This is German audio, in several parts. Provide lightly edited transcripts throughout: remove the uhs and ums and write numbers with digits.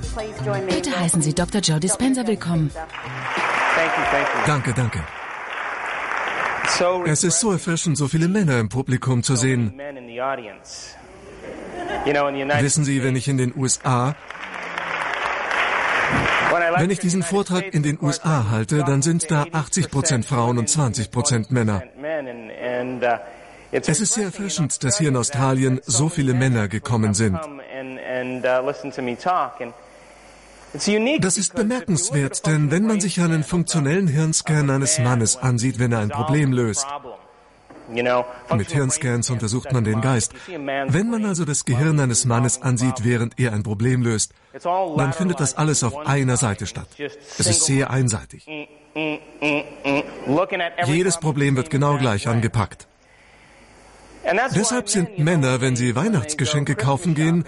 Bitte heißen Sie Dr. Joe Dispenza willkommen. Danke, danke. Es ist so erfrischend, so viele Männer im Publikum zu sehen. Wissen Sie, wenn ich in den USA... Wenn ich diesen Vortrag in den USA halte, dann sind da 80% Frauen und 20% Männer. Es ist sehr erfrischend, dass hier in Australien so viele Männer gekommen sind. Das ist bemerkenswert, denn wenn man sich einen funktionellen Hirnscan eines Mannes ansieht, wenn er ein Problem löst, mit Hirnscans untersucht man den Geist. Wenn man also das Gehirn eines Mannes ansieht, während er ein Problem löst, dann findet das alles auf einer Seite statt. Es ist sehr einseitig. Jedes Problem wird genau gleich angepackt. Deshalb sind Männer, wenn sie Weihnachtsgeschenke kaufen gehen,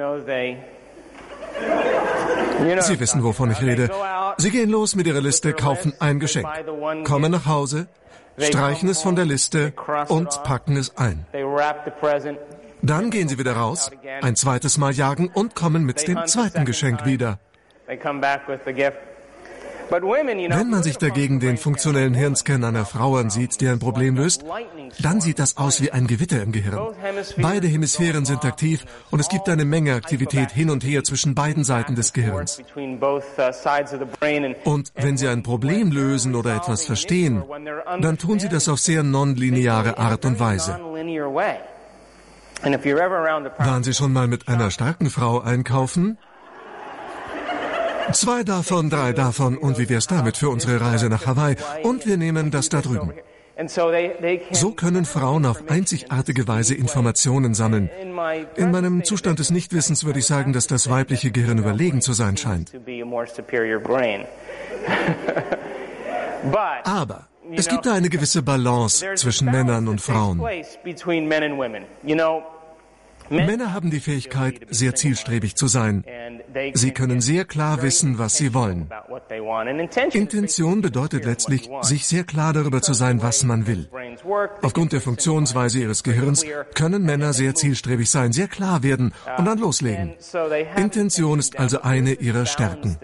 Sie wissen, wovon ich rede. Sie gehen los mit ihrer Liste, kaufen ein Geschenk, kommen nach Hause, streichen es von der Liste und packen es ein. Dann gehen sie wieder raus, ein zweites Mal jagen und kommen mit dem zweiten Geschenk wieder. Wenn man sich dagegen den funktionellen Hirnscan einer Frau ansieht, die ein Problem löst, dann sieht das aus wie ein Gewitter im Gehirn. Beide Hemisphären sind aktiv und es gibt eine Menge Aktivität hin und her zwischen beiden Seiten des Gehirns. Und wenn Sie ein Problem lösen oder etwas verstehen, dann tun Sie das auf sehr nonlineare Art und Weise. Waren Sie schon mal mit einer starken Frau einkaufen? 2 davon, 3 davon und wie wär's damit für unsere Reise nach Hawaii? Und wir nehmen das da drüben. So können Frauen auf einzigartige Weise Informationen sammeln. In meinem Zustand des Nichtwissens würde ich sagen, dass das weibliche Gehirn überlegen zu sein scheint. Aber es gibt da eine gewisse Balance zwischen Männern und Frauen. Männer haben die Fähigkeit, sehr zielstrebig zu sein. Sie können sehr klar wissen, was sie wollen. Intention bedeutet letztlich, sich sehr klar darüber zu sein, was man will. Aufgrund der Funktionsweise ihres Gehirns können Männer sehr zielstrebig sein, sehr klar werden und dann loslegen. Intention ist also eine ihrer Stärken.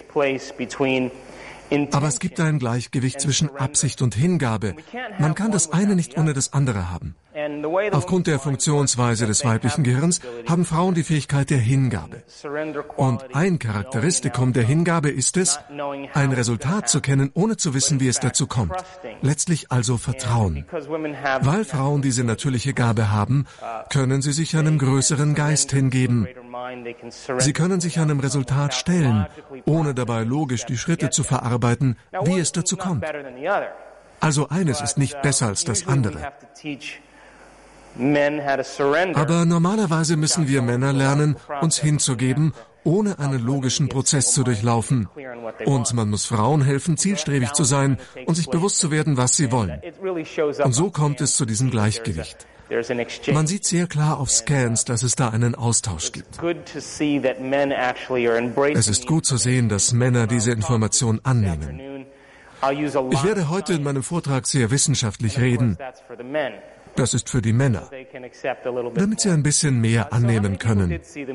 Aber es gibt ein Gleichgewicht zwischen Absicht und Hingabe. Man kann das eine nicht ohne das andere haben. Aufgrund der Funktionsweise des weiblichen Gehirns haben Frauen die Fähigkeit der Hingabe. Und ein Charakteristikum der Hingabe ist es, ein Resultat zu kennen, ohne zu wissen, wie es dazu kommt. Letztlich also Vertrauen. Weil Frauen diese natürliche Gabe haben, können sie sich einem größeren Geist hingeben. Sie können sich einem Resultat stellen, ohne dabei logisch die Schritte zu verarbeiten, wie es dazu kommt. Also eines ist nicht besser als das andere. Aber normalerweise müssen wir Männer lernen, uns hinzugeben, ohne einen logischen Prozess zu durchlaufen. Und man muss Frauen helfen, zielstrebig zu sein und sich bewusst zu werden, was sie wollen. Und so kommt es zu diesem Gleichgewicht. Man sieht sehr klar auf Scans, dass es da einen Austausch gibt. Es ist gut zu sehen, dass Männer diese Information annehmen. Ich werde heute in meinem Vortrag sehr wissenschaftlich reden. Das ist für die Männer, damit sie ein bisschen mehr annehmen können.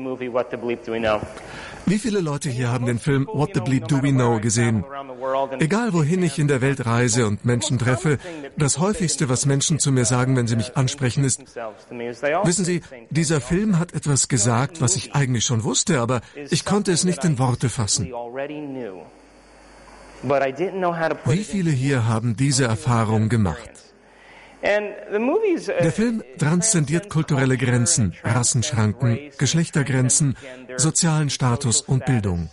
Wie viele Leute hier haben den Film What the Bleep Do We Know gesehen? Egal wohin ich in der Welt reise und Menschen treffe, das häufigste, was Menschen zu mir sagen, wenn sie mich ansprechen, ist, wissen Sie, dieser Film hat etwas gesagt, was ich eigentlich schon wusste, aber ich konnte es nicht in Worte fassen. Wie viele hier haben diese Erfahrung gemacht? Der Film transzendiert kulturelle Grenzen, Rassenschranken, Geschlechtergrenzen, sozialen Status und Bildung.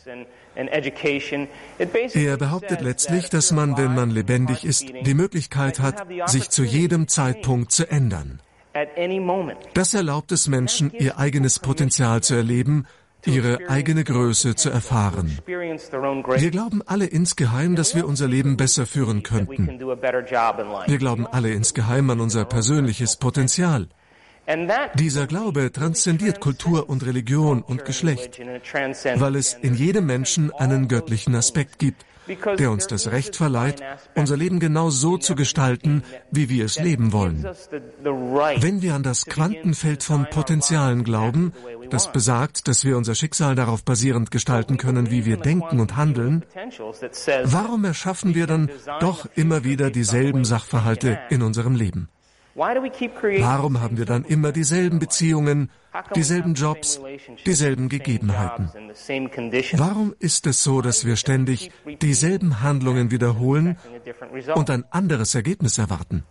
Er behauptet letztlich, dass man, wenn man lebendig ist, die Möglichkeit hat, sich zu jedem Zeitpunkt zu ändern. Das erlaubt es Menschen, ihr eigenes Potenzial zu erleben, ihre eigene Größe zu erfahren. Wir glauben alle insgeheim, dass wir unser Leben besser führen könnten. Wir glauben alle insgeheim an unser persönliches Potenzial. Dieser Glaube transzendiert Kultur und Religion und Geschlecht, weil es in jedem Menschen einen göttlichen Aspekt gibt, der uns das Recht verleiht, unser Leben genau so zu gestalten, wie wir es leben wollen. Wenn wir an das Quantenfeld von Potenzialen glauben, das besagt, dass wir unser Schicksal darauf basierend gestalten können, wie wir denken und handeln, warum erschaffen wir dann doch immer wieder dieselben Sachverhalte in unserem Leben? Warum haben wir dann immer dieselben Beziehungen, dieselben Jobs, dieselben Gegebenheiten? Warum ist es so, dass wir ständig dieselben Handlungen wiederholen und ein anderes Ergebnis erwarten?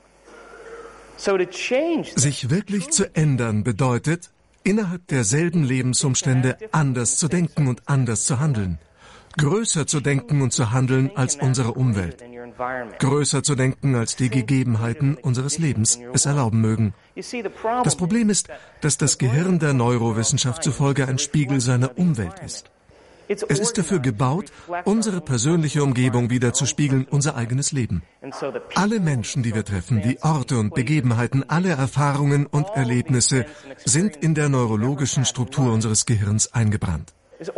Sich wirklich zu ändern bedeutet, innerhalb derselben Lebensumstände anders zu denken und anders zu handeln. Größer zu denken und zu handeln als unsere Umwelt. Größer zu denken, als die Gegebenheiten unseres Lebens es erlauben mögen. Das Problem ist, dass das Gehirn der Neurowissenschaft zufolge ein Spiegel seiner Umwelt ist. Es ist dafür gebaut, unsere persönliche Umgebung widerzuspiegeln, unser eigenes Leben. Alle Menschen, die wir treffen, die Orte und Begebenheiten, alle Erfahrungen und Erlebnisse sind in der neurologischen Struktur unseres Gehirns eingebrannt.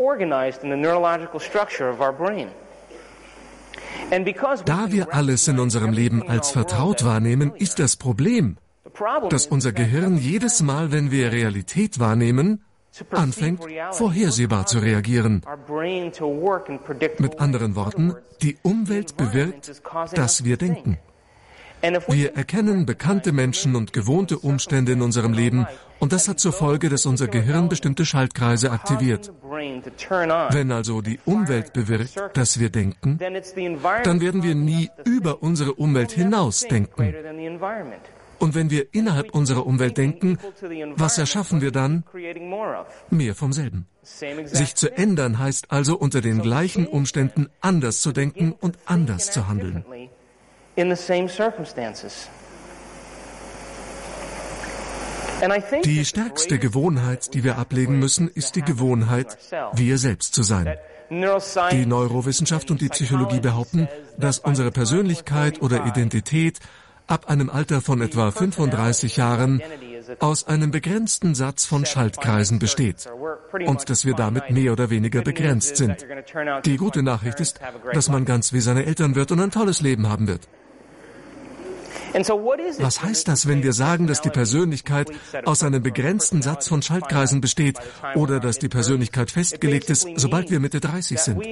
Da wir alles in unserem Leben als vertraut wahrnehmen, ist das Problem, dass unser Gehirn jedes Mal, wenn wir Realität wahrnehmen, anfängt, vorhersehbar zu reagieren. Mit anderen Worten, die Umwelt bewirkt, dass wir denken. Wir erkennen bekannte Menschen und gewohnte Umstände in unserem Leben und das hat zur Folge, dass unser Gehirn bestimmte Schaltkreise aktiviert. Wenn also die Umwelt bewirkt, dass wir denken, dann werden wir nie über unsere Umwelt hinaus denken. Und wenn wir innerhalb unserer Umwelt denken, was erschaffen wir dann? Mehr vom selben. Sich zu ändern heißt also, unter den gleichen Umständen anders zu denken und anders zu handeln. Die stärkste Gewohnheit, die wir ablegen müssen, ist die Gewohnheit, wir selbst zu sein. Die Neurowissenschaft und die Psychologie behaupten, dass unsere Persönlichkeit oder Identität ab einem Alter von etwa 35 Jahren aus einem begrenzten Satz von Schaltkreisen besteht und dass wir damit mehr oder weniger begrenzt sind. Die gute Nachricht ist, dass man ganz wie seine Eltern wird und ein tolles Leben haben wird. Was heißt das, wenn wir sagen, dass die Persönlichkeit aus einem begrenzten Satz von Schaltkreisen besteht oder dass die Persönlichkeit festgelegt ist, sobald wir Mitte 30 sind?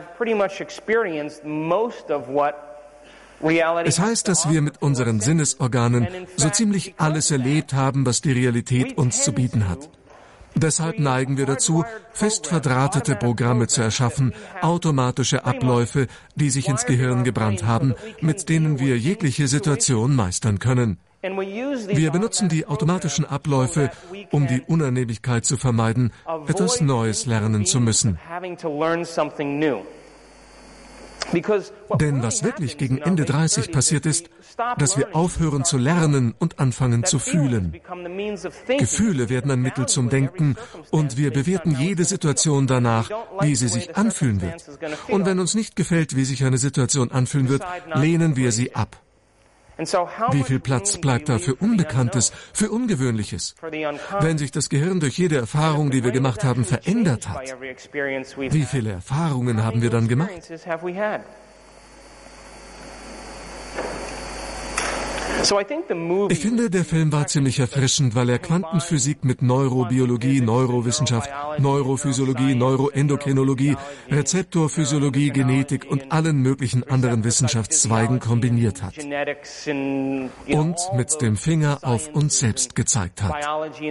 Es heißt, dass wir mit unseren Sinnesorganen so ziemlich alles erlebt haben, was die Realität uns zu bieten hat. Deshalb neigen wir dazu, fest verdrahtete Programme zu erschaffen, automatische Abläufe, die sich ins Gehirn gebrannt haben, mit denen wir jegliche Situation meistern können. Wir benutzen die automatischen Abläufe, um die Unannehmlichkeit zu vermeiden, etwas Neues lernen zu müssen. Denn was wirklich gegen Ende 30 passiert ist, dass wir aufhören zu lernen und anfangen zu fühlen. Gefühle werden ein Mittel zum Denken und wir bewerten jede Situation danach, wie sie sich anfühlen wird. Und wenn uns nicht gefällt, wie sich eine Situation anfühlen wird, lehnen wir sie ab. Wie viel Platz bleibt da für Unbekanntes, für Ungewöhnliches? Wenn sich das Gehirn durch jede Erfahrung, die wir gemacht haben, verändert hat, wie viele Erfahrungen haben wir dann gemacht? Ich finde, der Film war ziemlich erfrischend, weil er Quantenphysik mit Neurobiologie, Neurowissenschaft, Neurophysiologie, Neuroendokrinologie, Rezeptorphysiologie, Genetik und allen möglichen anderen Wissenschaftszweigen kombiniert hat. Und mit dem Finger auf uns selbst gezeigt hat.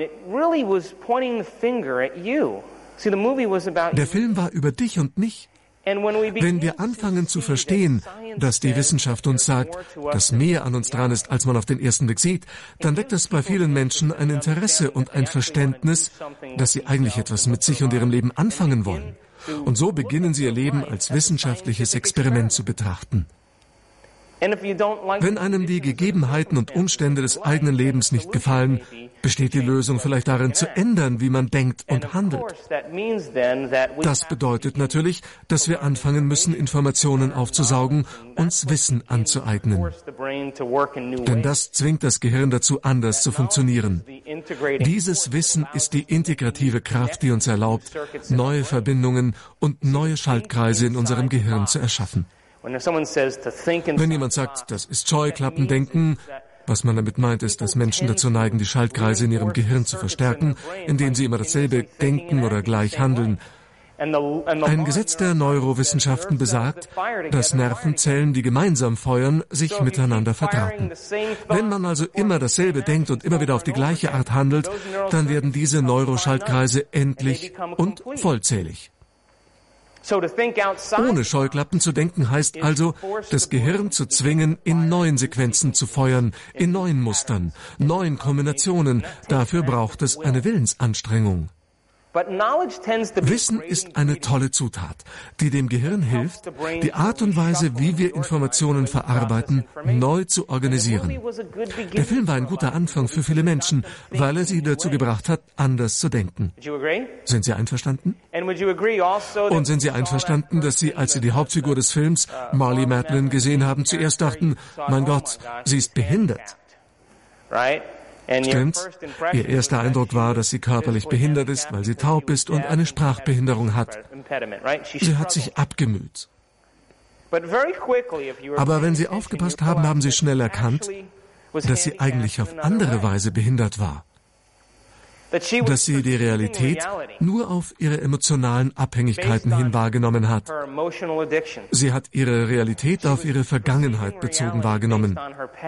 Der Film war über dich und mich. Wenn wir anfangen zu verstehen, dass die Wissenschaft uns sagt, dass mehr an uns dran ist, als man auf den ersten Blick sieht, dann weckt das bei vielen Menschen ein Interesse und ein Verständnis, dass sie eigentlich etwas mit sich und ihrem Leben anfangen wollen. Und so beginnen sie ihr Leben als wissenschaftliches Experiment zu betrachten. Wenn einem die Gegebenheiten und Umstände des eigenen Lebens nicht gefallen, besteht die Lösung vielleicht darin, zu ändern, wie man denkt und handelt. Das bedeutet natürlich, dass wir anfangen müssen, Informationen aufzusaugen, uns Wissen anzueignen. Denn das zwingt das Gehirn dazu, anders zu funktionieren. Dieses Wissen ist die integrative Kraft, die uns erlaubt, neue Verbindungen und neue Schaltkreise in unserem Gehirn zu erschaffen. Wenn jemand sagt, das ist Scheuklappendenken, was man damit meint, ist, dass Menschen dazu neigen, die Schaltkreise in ihrem Gehirn zu verstärken, indem sie immer dasselbe denken oder gleich handeln. Ein Gesetz der Neurowissenschaften besagt, dass Nervenzellen, die gemeinsam feuern, sich miteinander vertragen. Wenn man also immer dasselbe denkt und immer wieder auf die gleiche Art handelt, dann werden diese Neuroschaltkreise endlich und vollzählig. Ohne Scheuklappen zu denken heißt also, das Gehirn zu zwingen, in neuen Sequenzen zu feuern, in neuen Mustern, neuen Kombinationen. Dafür braucht es eine Willensanstrengung. Wissen ist eine tolle Zutat, die dem Gehirn hilft, die Art und Weise, wie wir Informationen verarbeiten, neu zu organisieren. Der Film war ein guter Anfang für viele Menschen, weil er sie dazu gebracht hat, anders zu denken. Sind Sie einverstanden? Und sind Sie einverstanden, dass Sie, als Sie die Hauptfigur des Films, Marlee Matlin, gesehen haben, zuerst dachten, mein Gott, sie ist behindert? Stimmt's? Ihr erster Eindruck war, dass sie körperlich behindert ist, weil sie taub ist und eine Sprachbehinderung hat. Sie hat sich abgemüht. Aber wenn Sie aufgepasst haben, haben Sie schnell erkannt, dass sie eigentlich auf andere Weise behindert war. Dass sie die Realität nur auf ihre emotionalen Abhängigkeiten hin wahrgenommen hat. Sie hat ihre Realität auf ihre Vergangenheit bezogen wahrgenommen.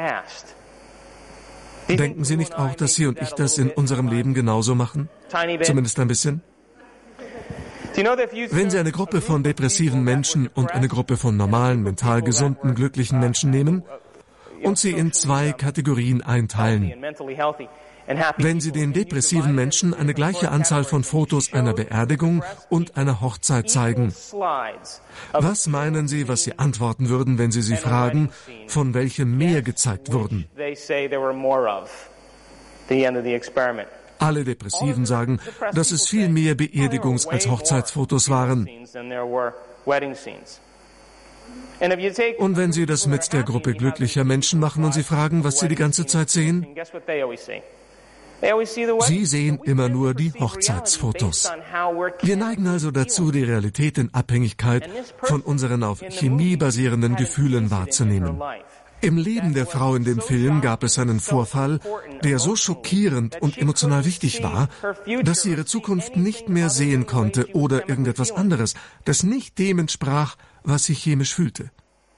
Denken Sie nicht auch, dass Sie und ich das in unserem Leben genauso machen? Zumindest ein bisschen? Wenn Sie eine Gruppe von depressiven Menschen und eine Gruppe von normalen, mental gesunden, glücklichen Menschen nehmen und sie in zwei Kategorien einteilen. Wenn Sie den depressiven Menschen eine gleiche Anzahl von Fotos einer Beerdigung und einer Hochzeit zeigen, was meinen Sie, was Sie antworten würden, wenn Sie sie fragen, von welchem mehr gezeigt wurden? Alle Depressiven sagen, dass es viel mehr Beerdigungs- als Hochzeitsfotos waren. Und wenn Sie das mit der Gruppe glücklicher Menschen machen und Sie fragen, was Sie die ganze Zeit sehen? Sie sehen immer nur die Hochzeitsfotos. Wir neigen also dazu, die Realität in Abhängigkeit von unseren auf Chemie basierenden Gefühlen wahrzunehmen. Im Leben der Frau in dem Film gab es einen Vorfall, der so schockierend und emotional wichtig war, dass sie ihre Zukunft nicht mehr sehen konnte oder irgendetwas anderes, das nicht dem entsprach, was sie chemisch fühlte.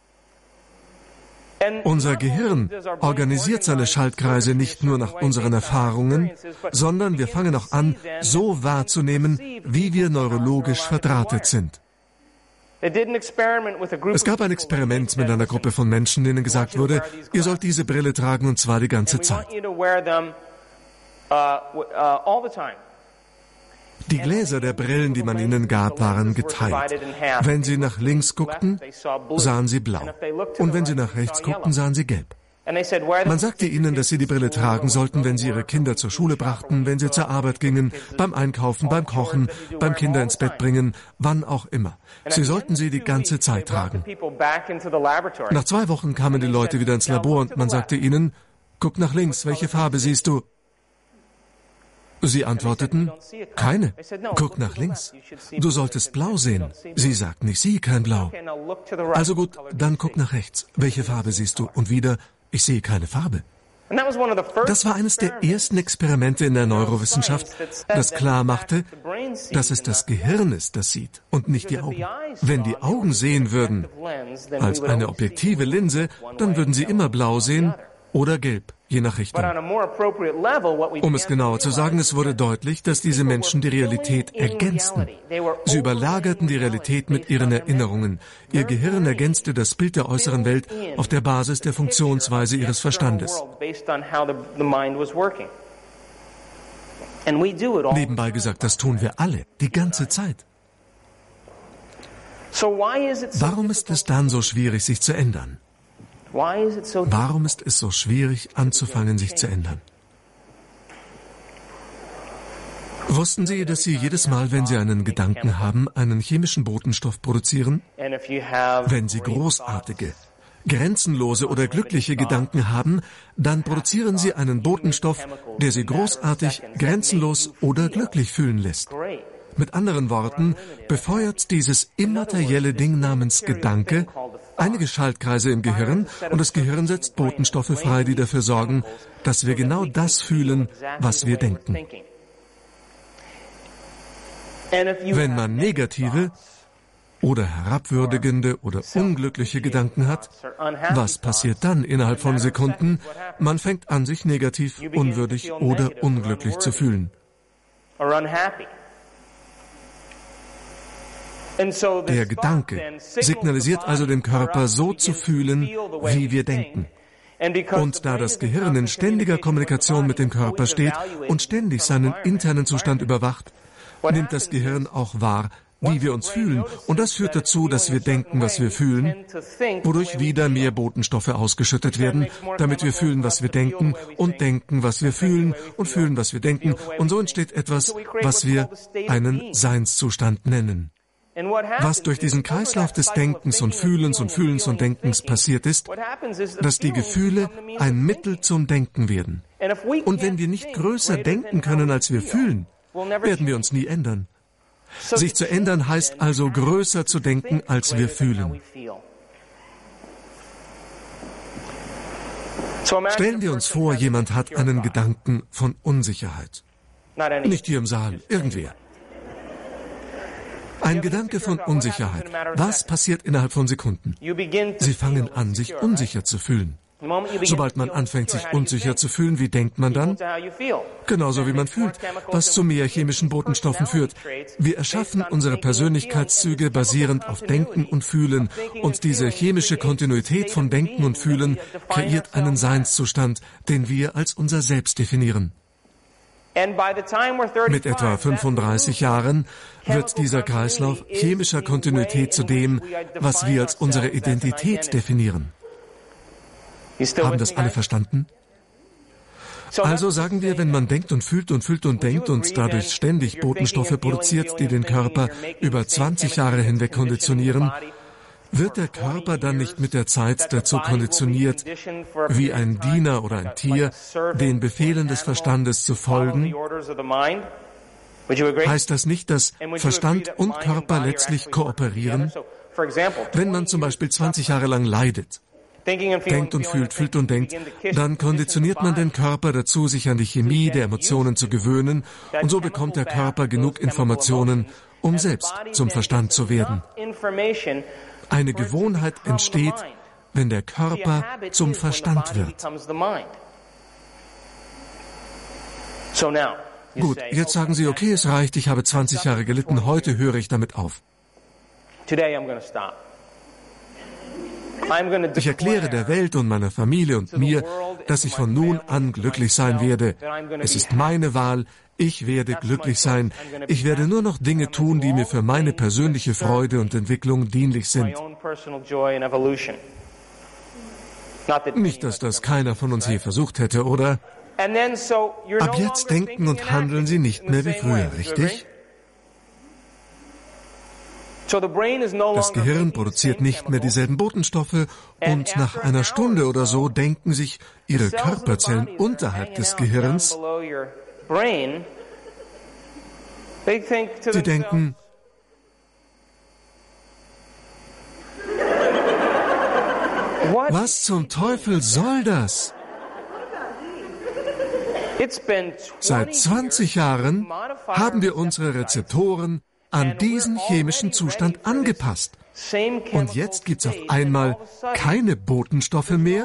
Unser Gehirn organisiert seine Schaltkreise nicht nur nach unseren Erfahrungen, sondern wir fangen auch an, so wahrzunehmen, wie wir neurologisch verdrahtet sind. Es gab ein Experiment mit einer Gruppe von Menschen, denen gesagt wurde, ihr sollt diese Brille tragen und zwar die ganze Zeit. Die Gläser der Brillen, die man ihnen gab, waren geteilt. Wenn sie nach links guckten, sahen sie blau. Und wenn sie nach rechts guckten, sahen sie gelb. Man sagte ihnen, dass sie die Brille tragen sollten, wenn sie ihre Kinder zur Schule brachten, wenn sie zur Arbeit gingen, beim Einkaufen, beim Kochen, beim Kinder ins Bett bringen, wann auch immer. Sie sollten sie die ganze Zeit tragen. Nach 2 Wochen kamen die Leute wieder ins Labor und man sagte ihnen, guck nach links, welche Farbe siehst du? Sie antworteten, keine. Guck nach links. Du solltest blau sehen. Sie sagten, ich sehe kein Blau. Also gut, dann guck nach rechts. Welche Farbe siehst du? Und wieder, ich sehe keine Farbe. Das war eines der ersten Experimente in der Neurowissenschaft, das klar machte, dass es das Gehirn ist, das sieht und nicht die Augen. Wenn die Augen sehen würden als eine objektive Linse, dann würden sie immer blau sehen oder gelb, je nach Richtung. Um es genauer zu sagen, es wurde deutlich, dass diese Menschen die Realität ergänzten. Sie überlagerten die Realität mit ihren Erinnerungen. Ihr Gehirn ergänzte das Bild der äußeren Welt auf der Basis der Funktionsweise ihres Verstandes. Nebenbei gesagt, das tun wir alle, die ganze Zeit. Warum ist es dann so schwierig, sich zu ändern? Warum ist es so schwierig, anzufangen, sich zu ändern? Wussten Sie, dass Sie jedes Mal, wenn Sie einen Gedanken haben, einen chemischen Botenstoff produzieren? Wenn Sie großartige, grenzenlose oder glückliche Gedanken haben, dann produzieren Sie einen Botenstoff, der Sie großartig, grenzenlos oder glücklich fühlen lässt. Mit anderen Worten, befeuert dieses immaterielle Ding namens Gedanke einige Schaltkreise im Gehirn und das Gehirn setzt Botenstoffe frei, die dafür sorgen, dass wir genau das fühlen, was wir denken. Wenn man negative oder herabwürdigende oder unglückliche Gedanken hat, was passiert dann innerhalb von Sekunden? Man fängt an, sich negativ, unwürdig oder unglücklich zu fühlen. Der Gedanke signalisiert also dem Körper, so zu fühlen, wie wir denken. Und da das Gehirn in ständiger Kommunikation mit dem Körper steht und ständig seinen internen Zustand überwacht, nimmt das Gehirn auch wahr, wie wir uns fühlen. Und das führt dazu, dass wir denken, was wir fühlen, wodurch wieder mehr Botenstoffe ausgeschüttet werden, damit wir fühlen, was wir denken und denken, was wir fühlen und fühlen, was wir denken. Und so entsteht etwas, was wir einen Seinszustand nennen. Was durch diesen Kreislauf des Denkens und Fühlens und Fühlens und Denkens passiert ist, dass die Gefühle ein Mittel zum Denken werden. Und wenn wir nicht größer denken können, als wir fühlen, werden wir uns nie ändern. Sich zu ändern heißt also, größer zu denken, als wir fühlen. Stellen wir uns vor, jemand hat einen Gedanken von Unsicherheit. Nicht hier im Saal, irgendwer. Ein Gedanke von Unsicherheit. Was passiert innerhalb von Sekunden? Sie fangen an, sich unsicher zu fühlen. Sobald man anfängt, sich unsicher zu fühlen, wie denkt man dann? Genauso wie man fühlt, was zu mehr chemischen Botenstoffen führt. Wir erschaffen unsere Persönlichkeitszüge basierend auf Denken und Fühlen. Und diese chemische Kontinuität von Denken und Fühlen kreiert einen Seinszustand, den wir als unser Selbst definieren. Mit etwa 35 Jahren wird dieser Kreislauf chemischer Kontinuität zu dem, was wir als unsere Identität definieren. Haben das alle verstanden? Also sagen wir, wenn man denkt und fühlt und fühlt und denkt und dadurch ständig Botenstoffe produziert, die den Körper über 20 Jahre hinweg konditionieren, wird der Körper dann nicht mit der Zeit dazu konditioniert, wie ein Diener oder ein Tier, den Befehlen des Verstandes zu folgen? Heißt das nicht, dass Verstand und Körper letztlich kooperieren? Wenn man zum Beispiel 20 Jahre lang leidet, denkt und fühlt, fühlt und denkt, dann konditioniert man den Körper dazu, sich an die Chemie der Emotionen zu gewöhnen, und so bekommt der Körper genug Informationen, um selbst zum Verstand zu werden. Eine Gewohnheit entsteht, wenn der Körper zum Verstand wird. Gut, jetzt sagen Sie, okay, es reicht, ich habe 20 Jahre gelitten, heute höre ich damit auf. Ich erkläre der Welt und meiner Familie und mir, dass ich von nun an glücklich sein werde. Es ist meine Wahl, ich werde glücklich sein. Ich werde nur noch Dinge tun, die mir für meine persönliche Freude und Entwicklung dienlich sind. Nicht, dass das keiner von uns je versucht hätte, oder? Ab jetzt denken und handeln Sie nicht mehr wie früher, richtig? Das Gehirn produziert nicht mehr dieselben Botenstoffe und nach einer Stunde oder so denken sich Ihre Körperzellen unterhalb des Gehirns, sie denken, was zum Teufel soll das? Seit 20 Jahren haben wir unsere Rezeptoren an diesen chemischen Zustand angepasst. Und jetzt gibt's auf einmal keine Botenstoffe mehr?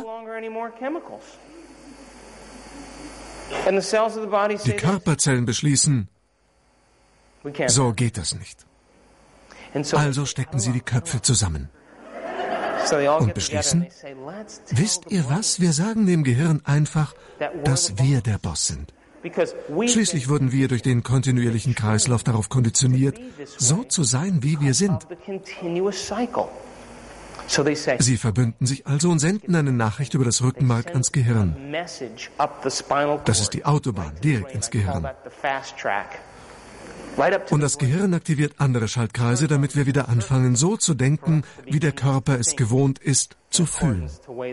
Die Körperzellen beschließen, so geht das nicht. Also stecken sie die Köpfe zusammen und beschließen, wisst ihr was, wir sagen dem Gehirn einfach, dass wir der Boss sind. Schließlich wurden wir durch den kontinuierlichen Kreislauf darauf konditioniert, so zu sein, wie wir sind. Sie verbünden sich also und senden eine Nachricht über das Rückenmark ans Gehirn. Das ist die Autobahn, direkt ins Gehirn. Und das Gehirn aktiviert andere Schaltkreise, damit wir wieder anfangen, so zu denken, wie der Körper es gewohnt ist, zu fühlen.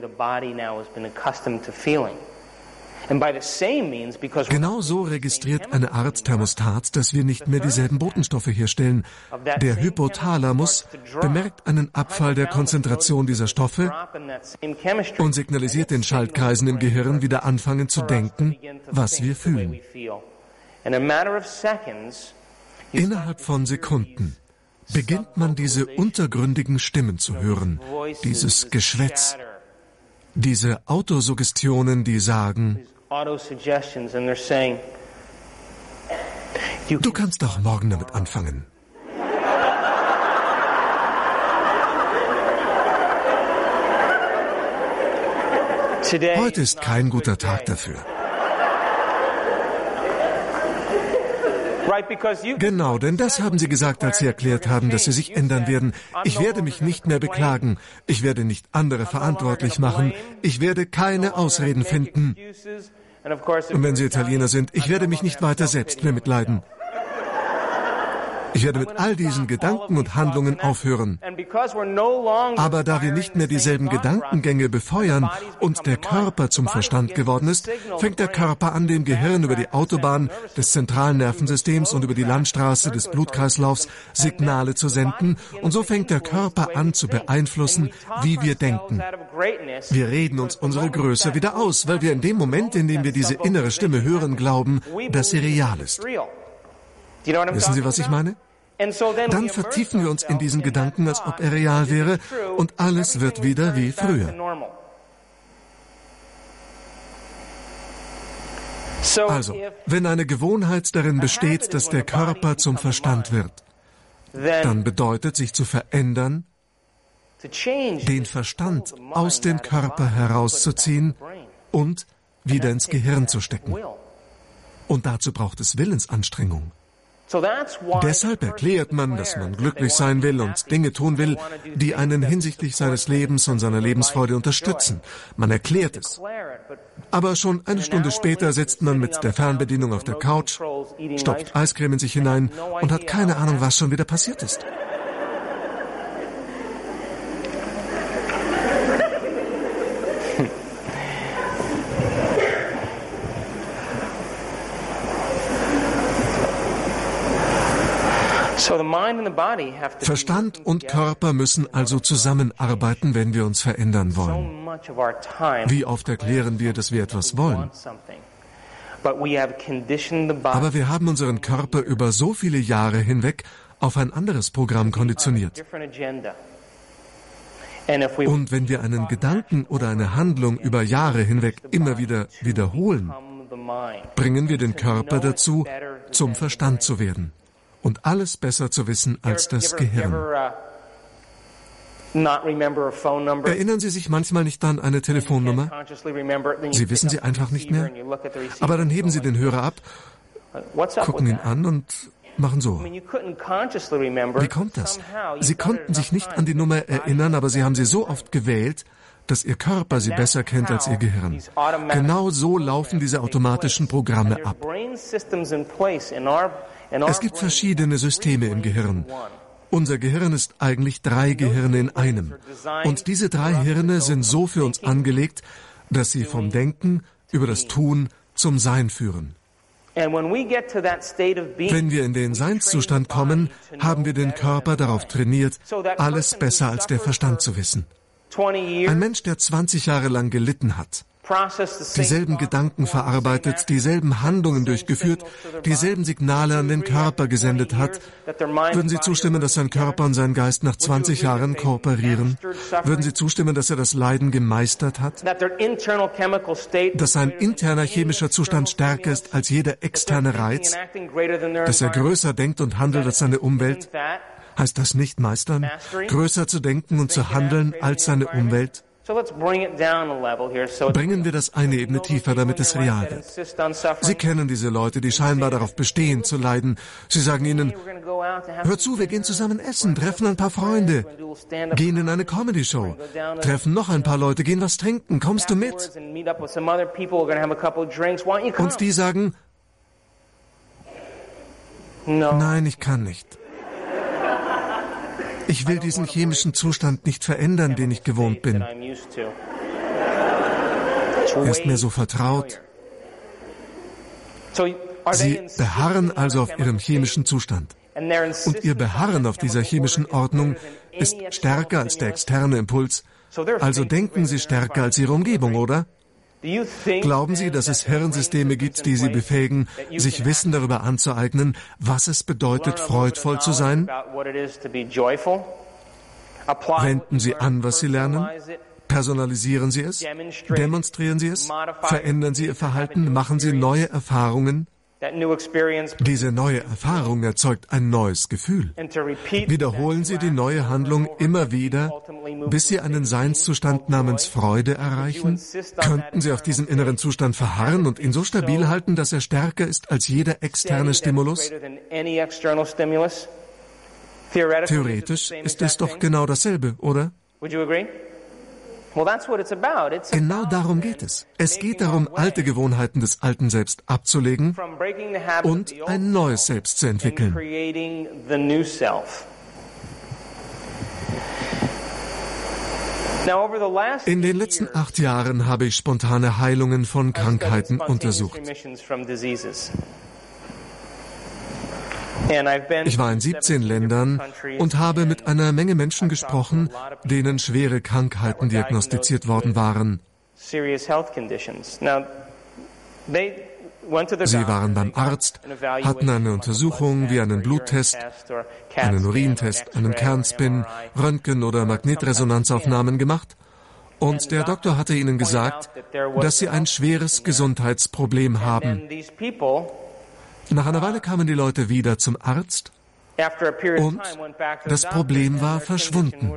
Genau so registriert eine Art Thermostat, dass wir nicht mehr dieselben Botenstoffe herstellen. Der Hypothalamus bemerkt einen Abfall der Konzentration dieser Stoffe und signalisiert den Schaltkreisen im Gehirn, wieder anfangen zu denken, was wir fühlen. Innerhalb von Sekunden beginnt man diese untergründigen Stimmen zu hören, dieses Geschwätz, diese Autosuggestionen, die sagen, du kannst doch morgen damit anfangen. Heute ist kein guter Tag dafür. Genau, denn das haben Sie gesagt, als Sie erklärt haben, dass Sie sich ändern werden. Ich werde mich nicht mehr beklagen. Ich werde nicht andere verantwortlich machen. Ich werde keine Ausreden finden. Und wenn Sie Italiener sind, ich werde mich nicht weiter selbst mehr mitleiden. Ich werde mit all diesen Gedanken und Handlungen aufhören. Aber da wir nicht mehr dieselben Gedankengänge befeuern und der Körper zum Verstand geworden ist, fängt der Körper an, dem Gehirn über die Autobahn des zentralen Nervensystems und über die Landstraße des Blutkreislaufs Signale zu senden. Und so fängt der Körper an zu beeinflussen, wie wir denken. Wir reden uns unsere Größe wieder aus, weil wir in dem Moment, in dem wir diese innere Stimme hören, glauben, dass sie real ist. Wissen Sie, was ich meine? Dann vertiefen wir uns in diesen Gedanken, als ob er real wäre, und alles wird wieder wie früher. Also, wenn eine Gewohnheit darin besteht, dass der Körper zum Verstand wird, dann bedeutet, sich zu verändern, den Verstand aus dem Körper herauszuziehen und wieder ins Gehirn zu stecken. Und dazu braucht es Willensanstrengung. Deshalb erklärt man, dass man glücklich sein will und Dinge tun will, die einen hinsichtlich seines Lebens und seiner Lebensfreude unterstützen. Man erklärt es. Aber schon eine Stunde später sitzt man mit der Fernbedienung auf der Couch, stopft Eiscreme in sich hinein und hat keine Ahnung, was schon wieder passiert ist. Verstand und Körper müssen also zusammenarbeiten, wenn wir uns verändern wollen. Wie oft erklären wir, dass wir etwas wollen? Aber wir haben unseren Körper über so viele Jahre hinweg auf ein anderes Programm konditioniert. Und wenn wir einen Gedanken oder eine Handlung über Jahre hinweg immer wieder wiederholen, bringen wir den Körper dazu, zum Verstand zu werden. Und alles besser zu wissen als das Gehirn. Erinnern Sie sich manchmal nicht an eine Telefonnummer? Sie wissen sie einfach nicht mehr? Aber dann heben Sie den Hörer ab, gucken ihn an und machen so. Wie kommt das? Sie konnten sich nicht an die Nummer erinnern, aber Sie haben sie so oft gewählt, dass Ihr Körper sie besser kennt als Ihr Gehirn. Genau so laufen diese automatischen Programme ab. Es gibt verschiedene Systeme im Gehirn. Unser Gehirn ist eigentlich 3 Gehirne in einem. Und diese 3 Hirne sind so für uns angelegt, dass sie vom Denken über das Tun zum Sein führen. Wenn wir in den Seinszustand kommen, haben wir den Körper darauf trainiert, alles besser als der Verstand zu wissen. Ein Mensch, der 20 Jahre lang gelitten hat, dieselben Gedanken verarbeitet, dieselben Handlungen durchgeführt, dieselben Signale an den Körper gesendet hat, würden Sie zustimmen, dass sein Körper und sein Geist nach 20 Jahren kooperieren? Würden Sie zustimmen, dass er das Leiden gemeistert hat? Dass sein interner chemischer Zustand stärker ist als jeder externe Reiz? Dass er größer denkt und handelt als seine Umwelt? Heißt das nicht meistern? Größer zu denken und zu handeln als seine Umwelt? Bringen wir das eine Ebene tiefer, damit es real wird. Sie kennen diese Leute, die scheinbar darauf bestehen, zu leiden. Sie sagen ihnen, hör zu, wir gehen zusammen essen, treffen ein paar Freunde, gehen in eine Comedy-Show, treffen noch ein paar Leute, gehen was trinken, kommst du mit? Und die sagen, nein, ich kann nicht. Ich will diesen chemischen Zustand nicht verändern, den ich gewohnt bin. Er ist mir so vertraut. Sie beharren also auf ihrem chemischen Zustand. Und ihr Beharren auf dieser chemischen Ordnung ist stärker als der externe Impuls. Also denken sie stärker als ihre Umgebung, oder? Glauben Sie, dass es Hirnsysteme gibt, die Sie befähigen, sich Wissen darüber anzueignen, was es bedeutet, freudvoll zu sein? Wenden Sie an, was Sie lernen? Personalisieren Sie es? Demonstrieren Sie es? Verändern Sie Ihr Verhalten? Machen Sie neue Erfahrungen? Diese neue Erfahrung erzeugt ein neues Gefühl. Wiederholen Sie die neue Handlung immer wieder, bis Sie einen Seinszustand namens Freude erreichen? Könnten Sie auf diesem inneren Zustand verharren und ihn so stabil halten, dass er stärker ist als jeder externe Stimulus? Theoretisch ist es doch genau dasselbe, oder? Genau darum geht es. Es geht darum, alte Gewohnheiten des alten Selbst abzulegen und ein neues Selbst zu entwickeln. In den letzten 8 Jahren habe ich spontane Heilungen von Krankheiten untersucht. Ich war in 17 Ländern und habe mit einer Menge Menschen gesprochen, denen schwere Krankheiten diagnostiziert worden waren. Sie waren beim Arzt, hatten eine Untersuchung wie einen Bluttest, einen Urintest, einen Kernspin, Röntgen- oder Magnetresonanzaufnahmen gemacht und der Doktor hatte ihnen gesagt, dass sie ein schweres Gesundheitsproblem haben. Nach einer Weile kamen die Leute wieder zum Arzt und das Problem war verschwunden.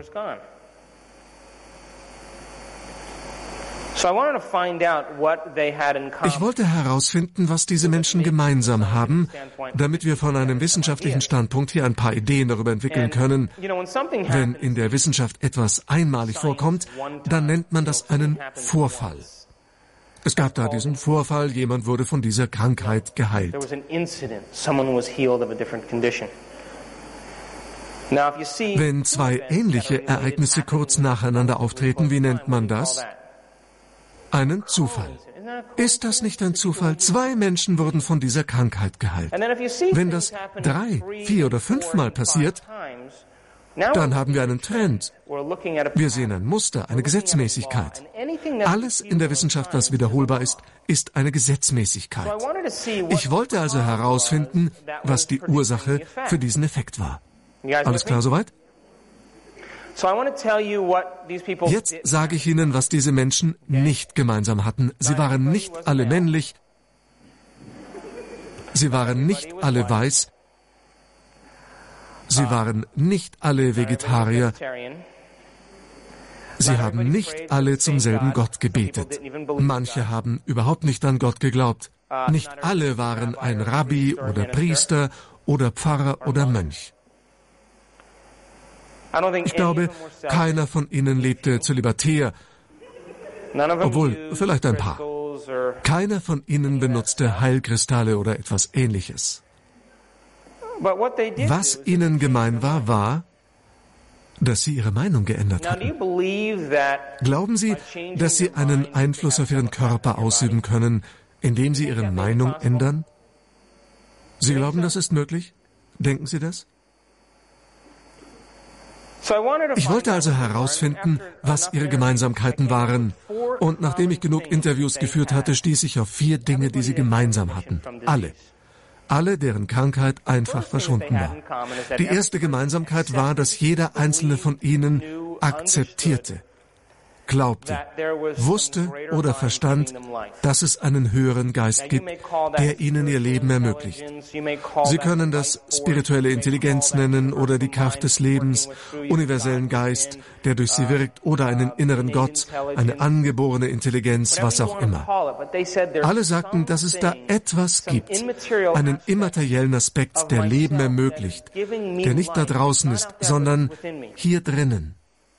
Ich wollte herausfinden, was diese Menschen gemeinsam haben, damit wir von einem wissenschaftlichen Standpunkt hier ein paar Ideen darüber entwickeln können. Wenn in der Wissenschaft etwas einmalig vorkommt, dann nennt man das einen Vorfall. Es gab da diesen Vorfall, jemand wurde von dieser Krankheit geheilt. Wenn 2 ähnliche Ereignisse kurz nacheinander auftreten, wie nennt man das? Einen Zufall. Ist das nicht ein Zufall? 2 Menschen wurden von dieser Krankheit geheilt. Wenn das 3, 4 oder 5 Mal passiert, dann haben wir einen Trend. Wir sehen ein Muster, eine Gesetzmäßigkeit. Alles in der Wissenschaft, was wiederholbar ist, ist eine Gesetzmäßigkeit. Ich wollte also herausfinden, was die Ursache für diesen Effekt war. Alles klar soweit? Jetzt sage ich Ihnen, was diese Menschen nicht gemeinsam hatten. Sie waren nicht alle männlich, sie waren nicht alle weiß, sie waren nicht alle Vegetarier, sie haben nicht alle zum selben Gott gebetet. Manche haben überhaupt nicht an Gott geglaubt. Nicht alle waren ein Rabbi oder Priester oder Pfarrer oder Mönch. Ich glaube, keiner von ihnen lebte zölibatär, obwohl vielleicht ein paar. Keiner von ihnen benutzte Heilkristalle oder etwas Ähnliches. Was ihnen gemein war, war, dass sie ihre Meinung geändert hatten. Glauben Sie, dass Sie einen Einfluss auf Ihren Körper ausüben können, indem Sie Ihre Meinung ändern? Sie glauben, das ist möglich? Denken Sie das? Ich wollte also herausfinden, was ihre Gemeinsamkeiten waren. Und nachdem ich genug Interviews geführt hatte, stieß ich auf 4 Dinge, die sie gemeinsam hatten. Alle, deren Krankheit einfach verschwunden war. Die erste Gemeinsamkeit war, dass jeder einzelne von ihnen akzeptierte. glaubte, wusste oder verstand, dass es einen höheren Geist gibt, der ihnen ihr Leben ermöglicht. Sie können das spirituelle Intelligenz nennen oder die Kraft des Lebens, universellen Geist, der durch sie wirkt, oder einen inneren Gott, eine angeborene Intelligenz, was auch immer. Alle sagten, dass es da etwas gibt, einen immateriellen Aspekt, der Leben ermöglicht, der nicht da draußen ist, sondern hier drinnen.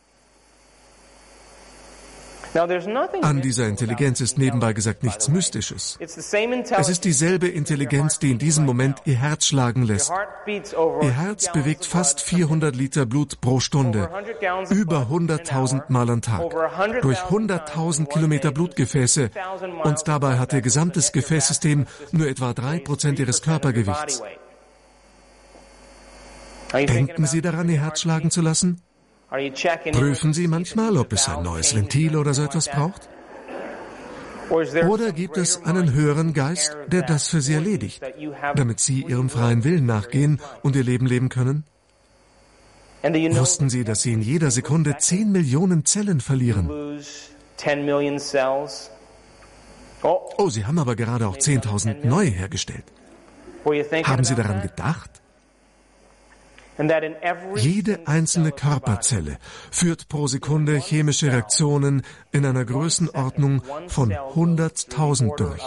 An dieser Intelligenz ist nebenbei gesagt nichts Mystisches. Es ist dieselbe Intelligenz, die in diesem Moment ihr Herz schlagen lässt. Ihr Herz bewegt fast 400 Liter Blut pro Stunde, über 100.000 Mal am Tag, durch 100.000 Kilometer Blutgefäße, und dabei hat ihr gesamtes Gefäßsystem nur etwa 3% ihres Körpergewichts. Denken Sie daran, Ihr Herz schlagen zu lassen? Prüfen Sie manchmal, ob es ein neues Ventil oder so etwas braucht? Oder gibt es einen höheren Geist, der das für Sie erledigt, damit Sie Ihrem freien Willen nachgehen und Ihr Leben leben können? Wussten Sie, dass Sie in jeder Sekunde 10 Millionen Zellen verlieren? Oh, Sie haben aber gerade auch 10.000 neue hergestellt. Haben Sie daran gedacht? Jede einzelne Körperzelle führt pro Sekunde chemische Reaktionen in einer Größenordnung von 100.000 durch.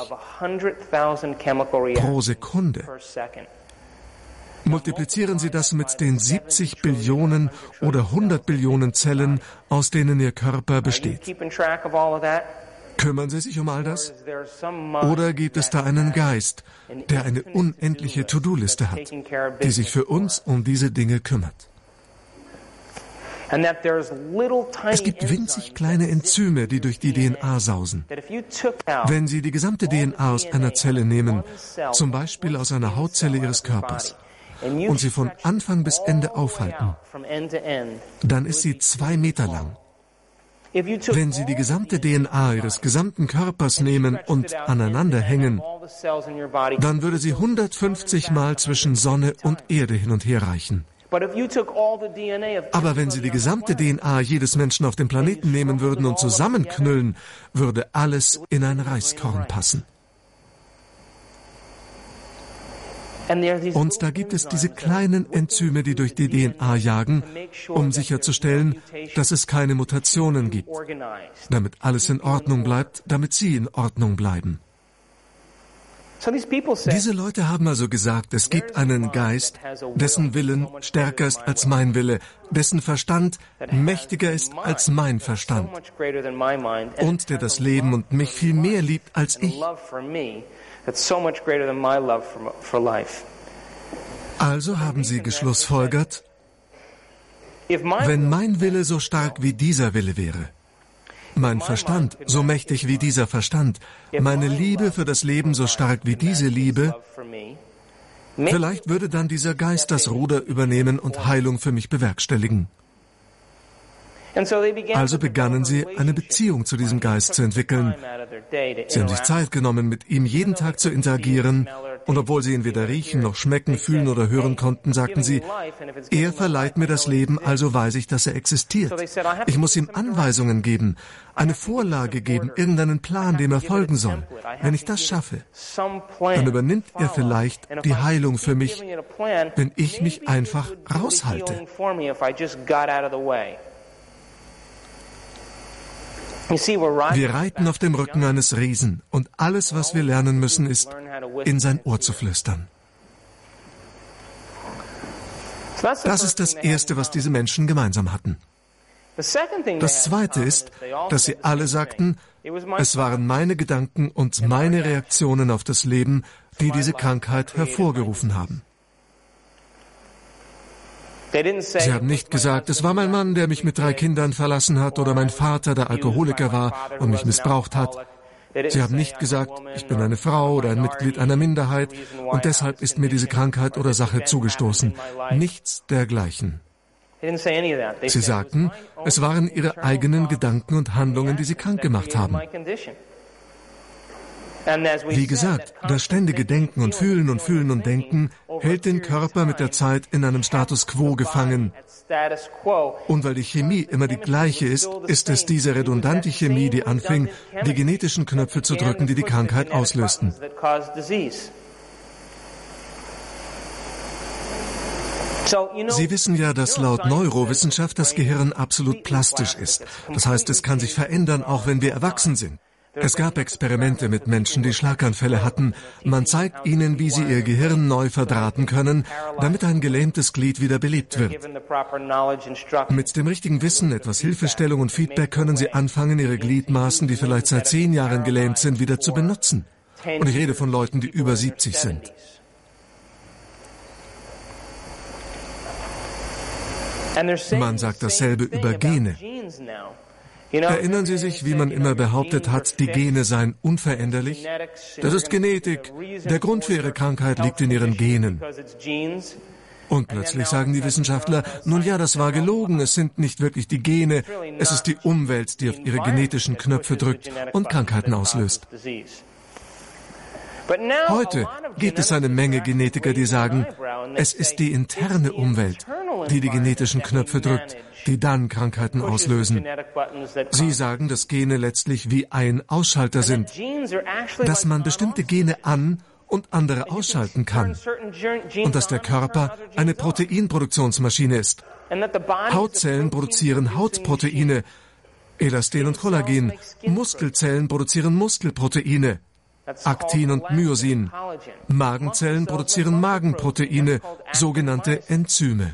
Pro Sekunde. Multiplizieren Sie das mit den 70 Billionen oder 100 Billionen Zellen, aus denen Ihr Körper besteht. Kümmern Sie sich um all das? Oder gibt es da einen Geist, der eine unendliche To-Do-Liste hat, die sich für uns um diese Dinge kümmert? Es gibt winzig kleine Enzyme, die durch die DNA sausen. Wenn Sie die gesamte DNA aus einer Zelle nehmen, zum Beispiel aus einer Hautzelle Ihres Körpers, und sie von Anfang bis Ende aufhalten, dann ist sie 2 Meter lang. Wenn Sie die gesamte DNA Ihres gesamten Körpers nehmen und aneinander hängen, dann würde sie 150 Mal zwischen Sonne und Erde hin und her reichen. Aber wenn Sie die gesamte DNA jedes Menschen auf dem Planeten nehmen würden und zusammenknüllen, würde alles in ein Reiskorn passen. Und da gibt es diese kleinen Enzyme, die durch die DNA jagen, um sicherzustellen, dass es keine Mutationen gibt, damit alles in Ordnung bleibt, damit Sie in Ordnung bleiben. Diese Leute haben also gesagt, es gibt einen Geist, dessen Willen stärker ist als mein Wille, dessen Verstand mächtiger ist als mein Verstand und der das Leben und mich viel mehr liebt als ich. Also haben sie geschlussfolgert, wenn mein Wille so stark wie dieser Wille wäre, mein Verstand so mächtig wie dieser Verstand, meine Liebe für das Leben so stark wie diese Liebe, vielleicht würde dann dieser Geist das Ruder übernehmen und Heilung für mich bewerkstelligen. Also begannen sie, eine Beziehung zu diesem Geist zu entwickeln. Sie haben sich Zeit genommen, mit ihm jeden Tag zu interagieren, und obwohl sie ihn weder riechen, noch schmecken, fühlen oder hören konnten, sagten sie, er verleiht mir das Leben, also weiß ich, dass er existiert. Ich muss ihm Anweisungen geben, eine Vorlage geben, irgendeinen Plan, dem er folgen soll. Wenn ich das schaffe, dann übernimmt er vielleicht die Heilung für mich, wenn ich mich einfach raushalte. Wir reiten auf dem Rücken eines Riesen, und alles, was wir lernen müssen, ist, in sein Ohr zu flüstern. Das ist das Erste, was diese Menschen gemeinsam hatten. Das Zweite ist, dass sie alle sagten, es waren meine Gedanken und meine Reaktionen auf das Leben, die diese Krankheit hervorgerufen haben. Sie haben nicht gesagt, es war mein Mann, der mich mit 3 Kindern verlassen hat, oder mein Vater, der Alkoholiker war und mich missbraucht hat. Sie haben nicht gesagt, ich bin eine Frau oder ein Mitglied einer Minderheit und deshalb ist mir diese Krankheit oder Sache zugestoßen. Nichts dergleichen. Sie sagten, es waren ihre eigenen Gedanken und Handlungen, die sie krank gemacht haben. Wie gesagt, das ständige Denken und Fühlen und Fühlen und Denken hält den Körper mit der Zeit in einem Status quo gefangen. Und weil die Chemie immer die gleiche ist, ist es diese redundante Chemie, die anfing, die genetischen Knöpfe zu drücken, die die Krankheit auslösten. Sie wissen ja, dass laut Neurowissenschaft das Gehirn absolut plastisch ist. Das heißt, es kann sich verändern, auch wenn wir erwachsen sind. Es gab Experimente mit Menschen, die Schlaganfälle hatten. Man zeigt ihnen, wie sie ihr Gehirn neu verdrahten können, damit ein gelähmtes Glied wieder belebt wird. Mit dem richtigen Wissen, etwas Hilfestellung und Feedback können sie anfangen, ihre Gliedmaßen, die vielleicht seit 10 Jahren gelähmt sind, wieder zu benutzen. Und ich rede von Leuten, die über 70 sind. Man sagt dasselbe über Gene. Erinnern Sie sich, wie man immer behauptet hat, die Gene seien unveränderlich? Das ist Genetik. Der Grund für Ihre Krankheit liegt in Ihren Genen. Und plötzlich sagen die Wissenschaftler, nun ja, das war gelogen, es sind nicht wirklich die Gene, es ist die Umwelt, die auf ihre genetischen Knöpfe drückt und Krankheiten auslöst. Heute gibt es eine Menge Genetiker, die sagen, es ist die interne Umwelt, die die genetischen Knöpfe drückt, die dann Krankheiten auslösen. Sie sagen, dass Gene letztlich wie ein Ausschalter sind, dass man bestimmte Gene an- und andere ausschalten kann und dass der Körper eine Proteinproduktionsmaschine ist. Hautzellen produzieren Hautproteine, Elastin und Kollagen, Muskelzellen produzieren Muskelproteine, Aktin und Myosin. Magenzellen produzieren Magenproteine, sogenannte Enzyme.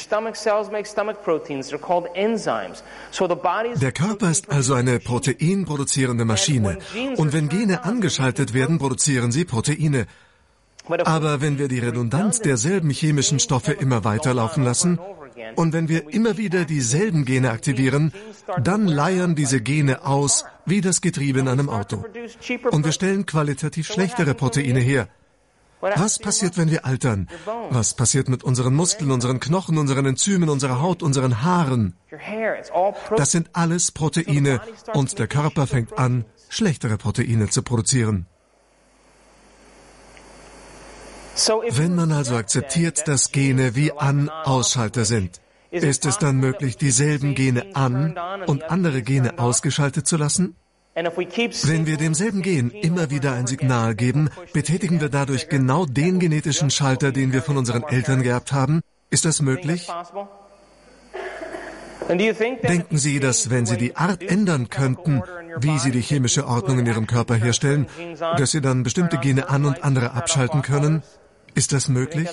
Der Körper ist also eine proteinproduzierende Maschine. Und wenn Gene angeschaltet werden, produzieren sie Proteine. Aber wenn wir die Redundanz derselben chemischen Stoffe immer weiterlaufen lassen und wenn wir immer wieder dieselben Gene aktivieren, dann leiern diese Gene aus wie das Getriebe in einem Auto. Und wir stellen qualitativ schlechtere Proteine her. Was passiert, wenn wir altern? Was passiert mit unseren Muskeln, unseren Knochen, unseren Enzymen, unserer Haut, unseren Haaren? Das sind alles Proteine und der Körper fängt an, schlechtere Proteine zu produzieren. Wenn man also akzeptiert, dass Gene wie An-Ausschalter sind, ist es dann möglich, dieselben Gene an- und andere Gene ausgeschaltet zu lassen? Wenn wir demselben Gen immer wieder ein Signal geben, betätigen wir dadurch genau den genetischen Schalter, den wir von unseren Eltern geerbt haben. Ist das möglich? Denken Sie, dass wenn Sie die Art ändern könnten, wie Sie die chemische Ordnung in Ihrem Körper herstellen, dass Sie dann bestimmte Gene an- und andere abschalten können? Ist das möglich?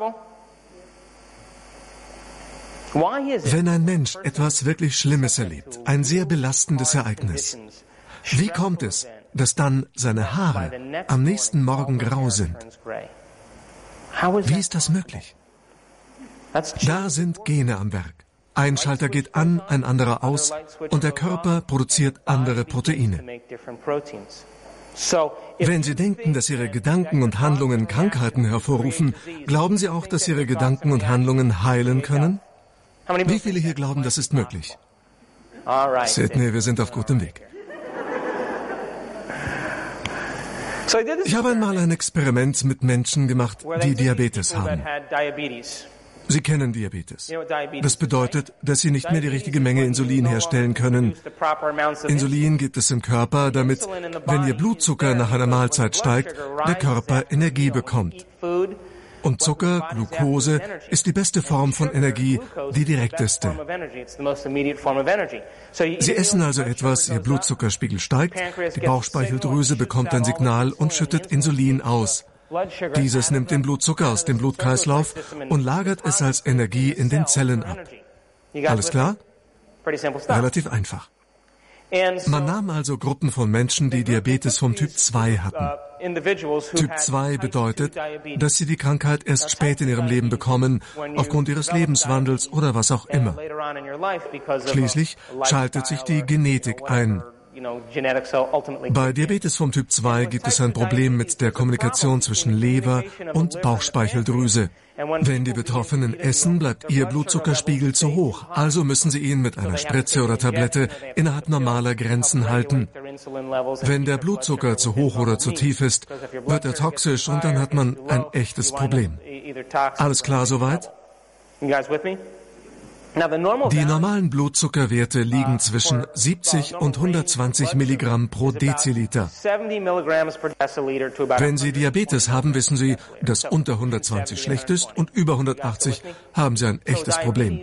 Wenn ein Mensch etwas wirklich Schlimmes erlebt, ein sehr belastendes Ereignis, wie kommt es, dass dann seine Haare am nächsten Morgen grau sind? Wie ist das möglich? Da sind Gene am Werk. Ein Schalter geht an, ein anderer aus und der Körper produziert andere Proteine. Wenn Sie denken, dass Ihre Gedanken und Handlungen Krankheiten hervorrufen, glauben Sie auch, dass Ihre Gedanken und Handlungen heilen können? Wie viele hier glauben, das ist möglich? Sidney, wir sind auf gutem Weg. Ich habe einmal ein Experiment mit Menschen gemacht, die Diabetes haben. Sie kennen Diabetes. Das bedeutet, dass sie nicht mehr die richtige Menge Insulin herstellen können. Insulin gibt es im Körper, damit, wenn ihr Blutzucker nach einer Mahlzeit steigt, der Körper Energie bekommt. Und Zucker, Glucose, ist die beste Form von Energie, die direkteste. Sie essen also etwas, Ihr Blutzuckerspiegel steigt, die Bauchspeicheldrüse bekommt ein Signal und schüttet Insulin aus. Dieses nimmt den Blutzucker aus dem Blutkreislauf und lagert es als Energie in den Zellen ab. Alles klar? Relativ einfach. Man nahm also Gruppen von Menschen, die Diabetes vom Typ 2 hatten. Typ 2 bedeutet, dass sie die Krankheit erst spät in ihrem Leben bekommen, aufgrund ihres Lebenswandels oder was auch immer. Schließlich schaltet sich die Genetik ein. Bei Diabetes vom Typ 2 gibt es ein Problem mit der Kommunikation zwischen Leber und Bauchspeicheldrüse. Wenn die Betroffenen essen, bleibt ihr Blutzuckerspiegel zu hoch, also müssen sie ihn mit einer Spritze oder Tablette innerhalb normaler Grenzen halten. Wenn der Blutzucker zu hoch oder zu tief ist, wird er toxisch und dann hat man ein echtes Problem. Alles klar soweit? Die normalen Blutzuckerwerte liegen zwischen 70 und 120 Milligramm pro Deziliter. Wenn Sie Diabetes haben, wissen Sie, dass unter 120 schlecht ist und über 180 haben Sie ein echtes Problem.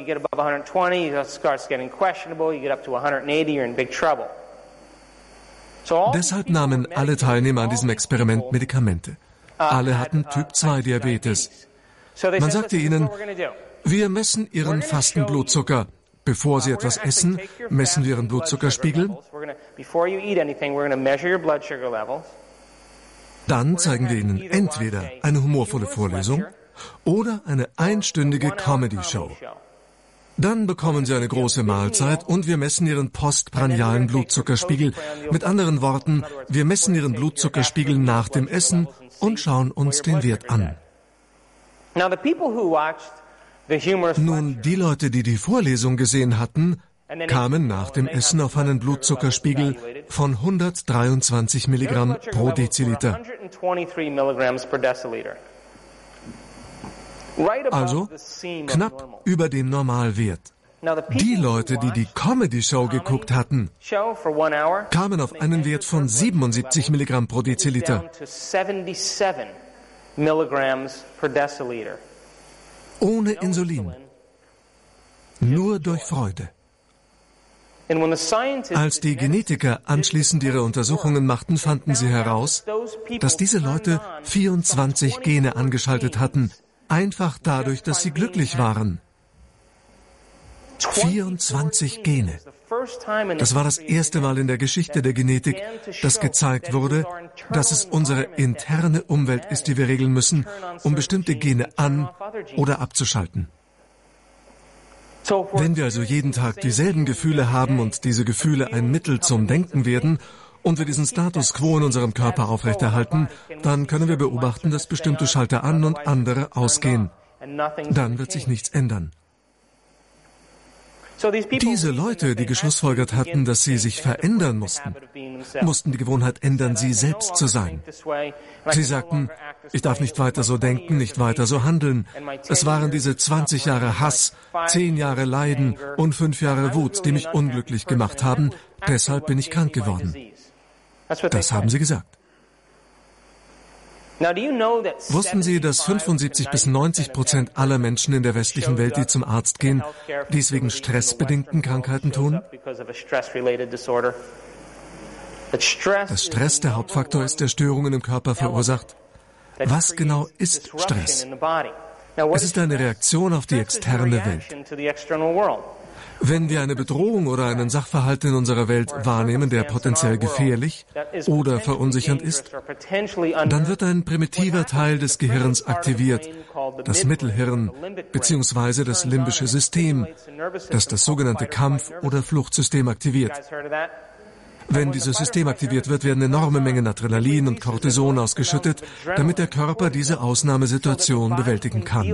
Deshalb nahmen alle Teilnehmer an diesem Experiment Medikamente. Alle hatten Typ-2-Diabetes. Man sagte ihnen, wir messen Ihren Fastenblutzucker. Bevor Sie etwas essen, messen wir Ihren Blutzuckerspiegel. Dann zeigen wir Ihnen entweder eine humorvolle Vorlesung oder eine einstündige Comedy-Show. Dann bekommen Sie eine große Mahlzeit und wir messen Ihren postprandialen Blutzuckerspiegel. Mit anderen Worten, wir messen Ihren Blutzuckerspiegel nach dem Essen und schauen uns den Wert an. Nun, die Leute, die die Vorlesung gesehen hatten, kamen nach dem Essen auf einen Blutzuckerspiegel von 123 Milligramm pro Deziliter. Also knapp über dem Normalwert. Die Leute, die die Comedy-Show geguckt hatten, kamen auf einen Wert von 77 Milligramm pro Deziliter. Ohne Insulin. Nur durch Freude. Als die Genetiker anschließend ihre Untersuchungen machten, fanden sie heraus, dass diese Leute 24 Gene angeschaltet hatten, einfach dadurch, dass sie glücklich waren. 24 Gene. Das war das erste Mal in der Geschichte der Genetik, dass gezeigt wurde, dass es unsere interne Umwelt ist, die wir regeln müssen, um bestimmte Gene an- oder abzuschalten. Wenn wir also jeden Tag dieselben Gefühle haben und diese Gefühle ein Mittel zum Denken werden und wir diesen Status quo in unserem Körper aufrechterhalten, dann können wir beobachten, dass bestimmte Schalter an und andere ausgehen. Dann wird sich nichts ändern. Diese Leute, die geschlussfolgert hatten, dass sie sich verändern mussten die Gewohnheit ändern, sie selbst zu sein. Sie sagten, ich darf nicht weiter so denken, nicht weiter so handeln. Es waren diese 20 Jahre Hass, 10 Jahre Leiden und 5 Jahre Wut, die mich unglücklich gemacht haben. Deshalb bin ich krank geworden. Das haben sie gesagt. Wussten Sie, dass 75 bis 90% aller Menschen in der westlichen Welt, die zum Arzt gehen, dies wegen stressbedingten Krankheiten tun? Dass Stress der Hauptfaktor ist, der Störungen im Körper verursacht. Was genau ist Stress? Es ist eine Reaktion auf die externe Welt. Wenn wir eine Bedrohung oder einen Sachverhalt in unserer Welt wahrnehmen, der potenziell gefährlich oder verunsichernd ist, dann wird ein primitiver Teil des Gehirns aktiviert, das Mittelhirn bzw. das limbische System, das das sogenannte Kampf- oder Fluchtsystem aktiviert. Wenn dieses System aktiviert wird, werden enorme Mengen Adrenalin und Cortison ausgeschüttet, damit der Körper diese Ausnahmesituation bewältigen kann.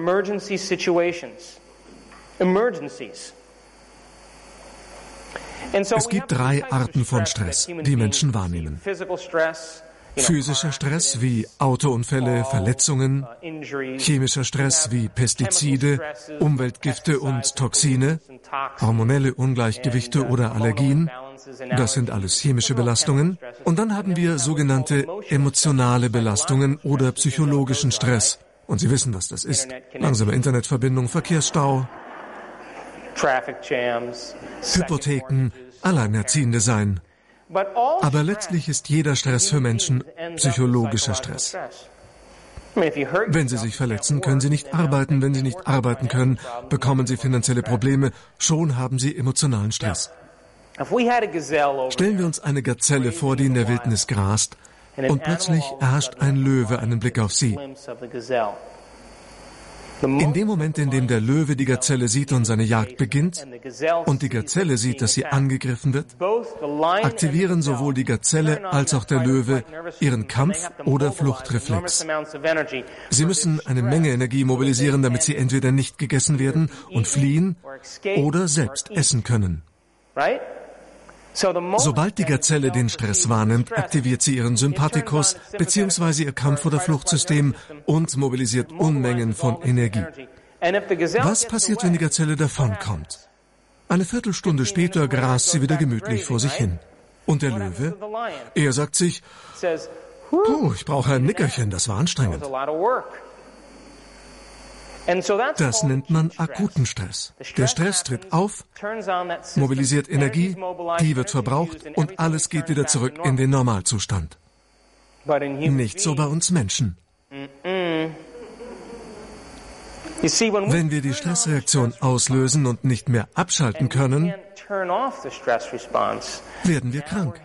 Es gibt 3 Arten von Stress, die Menschen wahrnehmen. Physischer Stress wie Autounfälle, Verletzungen, chemischer Stress wie Pestizide, Umweltgifte und Toxine, hormonelle Ungleichgewichte oder Allergien, das sind alles chemische Belastungen. Und dann haben wir sogenannte emotionale Belastungen oder psychologischen Stress. Und Sie wissen, was das ist. Langsame Internetverbindung, Verkehrsstau, Hypotheken, Alleinerziehende sein. Aber letztlich ist jeder Stress für Menschen psychologischer Stress. Wenn Sie sich verletzen, können Sie nicht arbeiten. Wenn Sie nicht arbeiten können, bekommen Sie finanzielle Probleme. Schon haben Sie emotionalen Stress. Stellen wir uns eine Gazelle vor, die in der Wildnis grast, und plötzlich erhascht ein Löwe einen Blick auf sie. In dem Moment, in dem der Löwe die Gazelle sieht und seine Jagd beginnt und die Gazelle sieht, dass sie angegriffen wird, aktivieren sowohl die Gazelle als auch der Löwe ihren Kampf- oder Fluchtreflex. Sie müssen eine Menge Energie mobilisieren, damit sie entweder nicht gegessen werden und fliehen oder selbst essen können. Sobald die Gazelle den Stress wahrnimmt, aktiviert sie ihren Sympathikus bzw. ihr Kampf- oder Fluchtsystem und mobilisiert Unmengen von Energie. Was passiert, wenn die Gazelle davonkommt? Eine Viertelstunde später grast sie wieder gemütlich vor sich hin. Und der Löwe? Er sagt sich, ich brauche ein Nickerchen, das war anstrengend. Das nennt man akuten Stress. Der Stress tritt auf, mobilisiert Energie, die wird verbraucht und alles geht wieder zurück in den Normalzustand. Nicht so bei uns Menschen. Wenn wir die Stressreaktion auslösen und nicht mehr abschalten können, werden wir krank.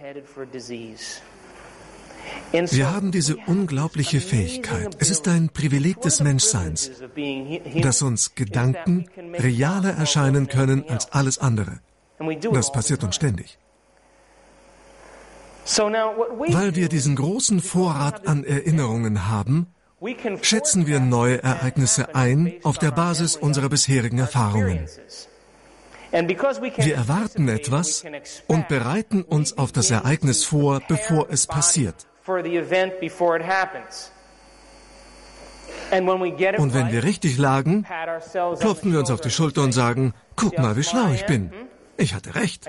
Wir haben diese unglaubliche Fähigkeit. Es ist ein Privileg des Menschseins, dass uns Gedanken realer erscheinen können als alles andere. Das passiert uns ständig. Weil wir diesen großen Vorrat an Erinnerungen haben, schätzen wir neue Ereignisse ein auf der Basis unserer bisherigen Erfahrungen. Wir erwarten etwas und bereiten uns auf das Ereignis vor, bevor es passiert. Und wenn wir richtig lagen, klopfen wir uns auf die Schulter und sagen, guck mal, wie schlau ich bin. Ich hatte recht.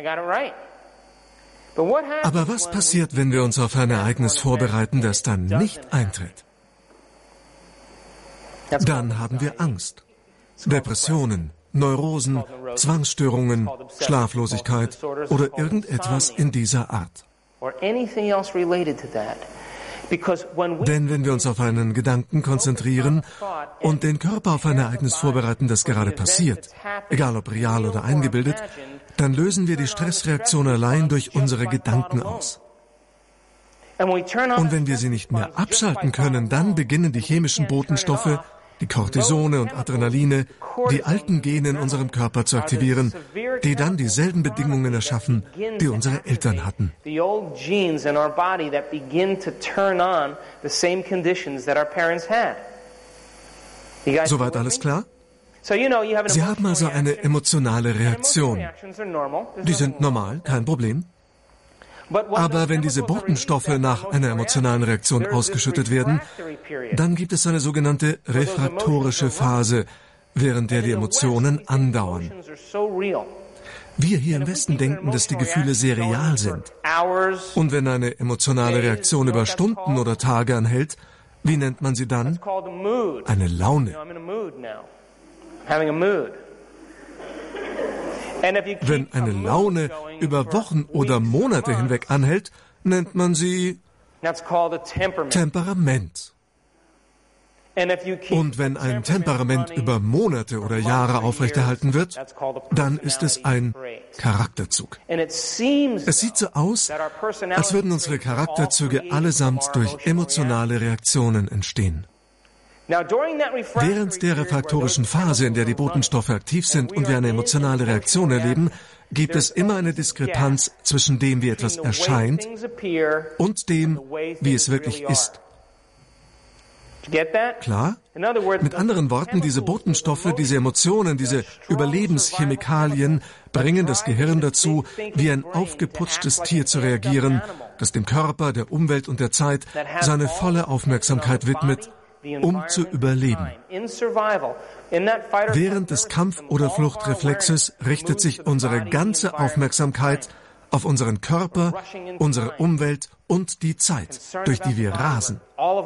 Aber was passiert, wenn wir uns auf ein Ereignis vorbereiten, das dann nicht eintritt? Dann haben wir Angst, Depressionen, Neurosen, Zwangsstörungen, Schlaflosigkeit oder irgendetwas in dieser Art. Denn wenn wir uns auf einen Gedanken konzentrieren und den Körper auf ein Ereignis vorbereiten, das gerade passiert, egal ob real oder eingebildet, dann lösen wir die Stressreaktion allein durch unsere Gedanken aus. Und wenn wir sie nicht mehr abschalten können, dann beginnen die chemischen Botenstoffe, die Cortisone und Adrenaline, die alten Gene in unserem Körper zu aktivieren, die dann dieselben Bedingungen erschaffen, die unsere Eltern hatten. Soweit alles klar? Sie haben also eine emotionale Reaktion. Die sind normal, kein Problem. Aber wenn diese Botenstoffe nach einer emotionalen Reaktion ausgeschüttet werden, dann gibt es eine sogenannte refraktorische Phase, während der die Emotionen andauern. Wir hier im Westen denken, dass die Gefühle sehr real sind. Und wenn eine emotionale Reaktion über Stunden oder Tage anhält, wie nennt man sie dann? Eine Laune. Wenn eine Laune über Wochen oder Monate hinweg anhält, nennt man sie Temperament. Und wenn ein Temperament über Monate oder Jahre aufrechterhalten wird, dann ist es ein Charakterzug. Es sieht so aus, als würden unsere Charakterzüge allesamt durch emotionale Reaktionen entstehen. Während der refraktorischen Phase, in der die Botenstoffe aktiv sind und wir eine emotionale Reaktion erleben, gibt es immer eine Diskrepanz zwischen dem, wie etwas erscheint, und dem, wie es wirklich ist. Klar? Mit anderen Worten, diese Botenstoffe, diese Emotionen, diese Überlebenschemikalien bringen das Gehirn dazu, wie ein aufgeputschtes Tier zu reagieren, das dem Körper, der Umwelt und der Zeit seine volle Aufmerksamkeit widmet, um zu überleben. Während des Kampf- oder Fluchtreflexes richtet sich unsere ganze Aufmerksamkeit auf unseren Körper, unsere Umwelt und die Zeit, durch die wir rasen.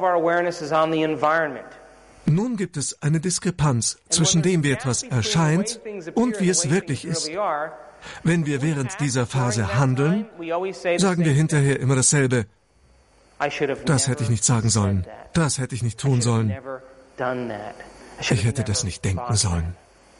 Nun gibt es eine Diskrepanz zwischen dem, wie etwas erscheint und wie es wirklich ist. Wenn wir während dieser Phase handeln, sagen wir hinterher immer dasselbe. Das hätte ich nicht sagen sollen. Das hätte ich nicht tun sollen. Ich hätte das nicht denken sollen.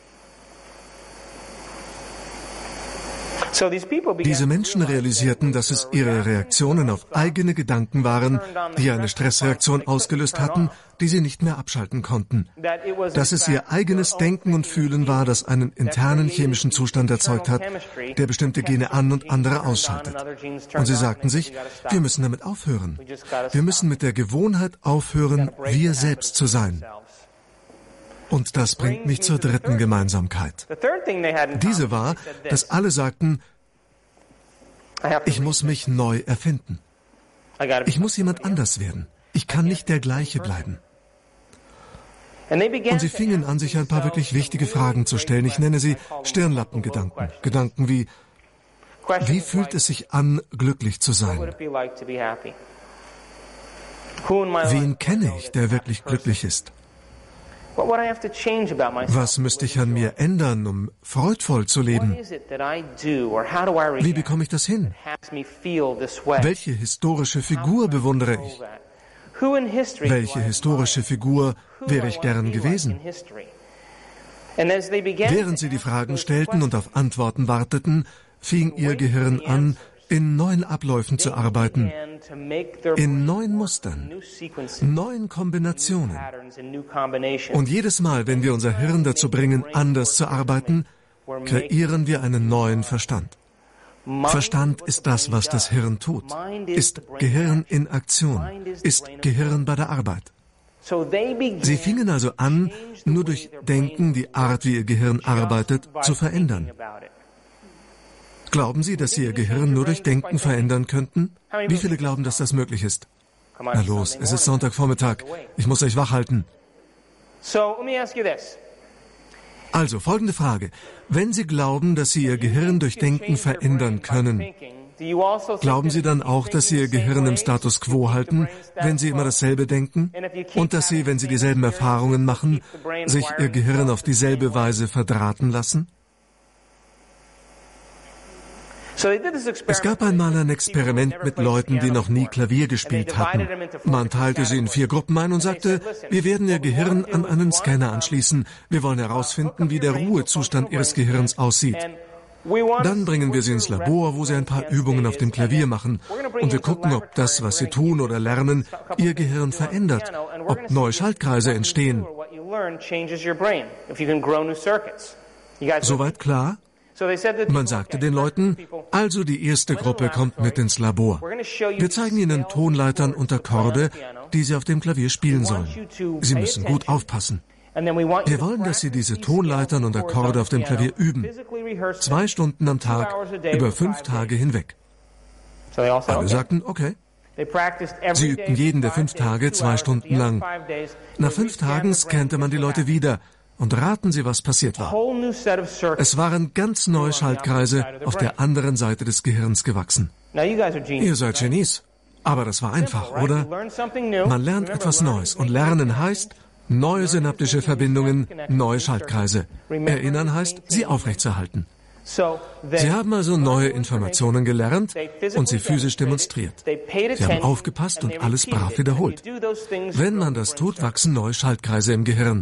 Diese Menschen realisierten, dass es ihre Reaktionen auf eigene Gedanken waren, die eine Stressreaktion ausgelöst hatten, die sie nicht mehr abschalten konnten. Dass es ihr eigenes Denken und Fühlen war, das einen internen chemischen Zustand erzeugt hat, der bestimmte Gene an und andere ausschaltet. Und sie sagten sich, wir müssen damit aufhören. Wir müssen mit der Gewohnheit aufhören, wir selbst zu sein. Und das bringt mich zur dritten Gemeinsamkeit. Diese war, dass alle sagten, Ich muss mich neu erfinden. Ich muss jemand anders werden. Ich kann nicht der gleiche bleiben. Und sie fingen an, sich ein paar wirklich wichtige Fragen zu stellen. Ich nenne sie Stirnlappengedanken. Gedanken wie fühlt es sich an, glücklich zu sein? Wen kenne ich, der wirklich glücklich ist? Was müsste ich an mir ändern, um freudvoll zu leben? Wie bekomme ich das hin? Welche historische Figur bewundere ich? Welche historische Figur wäre ich gern gewesen? Während sie die Fragen stellten und auf Antworten warteten, fing ihr Gehirn an, in neuen Abläufen zu arbeiten, in neuen Mustern, neuen Kombinationen. Und jedes Mal, wenn wir unser Hirn dazu bringen, anders zu arbeiten, kreieren wir einen neuen Verstand. Verstand ist das, was das Hirn tut, ist Gehirn in Aktion, ist Gehirn bei der Arbeit. Sie fingen also an, nur durch Denken die Art, wie ihr Gehirn arbeitet, zu verändern. Glauben Sie, dass Sie Ihr Gehirn nur durch Denken verändern könnten? Wie viele glauben, dass das möglich ist? Na los, es ist Sonntagvormittag. Ich muss euch wach halten. Also, folgende Frage. Wenn Sie glauben, dass Sie Ihr Gehirn durch Denken verändern können, glauben Sie dann auch, dass Sie Ihr Gehirn im Status quo halten, wenn Sie immer dasselbe denken? Und dass Sie, wenn Sie dieselben Erfahrungen machen, sich Ihr Gehirn auf dieselbe Weise verdrahten lassen? Es gab einmal ein Experiment mit Leuten, die noch nie Klavier gespielt hatten. Man teilte sie in 4 Gruppen ein und sagte, wir werden ihr Gehirn an einen Scanner anschließen. Wir wollen herausfinden, wie der Ruhezustand ihres Gehirns aussieht. Dann bringen wir sie ins Labor, wo sie ein paar Übungen auf dem Klavier machen. Und wir gucken, ob das, was sie tun oder lernen, ihr Gehirn verändert, ob neue Schaltkreise entstehen. Soweit klar? Man sagte den Leuten, also die erste Gruppe kommt mit ins Labor. Wir zeigen ihnen Tonleitern und Akkorde, die sie auf dem Klavier spielen sollen. Sie müssen gut aufpassen. Wir wollen, dass sie diese Tonleitern und Akkorde auf dem Klavier üben. 2 Stunden am Tag, über 5 Tage hinweg. Alle sagten, okay. Sie übten jeden der 5 Tage 2 Stunden lang. Nach 5 Tagen scannte man die Leute wieder. Und raten Sie, was passiert war. Es waren ganz neue Schaltkreise auf der anderen Seite des Gehirns gewachsen. Ihr seid Genies. Aber das war einfach, oder? Man lernt etwas Neues. Und lernen heißt, neue synaptische Verbindungen, neue Schaltkreise. Erinnern heißt, sie aufrechtzuerhalten. Sie haben also neue Informationen gelernt und sie physisch demonstriert. Sie haben aufgepasst und alles brav wiederholt. Wenn man das tut, wachsen neue Schaltkreise im Gehirn.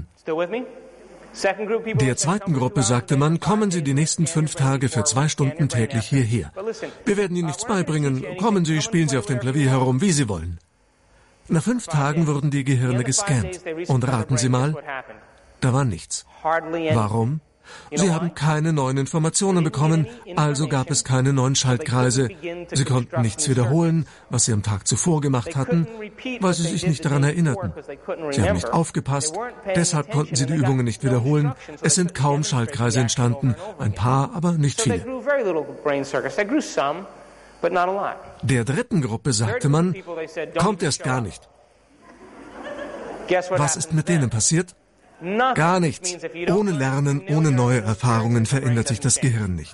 Der zweiten Gruppe sagte man, kommen Sie die nächsten 5 Tage für 2 Stunden täglich hierher. Wir werden Ihnen nichts beibringen. Kommen Sie, spielen Sie auf dem Klavier herum, wie Sie wollen. Nach 5 Tagen wurden die Gehirne gescannt. Und raten Sie mal, da war nichts. Warum? Sie haben keine neuen Informationen bekommen, also gab es keine neuen Schaltkreise. Sie konnten nichts wiederholen, was sie am Tag zuvor gemacht hatten, weil sie sich nicht daran erinnerten. Sie haben nicht aufgepasst, deshalb konnten sie die Übungen nicht wiederholen. Es sind kaum Schaltkreise entstanden, ein paar, aber nicht viele. Der dritten Gruppe sagte man, kommt erst gar nicht. Was ist mit denen passiert? Gar nichts. Ohne Lernen, ohne neue Erfahrungen verändert sich das Gehirn nicht.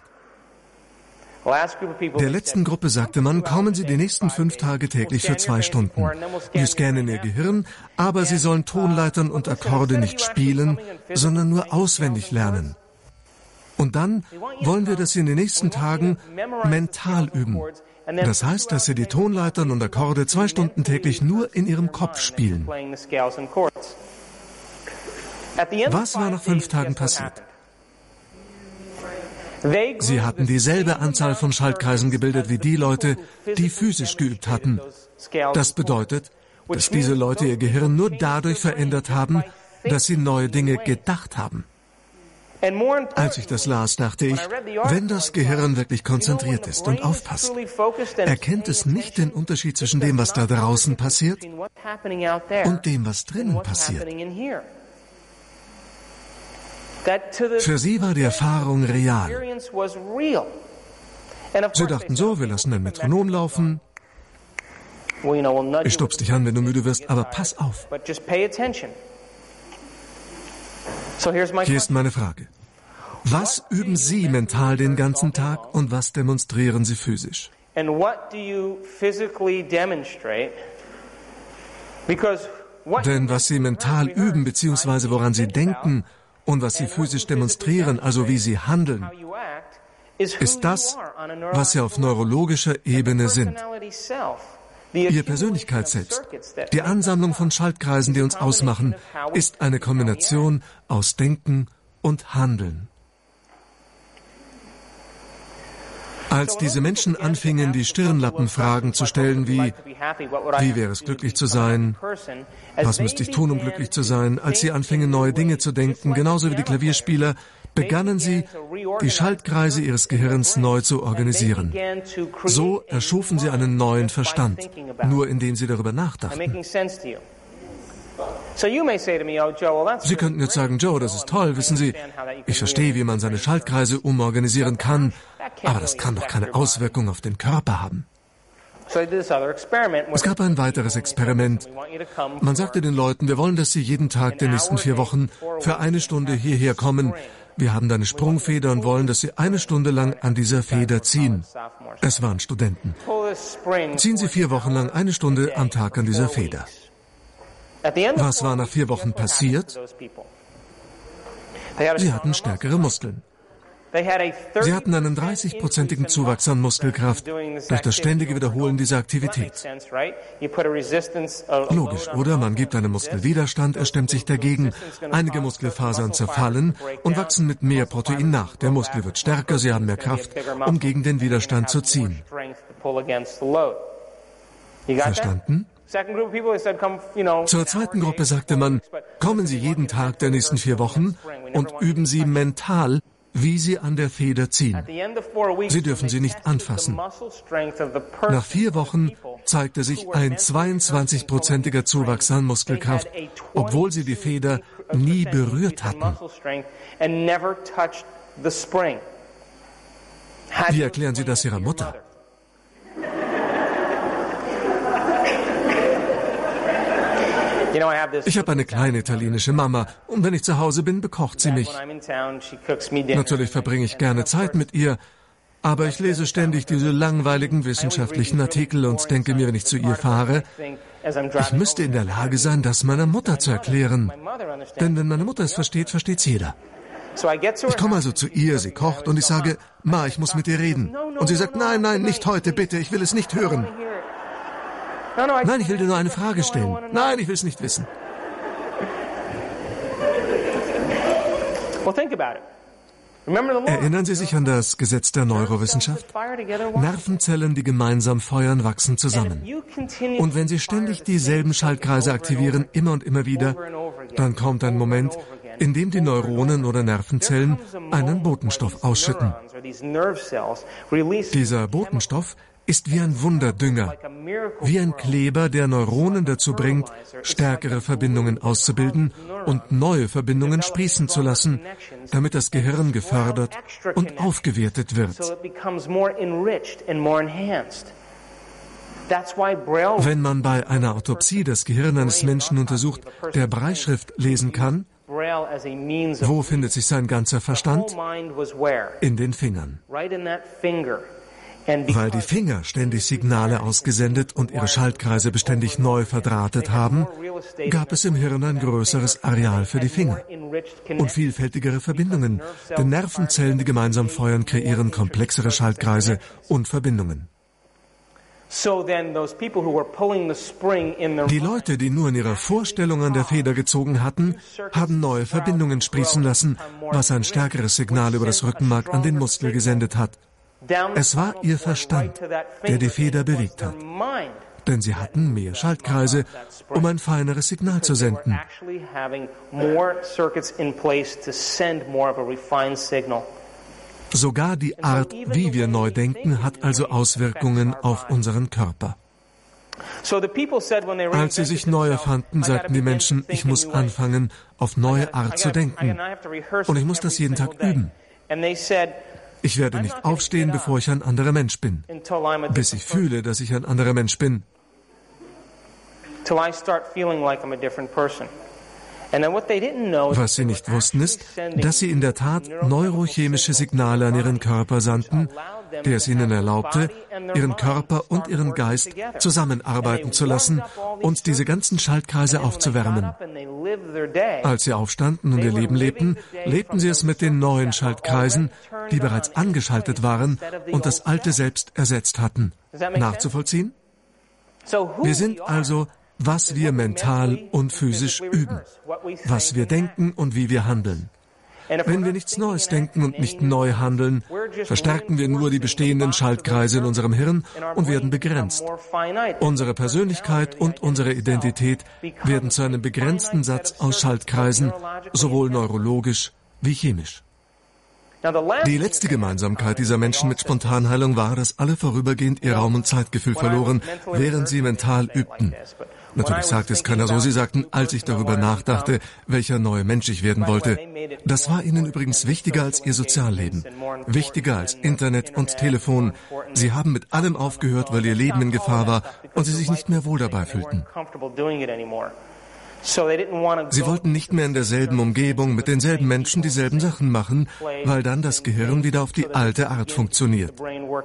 Der letzten Gruppe sagte man, kommen Sie die nächsten 5 Tage täglich für 2 Stunden. Wir scannen Ihr Gehirn, aber Sie sollen Tonleitern und Akkorde nicht spielen, sondern nur auswendig lernen. Und dann wollen wir, dass Sie in den nächsten Tagen mental üben. Das heißt, dass Sie die Tonleitern und Akkorde 2 Stunden täglich nur in Ihrem Kopf spielen. Was war nach 5 Tagen passiert? Sie hatten dieselbe Anzahl von Schaltkreisen gebildet wie die Leute, die physisch geübt hatten. Das bedeutet, dass diese Leute ihr Gehirn nur dadurch verändert haben, dass sie neue Dinge gedacht haben. Als ich das las, dachte ich, wenn das Gehirn wirklich konzentriert ist und aufpasst, erkennt es nicht den Unterschied zwischen dem, was da draußen passiert, und dem, was drinnen passiert. Für sie war die Erfahrung real. Sie dachten so, wir lassen ein Metronom laufen. Ich stupse dich an, wenn du müde wirst, aber pass auf. Hier ist meine Frage. Was üben Sie mental den ganzen Tag und was demonstrieren Sie physisch? Denn was Sie mental üben bzw. woran Sie denken und was Sie physisch demonstrieren, also wie Sie handeln, ist das, was Sie auf neurologischer Ebene sind. Ihr Persönlichkeitsselbst, die Ansammlung von Schaltkreisen, die uns ausmachen, ist eine Kombination aus Denken und Handeln. Als diese Menschen anfingen, die Stirnlappenfragen zu stellen wie wäre es glücklich zu sein, was müsste ich tun, um glücklich zu sein, als sie anfingen, neue Dinge zu denken, genauso wie die Klavierspieler, begannen sie, die Schaltkreise ihres Gehirns neu zu organisieren. So erschufen sie einen neuen Verstand, nur indem sie darüber nachdachten. Sie könnten jetzt sagen, Joe, das ist toll, wissen Sie, ich verstehe, wie man seine Schaltkreise umorganisieren kann, aber das kann doch keine Auswirkung auf den Körper haben. Es gab ein weiteres Experiment. Man sagte den Leuten, wir wollen, dass sie jeden Tag der nächsten 4 Wochen für 1 Stunde hierher kommen. Wir haben da eine Sprungfeder und wollen, dass Sie 1 Stunde lang an dieser Feder ziehen. Es waren Studenten. Ziehen Sie 4 Wochen lang 1 Stunde am Tag an dieser Feder. Was war nach 4 Wochen passiert? Sie hatten stärkere Muskeln. Sie hatten einen 30-prozentigen Zuwachs an Muskelkraft durch das ständige Wiederholen dieser Aktivität. Logisch, oder? Man gibt einem Muskel Widerstand, er stemmt sich dagegen. Einige Muskelfasern zerfallen und wachsen mit mehr Protein nach. Der Muskel wird stärker, sie haben mehr Kraft, um gegen den Widerstand zu ziehen. Verstanden? Zur zweiten Gruppe sagte man, kommen Sie jeden Tag der nächsten 4 Wochen und üben Sie mental, wie Sie an der Feder ziehen. Sie dürfen sie nicht anfassen. Nach 4 Wochen zeigte sich ein 22-prozentiger Zuwachs an Muskelkraft, obwohl sie die Feder nie berührt hatten. Wie erklären Sie das Ihrer Mutter? Ich habe eine kleine italienische Mama und wenn ich zu Hause bin, bekocht sie mich. Natürlich verbringe ich gerne Zeit mit ihr, aber ich lese ständig diese langweiligen wissenschaftlichen Artikel und denke mir, wenn ich zu ihr fahre, ich müsste in der Lage sein, das meiner Mutter zu erklären. Denn wenn meine Mutter es versteht, versteht es jeder. Ich komme also zu ihr, sie kocht und ich sage, Ma, ich muss mit dir reden. Und sie sagt, nein, nein, nicht heute, bitte, ich will es nicht hören. Nein, ich will dir nur eine Frage stellen. Nein, ich will es nicht wissen. Erinnern Sie sich an das Gesetz der Neurowissenschaft? Nervenzellen, die gemeinsam feuern, wachsen zusammen. Und wenn Sie ständig dieselben Schaltkreise aktivieren, immer und immer wieder, dann kommt ein Moment, in dem die Neuronen oder Nervenzellen einen Botenstoff ausschütten. Dieser Botenstoff ist wie ein Wunderdünger, wie ein Kleber, der Neuronen dazu bringt, stärkere Verbindungen auszubilden und neue Verbindungen sprießen zu lassen, damit das Gehirn gefördert und aufgewertet wird. Wenn man bei einer Autopsie das Gehirn eines Menschen untersucht, der Brailleschrift lesen kann, wo findet sich sein ganzer Verstand? In den Fingern. Weil die Finger ständig Signale ausgesendet und ihre Schaltkreise beständig neu verdrahtet haben, gab es im Hirn ein größeres Areal für die Finger und vielfältigere Verbindungen, denn Nervenzellen, die gemeinsam feuern, kreieren komplexere Schaltkreise und Verbindungen. Die Leute, die nur in ihrer Vorstellung an der Feder gezogen hatten, haben neue Verbindungen sprießen lassen, was ein stärkeres Signal über das Rückenmark an den Muskel gesendet hat. Es war ihr Verstand, der die Feder bewegt hat, denn sie hatten mehr Schaltkreise, um ein feineres Signal zu senden. Sogar die Art, wie wir neu denken, hat also Auswirkungen auf unseren Körper. Als sie sich neu erfanden, sagten die Menschen, ich muss anfangen, auf neue Art zu denken. Und ich muss das jeden Tag üben. Ich werde nicht aufstehen, bevor ich ein anderer Mensch bin, bis ich fühle, dass ich ein anderer Mensch bin. Was sie nicht wussten ist, dass sie in der Tat neurochemische Signale an ihren Körper sandten, der es ihnen erlaubte, ihren Körper und ihren Geist zusammenarbeiten zu lassen und diese ganzen Schaltkreise aufzuwärmen. Als sie aufstanden und ihr Leben lebten, lebten sie es mit den neuen Schaltkreisen, die bereits angeschaltet waren und das alte Selbst ersetzt hatten. Nachzuvollziehen? Wir sind also, was wir mental und physisch üben, was wir denken und wie wir handeln. Wenn wir nichts Neues denken und nicht neu handeln, verstärken wir nur die bestehenden Schaltkreise in unserem Hirn und werden begrenzt. Unsere Persönlichkeit und unsere Identität werden zu einem begrenzten Satz aus Schaltkreisen, sowohl neurologisch wie chemisch. Die letzte Gemeinsamkeit dieser Menschen mit Spontanheilung war, dass alle vorübergehend ihr Raum- und Zeitgefühl verloren, während sie mental übten. Natürlich sagte es keiner so, sie sagten, als ich darüber nachdachte, welcher neue Mensch ich werden wollte. Das war ihnen übrigens wichtiger als ihr Sozialleben, wichtiger als Internet und Telefon. Sie haben mit allem aufgehört, weil ihr Leben in Gefahr war und sie sich nicht mehr wohl dabei fühlten. Sie wollten nicht mehr in derselben Umgebung mit denselben Menschen dieselben Sachen machen, weil dann das Gehirn wieder auf die alte Art funktioniert.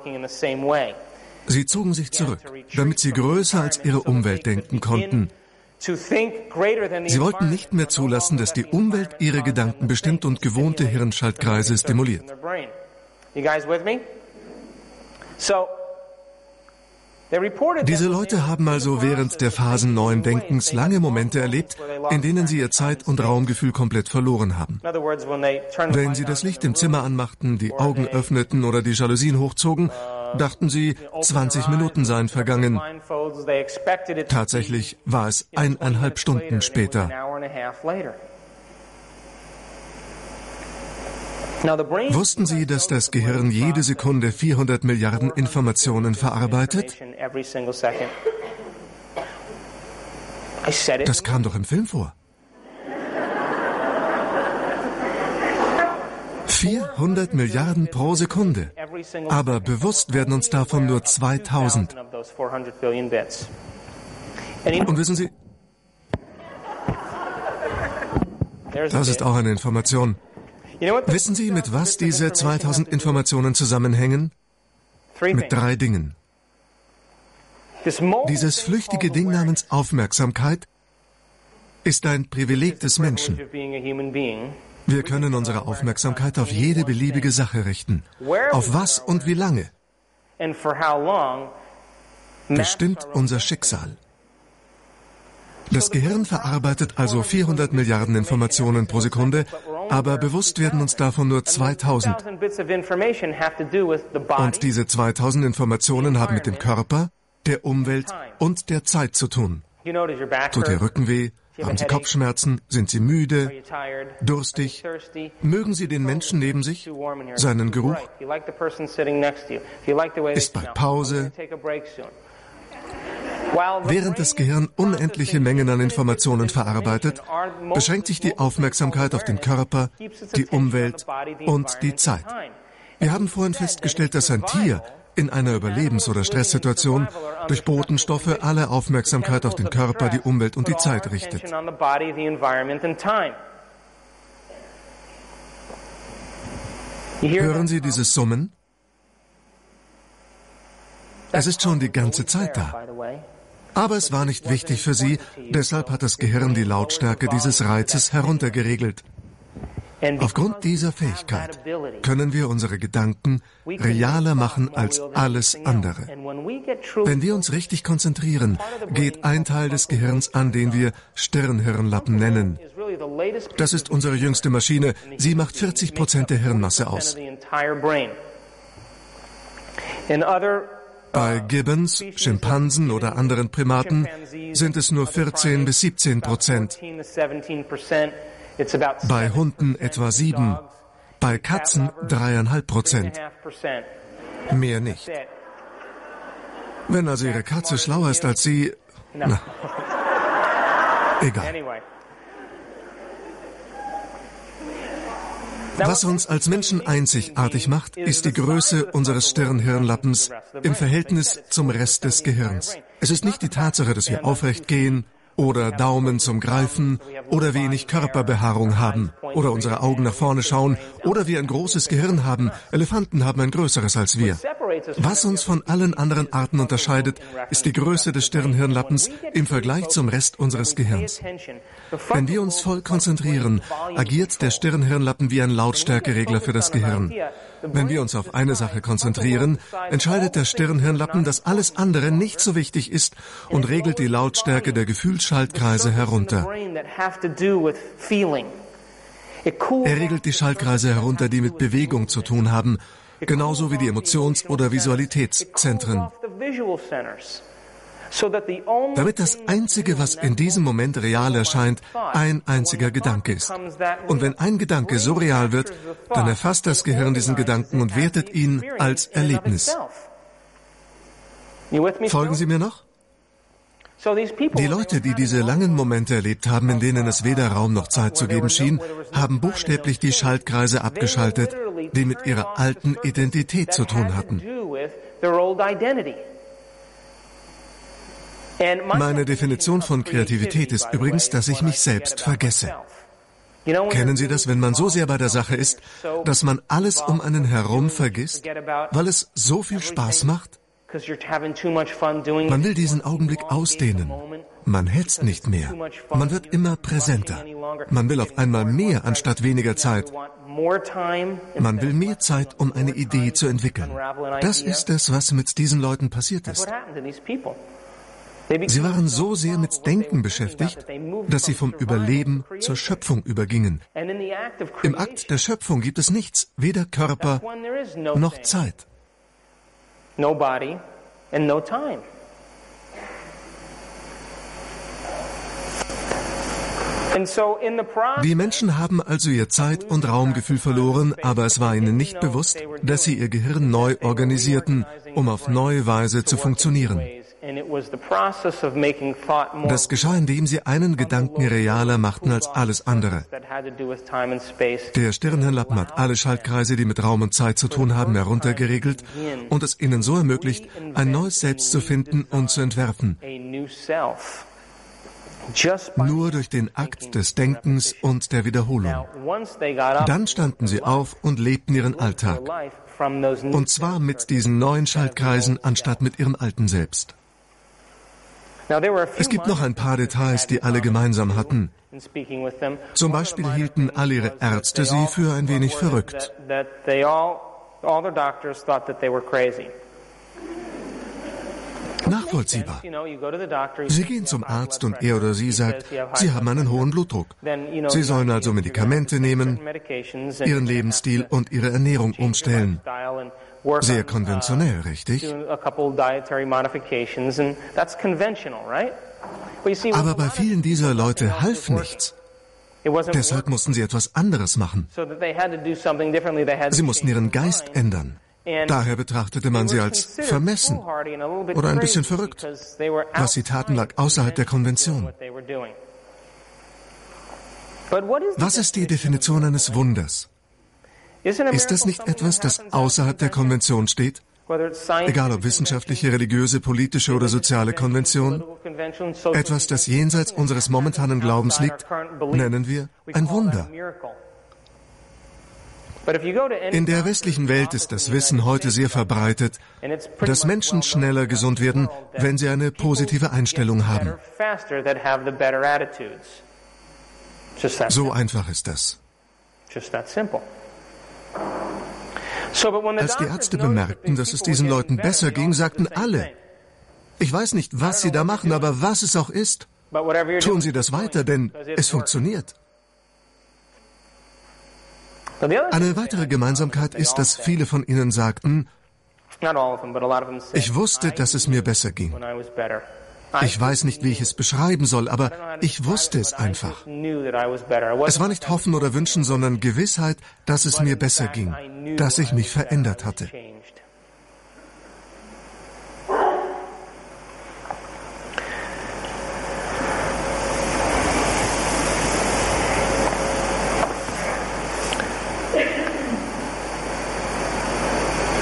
Sie zogen sich zurück, damit sie größer als ihre Umwelt denken konnten. Sie wollten nicht mehr zulassen, dass die Umwelt ihre Gedanken bestimmt und gewohnte Hirnschaltkreise stimuliert. Diese Leute haben also während der Phasen neuen Denkens lange Momente erlebt, in denen sie ihr Zeit- und Raumgefühl komplett verloren haben. Wenn sie das Licht im Zimmer anmachten, die Augen öffneten oder die Jalousien hochzogen, dachten sie, 20 Minuten seien vergangen. Tatsächlich war es 1,5 Stunden später. Wussten Sie, dass das Gehirn jede Sekunde 400 Milliarden Informationen verarbeitet? Das kam doch im Film vor. 400 Milliarden pro Sekunde. Aber bewusst werden uns davon nur 2000. Und wissen Sie, das ist auch eine Information. Wissen Sie, mit was diese 2000 Informationen zusammenhängen? Mit 3 Dingen. Dieses flüchtige Ding namens Aufmerksamkeit ist ein Privileg des Menschen. Wir können unsere Aufmerksamkeit auf jede beliebige Sache richten. Auf was und wie lange bestimmt unser Schicksal. Das Gehirn verarbeitet also 400 Milliarden Informationen pro Sekunde, aber bewusst werden uns davon nur 2000. Und diese 2000 Informationen haben mit dem Körper, der Umwelt und der Zeit zu tun. Tut Ihr Rücken weh? Haben Sie Kopfschmerzen? Sind Sie müde? Durstig? Mögen Sie den Menschen neben sich? Seinen Geruch? Ist bald Pause? Während das Gehirn unendliche Mengen an Informationen verarbeitet, beschränkt sich die Aufmerksamkeit auf den Körper, die Umwelt und die Zeit. Wir haben vorhin festgestellt, dass ein Tier in einer Überlebens- oder Stresssituation durch Botenstoffe alle Aufmerksamkeit auf den Körper, die Umwelt und die Zeit richtet. Hören Sie dieses Summen? Es ist schon die ganze Zeit da. Aber es war nicht wichtig für sie, deshalb hat das Gehirn die Lautstärke dieses Reizes heruntergeregelt. Aufgrund dieser Fähigkeit können wir unsere Gedanken realer machen als alles andere. Wenn wir uns richtig konzentrieren, geht ein Teil des Gehirns an, den wir Stirnhirnlappen nennen. Das ist unsere jüngste Maschine. Sie macht 40% der Hirnmasse aus. Bei Gibbons, Schimpansen oder anderen Primaten sind es nur 14 bis 17%. Bei Hunden etwa 7%. Bei Katzen 3,5%. Mehr nicht. Wenn also Ihre Katze schlauer ist als Sie, na, egal. Was uns als Menschen einzigartig macht, ist die Größe unseres Stirnhirnlappens im Verhältnis zum Rest des Gehirns. Es ist nicht die Tatsache, dass wir aufrecht gehen oder Daumen zum Greifen oder wenig Körperbehaarung haben oder unsere Augen nach vorne schauen oder wir ein großes Gehirn haben. Elefanten haben ein größeres als wir. Was uns von allen anderen Arten unterscheidet, ist die Größe des Stirnhirnlappens im Vergleich zum Rest unseres Gehirns. Wenn wir uns voll konzentrieren, agiert der Stirnhirnlappen wie ein Lautstärkeregler für das Gehirn. Wenn wir uns auf eine Sache konzentrieren, entscheidet der Stirnhirnlappen, dass alles andere nicht so wichtig ist und regelt die Lautstärke der Gefühlsschaltkreise herunter. Er regelt die Schaltkreise herunter, die mit Bewegung zu tun haben, genauso wie die Emotions- oder Visualitätszentren. Damit das Einzige, was in diesem Moment real erscheint, ein einziger Gedanke ist. Und wenn ein Gedanke so real wird, dann erfasst das Gehirn diesen Gedanken und wertet ihn als Erlebnis. Folgen Sie mir noch? Die Leute, die diese langen Momente erlebt haben, in denen es weder Raum noch Zeit zu geben schien, haben buchstäblich die Schaltkreise abgeschaltet, die mit ihrer alten Identität zu tun hatten. Meine Definition von Kreativität ist übrigens, dass ich mich selbst vergesse. Kennen Sie das, wenn man so sehr bei der Sache ist, dass man alles um einen herum vergisst, weil es so viel Spaß macht? Man will diesen Augenblick ausdehnen. Man hetzt nicht mehr. Man wird immer präsenter. Man will auf einmal mehr anstatt weniger Zeit. Man will mehr Zeit, um eine Idee zu entwickeln. Das ist es, was mit diesen Leuten passiert ist. Sie waren so sehr mit Denken beschäftigt, dass sie vom Überleben zur Schöpfung übergingen. Im Akt der Schöpfung gibt es nichts, weder Körper noch Zeit. No body and no time. Die Menschen haben also ihr Zeit- und Raumgefühl verloren, aber es war ihnen nicht bewusst, dass sie ihr Gehirn neu organisierten, um auf neue Weise zu funktionieren. Das geschah, indem sie einen Gedanken realer machten als alles andere. Der Stirnhirnlappen hat alle Schaltkreise, die mit Raum und Zeit zu tun haben, heruntergeregelt und es ihnen so ermöglicht, ein neues Selbst zu finden und zu entwerfen. Nur durch den Akt des Denkens und der Wiederholung. Dann standen sie auf und lebten ihren Alltag. Und zwar mit diesen neuen Schaltkreisen anstatt mit ihrem alten Selbst. Es gibt noch ein paar Details, die alle gemeinsam hatten. Zum Beispiel hielten alle ihre Ärzte sie für ein wenig verrückt. Nachvollziehbar. Sie gehen zum Arzt und er oder sie sagt, Sie haben einen hohen Blutdruck. Sie sollen also Medikamente nehmen, ihren Lebensstil und ihre Ernährung umstellen. Sehr konventionell, richtig? Aber bei vielen dieser Leute half nichts. Deshalb mussten sie etwas anderes machen. Sie mussten ihren Geist ändern. Daher betrachtete man sie als vermessen oder ein bisschen verrückt. Was sie taten, lag außerhalb der Konvention. Was ist die Definition eines Wunders? Ist das nicht etwas, das außerhalb der Konvention steht? Egal ob wissenschaftliche, religiöse, politische oder soziale Konvention. Etwas, das jenseits unseres momentanen Glaubens liegt, nennen wir ein Wunder. In der westlichen Welt ist das Wissen heute sehr verbreitet, dass Menschen schneller gesund werden, wenn sie eine positive Einstellung haben. So einfach ist das. Als die Ärzte bemerkten, dass es diesen Leuten besser ging, sagten alle, ich weiß nicht, was sie da machen, aber was es auch ist, tun Sie das weiter, denn es funktioniert. Eine weitere Gemeinsamkeit ist, dass viele von ihnen sagten, ich wusste, dass es mir besser ging. Ich weiß nicht, wie ich es beschreiben soll, aber ich wusste es einfach. Es war nicht Hoffen oder Wünschen, sondern Gewissheit, dass es mir besser ging, dass ich mich verändert hatte.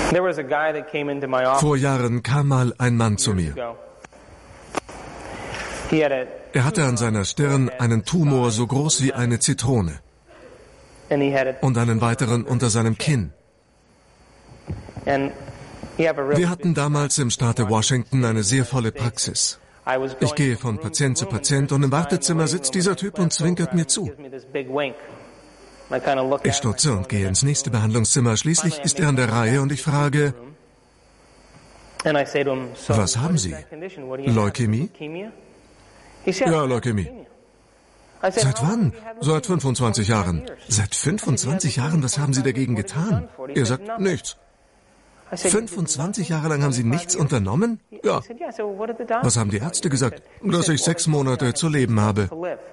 Vor Jahren kam mal ein Mann zu mir. Er hatte an seiner Stirn einen Tumor so groß wie eine Zitrone und einen weiteren unter seinem Kinn. Wir hatten damals im Staate Washington eine sehr volle Praxis. Ich gehe von Patient zu Patient und im Wartezimmer sitzt dieser Typ und zwinkert mir zu. Ich stutze und gehe ins nächste Behandlungszimmer. Schließlich ist er an der Reihe und ich frage, was haben Sie? Leukämie? Ja, Leukämie. Seit wann? Seit 25 Jahren. Seit 25 Jahren? Was haben Sie dagegen getan? Er sagt, nichts. 25 Jahre lang haben Sie nichts unternommen? Ja. Was haben die Ärzte gesagt? Dass ich 6 Monate zu leben habe.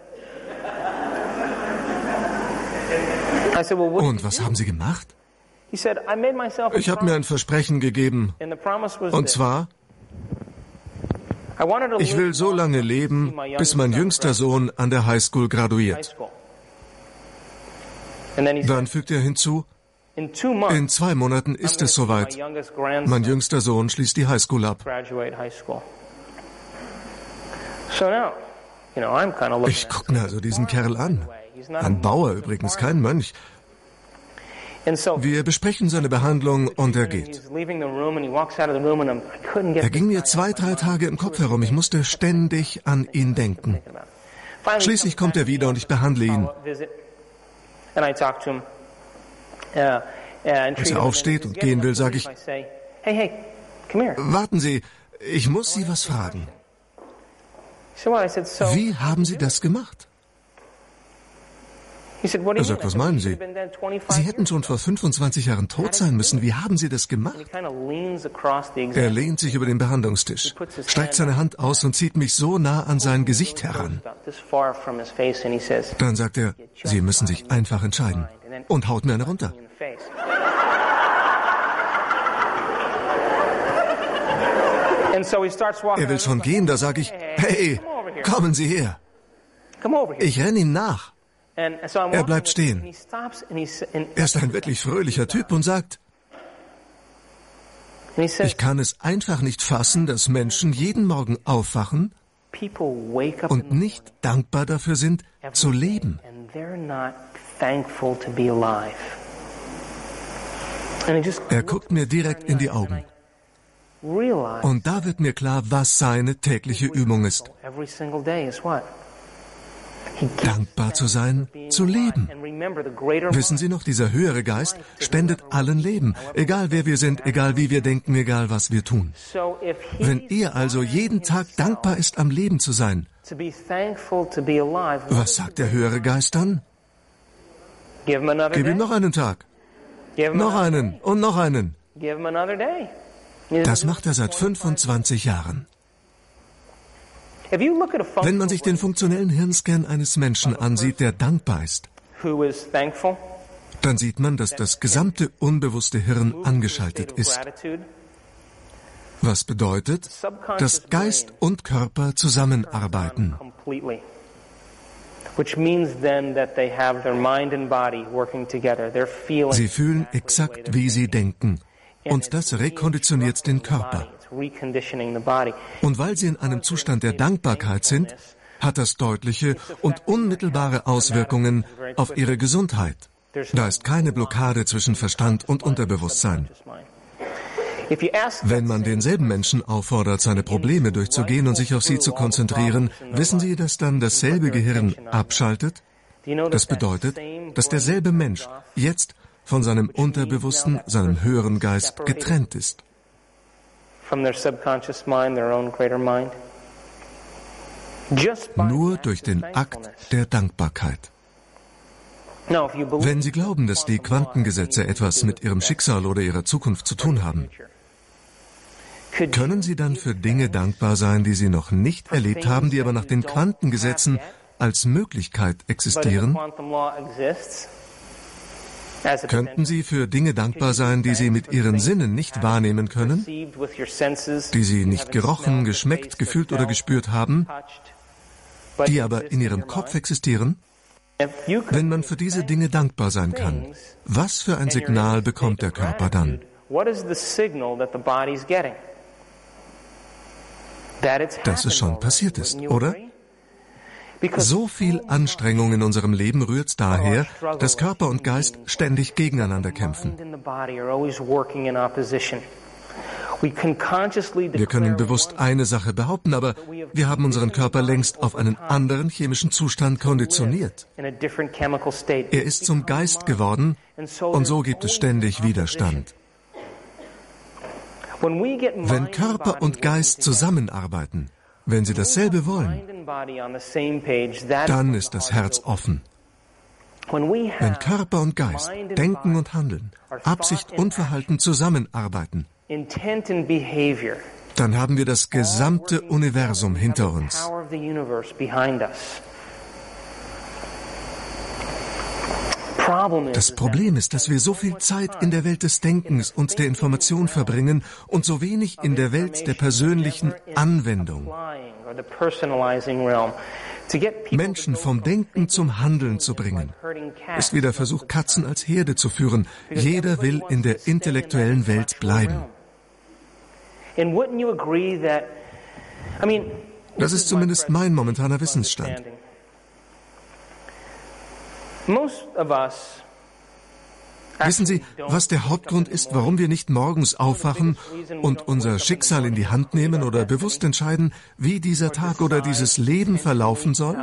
Und was haben Sie gemacht? Ich habe mir ein Versprechen gegeben. Und zwar, ich will so lange leben, bis mein jüngster Sohn an der Highschool graduiert. Dann fügt er hinzu, in 2 Monaten ist es soweit. Mein jüngster Sohn schließt die Highschool ab. Ich gucke mir also diesen Kerl an. Ein Bauer übrigens, kein Mönch. Wir besprechen seine Behandlung und er geht. Er ging mir 2, 3 Tage im Kopf herum. Ich musste ständig an ihn denken. Schließlich kommt er wieder und ich behandle ihn. Als er aufsteht und gehen will, sage ich, warten Sie, ich muss Sie was fragen. Wie haben Sie das gemacht? Er sagt, was meinen Sie? Sie hätten schon vor 25 Jahren tot sein müssen. Wie haben Sie das gemacht? Er lehnt sich über den Behandlungstisch, streckt seine Hand aus und zieht mich so nah an sein Gesicht heran. Dann sagt er, Sie müssen sich einfach entscheiden und haut mir eine runter. Er will schon gehen, da sage ich, hey, kommen Sie her. Ich renne ihm nach. Er bleibt stehen. Er ist ein wirklich fröhlicher Typ und sagt, ich kann es einfach nicht fassen, dass Menschen jeden Morgen aufwachen und nicht dankbar dafür sind, zu leben. Er guckt mir direkt in die Augen. Und da wird mir klar, was seine tägliche Übung ist. Dankbar zu sein, zu leben. Wissen Sie noch, dieser höhere Geist spendet allen Leben, egal wer wir sind, egal wie wir denken, egal was wir tun. Wenn er also jeden Tag dankbar ist, am Leben zu sein, was sagt der höhere Geist dann? Gib ihm noch einen Tag, noch einen und noch einen. Das macht er seit 25 Jahren. Wenn man sich den funktionellen Hirnscan eines Menschen ansieht, der dankbar ist, dann sieht man, dass das gesamte unbewusste Hirn angeschaltet ist. Was bedeutet, dass Geist und Körper zusammenarbeiten. Sie fühlen exakt, wie sie denken. Und das rekonditioniert den Körper. Und weil sie in einem Zustand der Dankbarkeit sind, hat das deutliche und unmittelbare Auswirkungen auf ihre Gesundheit. Da ist keine Blockade zwischen Verstand und Unterbewusstsein. Wenn man denselben Menschen auffordert, seine Probleme durchzugehen und sich auf sie zu konzentrieren, wissen Sie, dass dann dasselbe Gehirn abschaltet? Das bedeutet, dass derselbe Mensch jetzt von seinem Unterbewussten, seinem höheren Geist getrennt ist. Nur durch den Akt der Dankbarkeit. Wenn Sie glauben, dass die Quantengesetze etwas mit Ihrem Schicksal oder Ihrer Zukunft zu tun haben, können Sie dann für Dinge dankbar sein, die Sie noch nicht erlebt haben, die aber nach den Quantengesetzen als Möglichkeit existieren? Könnten Sie für Dinge dankbar sein, die Sie mit Ihren Sinnen nicht wahrnehmen können, die Sie nicht gerochen, geschmeckt, gefühlt oder gespürt haben, die aber in Ihrem Kopf existieren? Wenn man für diese Dinge dankbar sein kann, was für ein Signal bekommt der Körper dann? dass es schon passiert ist, oder? So viel Anstrengung in unserem Leben rührt daher, dass Körper und Geist ständig gegeneinander kämpfen. Wir können bewusst eine Sache behaupten, aber wir haben unseren Körper längst auf einen anderen chemischen Zustand konditioniert. Er ist zum Geist geworden und so gibt es ständig Widerstand. Wenn Körper und Geist zusammenarbeiten, wenn sie dasselbe wollen, dann ist das Herz offen. Wenn Körper und Geist, Denken und Handeln, Absicht und Verhalten zusammenarbeiten, dann haben wir das gesamte Universum hinter uns. Das Problem ist, dass wir so viel Zeit in der Welt des Denkens und der Information verbringen und so wenig in der Welt der persönlichen Anwendung. Menschen vom Denken zum Handeln zu bringen, ist wie der Versuch, Katzen als Herde zu führen. Jeder will in der intellektuellen Welt bleiben. Das ist zumindest mein momentaner Wissensstand. Wissen Sie, was der Hauptgrund ist, warum wir nicht morgens aufwachen und unser Schicksal in die Hand nehmen oder bewusst entscheiden, wie dieser Tag oder dieses Leben verlaufen soll?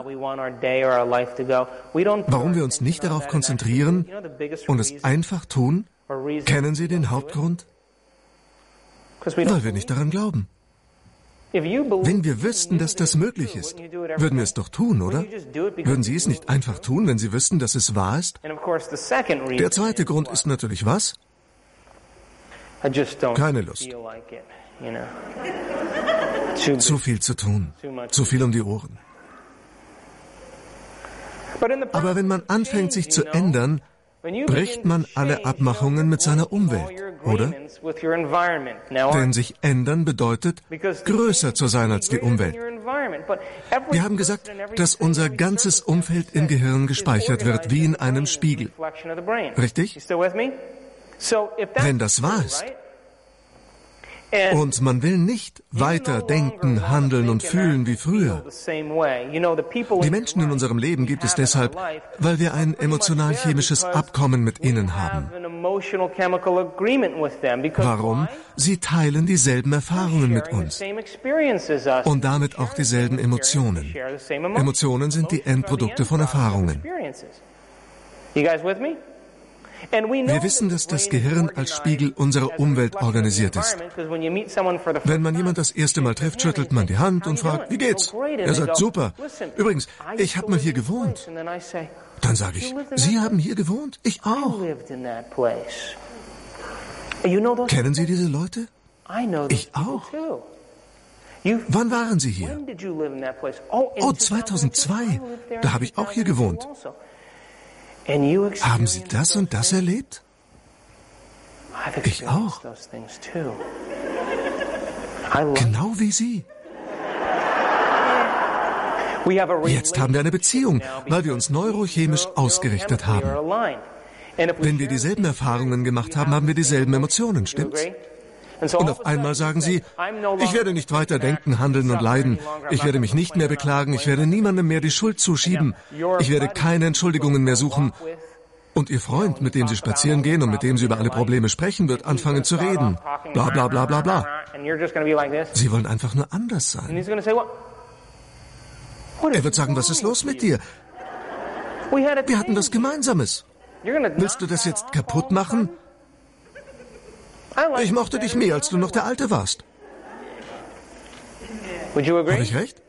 Warum wir uns nicht darauf konzentrieren und es einfach tun? Kennen Sie den Hauptgrund? Weil wir nicht daran glauben. Wenn wir wüssten, dass das möglich ist, würden wir es doch tun, oder? Würden Sie es nicht einfach tun, wenn Sie wüssten, dass es wahr ist? Der zweite Grund ist natürlich was? Keine Lust. Zu viel zu tun. Zu viel um die Ohren. Aber wenn man anfängt, sich zu ändern, bricht man alle Abmachungen mit seiner Umwelt, oder? Denn sich ändern bedeutet, größer zu sein als die Umwelt. Wir haben gesagt, dass unser ganzes Umfeld im Gehirn gespeichert wird, wie in einem Spiegel. Richtig? Wenn das wahr ist, und man will nicht weiter denken, handeln und fühlen wie früher. Die Menschen in unserem Leben gibt es deshalb, weil wir ein emotional-chemisches Abkommen mit ihnen haben. Warum? Sie teilen dieselben Erfahrungen mit uns und damit auch dieselben Emotionen. Emotionen sind die Endprodukte von Erfahrungen. Wir wissen, dass das Gehirn als Spiegel unserer Umwelt organisiert ist. Wenn man jemand das erste Mal trifft, schüttelt man die Hand und fragt, wie geht's? Er sagt, super. Übrigens, ich habe mal hier gewohnt. Dann sage ich, Sie haben hier gewohnt? Ich auch. Kennen Sie diese Leute? Ich auch. Wann waren Sie hier? Oh, 2002. Da habe ich auch hier gewohnt. Haben Sie das und das erlebt? Ich auch. Genau wie Sie. Jetzt haben wir eine Beziehung, weil wir uns neurochemisch ausgerichtet haben. Wenn wir dieselben Erfahrungen gemacht haben, haben wir dieselben Emotionen, stimmt's? Und auf einmal sagen Sie, ich werde nicht weiter denken, handeln und leiden. Ich werde mich nicht mehr beklagen. Ich werde niemandem mehr die Schuld zuschieben. Ich werde keine Entschuldigungen mehr suchen. Und Ihr Freund, mit dem Sie spazieren gehen und mit dem Sie über alle Probleme sprechen, wird anfangen zu reden. Bla bla bla bla bla. Sie wollen einfach nur anders sein. Er wird sagen, was ist los mit dir? Wir hatten das Gemeinsames. Willst du das jetzt kaputt machen? Ich mochte dich mehr, als du noch der Alte warst. Habe ich recht?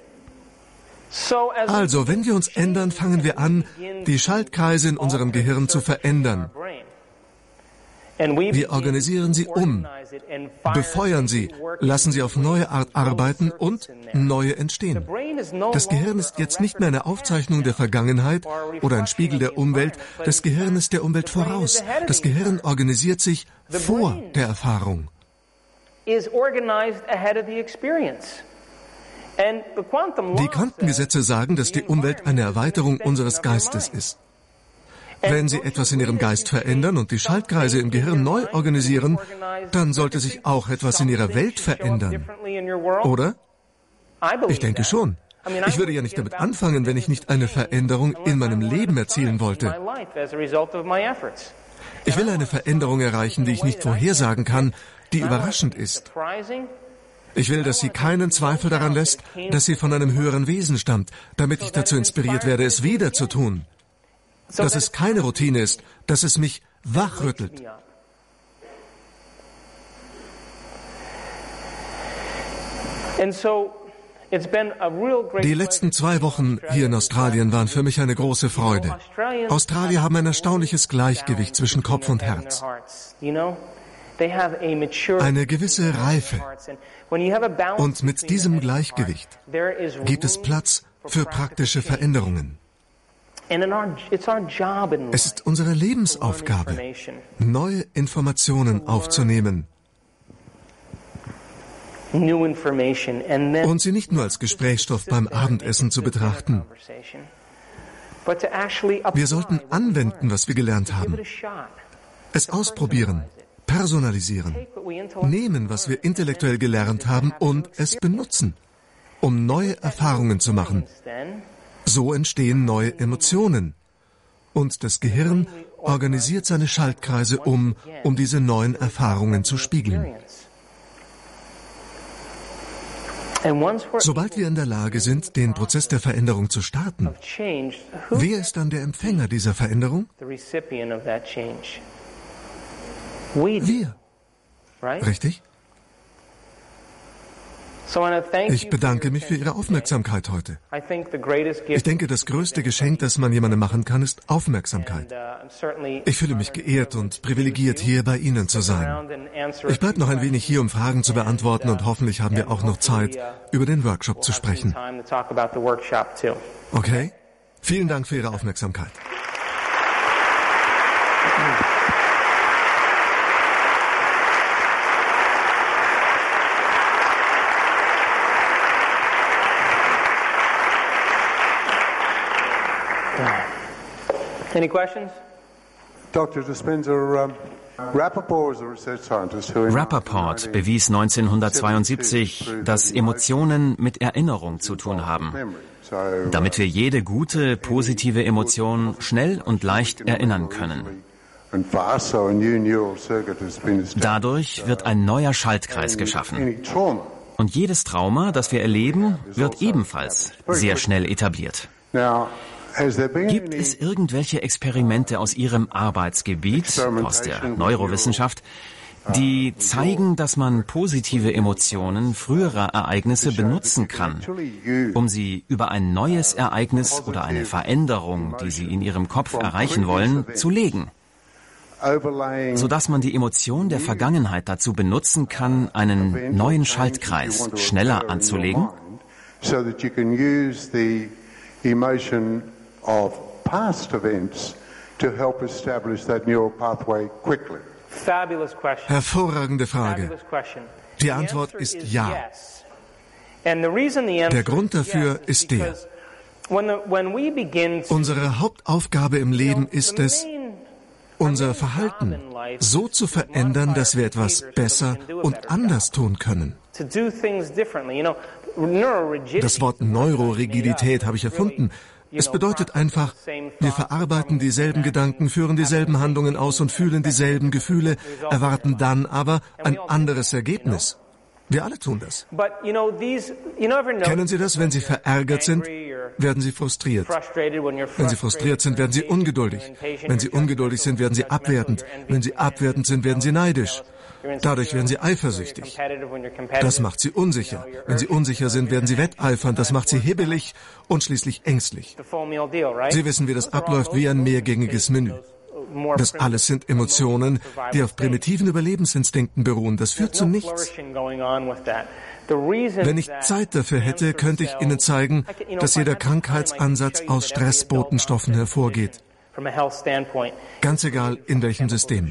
Also, wenn wir uns ändern, fangen wir an, die Schaltkreise in unserem Gehirn zu verändern. Wir organisieren sie um, befeuern sie, lassen sie auf neue Art arbeiten und neue entstehen. Das Gehirn ist jetzt nicht mehr eine Aufzeichnung der Vergangenheit oder ein Spiegel der Umwelt. Das Gehirn ist der Umwelt voraus. Das Gehirn organisiert sich vor der Erfahrung. Die Quantengesetze sagen, dass die Umwelt eine Erweiterung unseres Geistes ist. Wenn Sie etwas in Ihrem Geist verändern und die Schaltkreise im Gehirn neu organisieren, dann sollte sich auch etwas in Ihrer Welt verändern. Oder? Ich denke schon. Ich würde ja nicht damit anfangen, wenn ich nicht eine Veränderung in meinem Leben erzielen wollte. Ich will eine Veränderung erreichen, die ich nicht vorhersagen kann, die überraschend ist. Ich will, dass sie keinen Zweifel daran lässt, dass sie von einem höheren Wesen stammt, damit ich dazu inspiriert werde, es wieder zu tun. Dass es keine Routine ist, dass es mich wachrüttelt. Die letzten 2 Wochen hier in Australien waren für mich eine große Freude. Australier haben ein erstaunliches Gleichgewicht zwischen Kopf und Herz. Eine gewisse Reife. Und mit diesem Gleichgewicht gibt es Platz für praktische Veränderungen. Es ist unsere Lebensaufgabe, neue Informationen aufzunehmen und sie nicht nur als Gesprächsstoff beim Abendessen zu betrachten. Wir sollten anwenden, was wir gelernt haben, es ausprobieren, personalisieren, nehmen, was wir intellektuell gelernt haben und es benutzen, um neue Erfahrungen zu machen. So entstehen neue Emotionen. Und das Gehirn organisiert seine Schaltkreise um diese neuen Erfahrungen zu spiegeln. Sobald wir in der Lage sind, den Prozess der Veränderung zu starten, wer ist dann der Empfänger dieser Veränderung? Wir. Richtig? Ich bedanke mich für Ihre Aufmerksamkeit heute. Ich denke, das größte Geschenk, das man jemandem machen kann, ist Aufmerksamkeit. Ich fühle mich geehrt und privilegiert, hier bei Ihnen zu sein. Ich bleibe noch ein wenig hier, um Fragen zu beantworten, und hoffentlich haben wir auch noch Zeit, über den Workshop zu sprechen. Okay? Vielen Dank für Ihre Aufmerksamkeit. Any questions? Dr. Dispenza, Rappaport bewies 1972, dass Emotionen mit Erinnerung zu tun haben. Damit wir jede gute, positive Emotion schnell und leicht erinnern können. Dadurch wird ein neuer Schaltkreis geschaffen. Und jedes Trauma, das wir erleben, wird ebenfalls sehr schnell etabliert. Gibt es irgendwelche Experimente aus Ihrem Arbeitsgebiet, aus der Neurowissenschaft, die zeigen, dass man positive Emotionen früherer Ereignisse benutzen kann, um sie über ein neues Ereignis oder eine Veränderung, die Sie in Ihrem Kopf erreichen wollen, zu legen, sodass man die Emotion der Vergangenheit dazu benutzen kann, einen neuen Schaltkreis schneller anzulegen? Of past events to help establish that neural pathway quickly. Hervorragende Frage. Die Antwort ist ja. Der Grund dafür ist der: Unsere Hauptaufgabe im Leben ist es, unser Verhalten so zu verändern, dass wir etwas besser und anders tun können. Das Wort Neurorigidität habe ich erfunden. Es bedeutet einfach, wir verarbeiten dieselben Gedanken, führen dieselben Handlungen aus und fühlen dieselben Gefühle, erwarten dann aber ein anderes Ergebnis. Wir alle tun das. Kennen Sie das? Wenn Sie verärgert sind, werden Sie frustriert. Wenn Sie frustriert sind, werden Sie ungeduldig. Wenn Sie ungeduldig sind, werden Sie abwertend. Wenn Sie abwertend sind, werden Sie neidisch. Dadurch werden Sie eifersüchtig. Das macht Sie unsicher. Wenn Sie unsicher sind, werden Sie wetteifern. Das macht Sie hibbelig und schließlich ängstlich. Sie wissen, wie das abläuft, wie ein mehrgängiges Menü. Das alles sind Emotionen, die auf primitiven Überlebensinstinkten beruhen. Das führt zu nichts. Wenn ich Zeit dafür hätte, könnte ich Ihnen zeigen, dass jeder Krankheitsansatz aus Stressbotenstoffen hervorgeht. Ganz egal, in welchem System.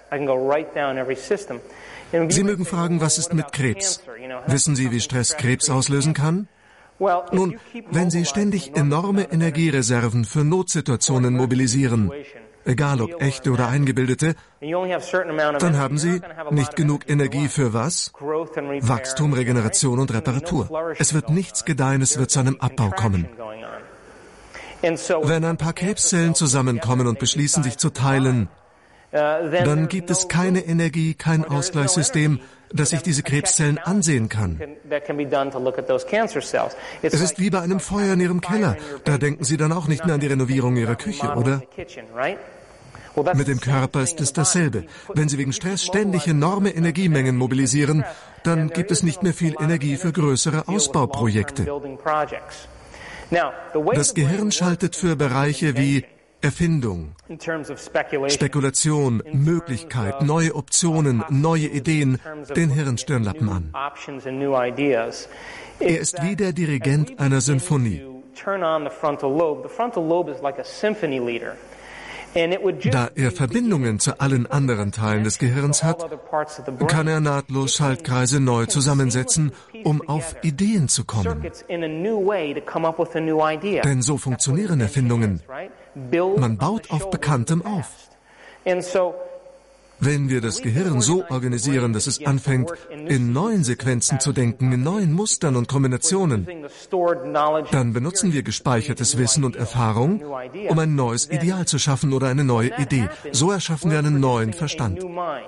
Sie mögen fragen, was ist mit Krebs? Wissen Sie, wie Stress Krebs auslösen kann? Nun, wenn Sie ständig enorme Energiereserven für Notsituationen mobilisieren, egal ob echte oder eingebildete, dann haben Sie nicht genug Energie für was? Wachstum, Regeneration und Reparatur. Es wird nichts gedeihen, es wird zu einem Abbau kommen. Wenn ein paar Krebszellen zusammenkommen und beschließen, sich zu teilen, dann gibt es keine Energie, kein Ausgleichssystem, das sich diese Krebszellen ansehen kann. Es ist wie bei einem Feuer in Ihrem Keller. Da denken Sie dann auch nicht mehr an die Renovierung Ihrer Küche, oder? Mit dem Körper ist es dasselbe. Wenn Sie wegen Stress ständig enorme Energiemengen mobilisieren, dann gibt es nicht mehr viel Energie für größere Ausbauprojekte. Das Gehirn schaltet für Bereiche wie Erfindung, Spekulation, Möglichkeit, neue Optionen, neue Ideen den Hirnstirnlappen an. Er ist wie der Dirigent einer Symphonie. Da er Verbindungen zu allen anderen Teilen des Gehirns hat, kann er nahtlos Schaltkreise neu zusammensetzen, um auf Ideen zu kommen. Denn so funktionieren Erfindungen. Man baut auf Bekanntem auf. Wenn wir das Gehirn so organisieren, dass es anfängt, in neuen Sequenzen zu denken, in neuen Mustern und Kombinationen, dann benutzen wir gespeichertes Wissen und Erfahrung, um ein neues Ideal zu schaffen oder eine neue Idee. So erschaffen wir einen neuen Verstand.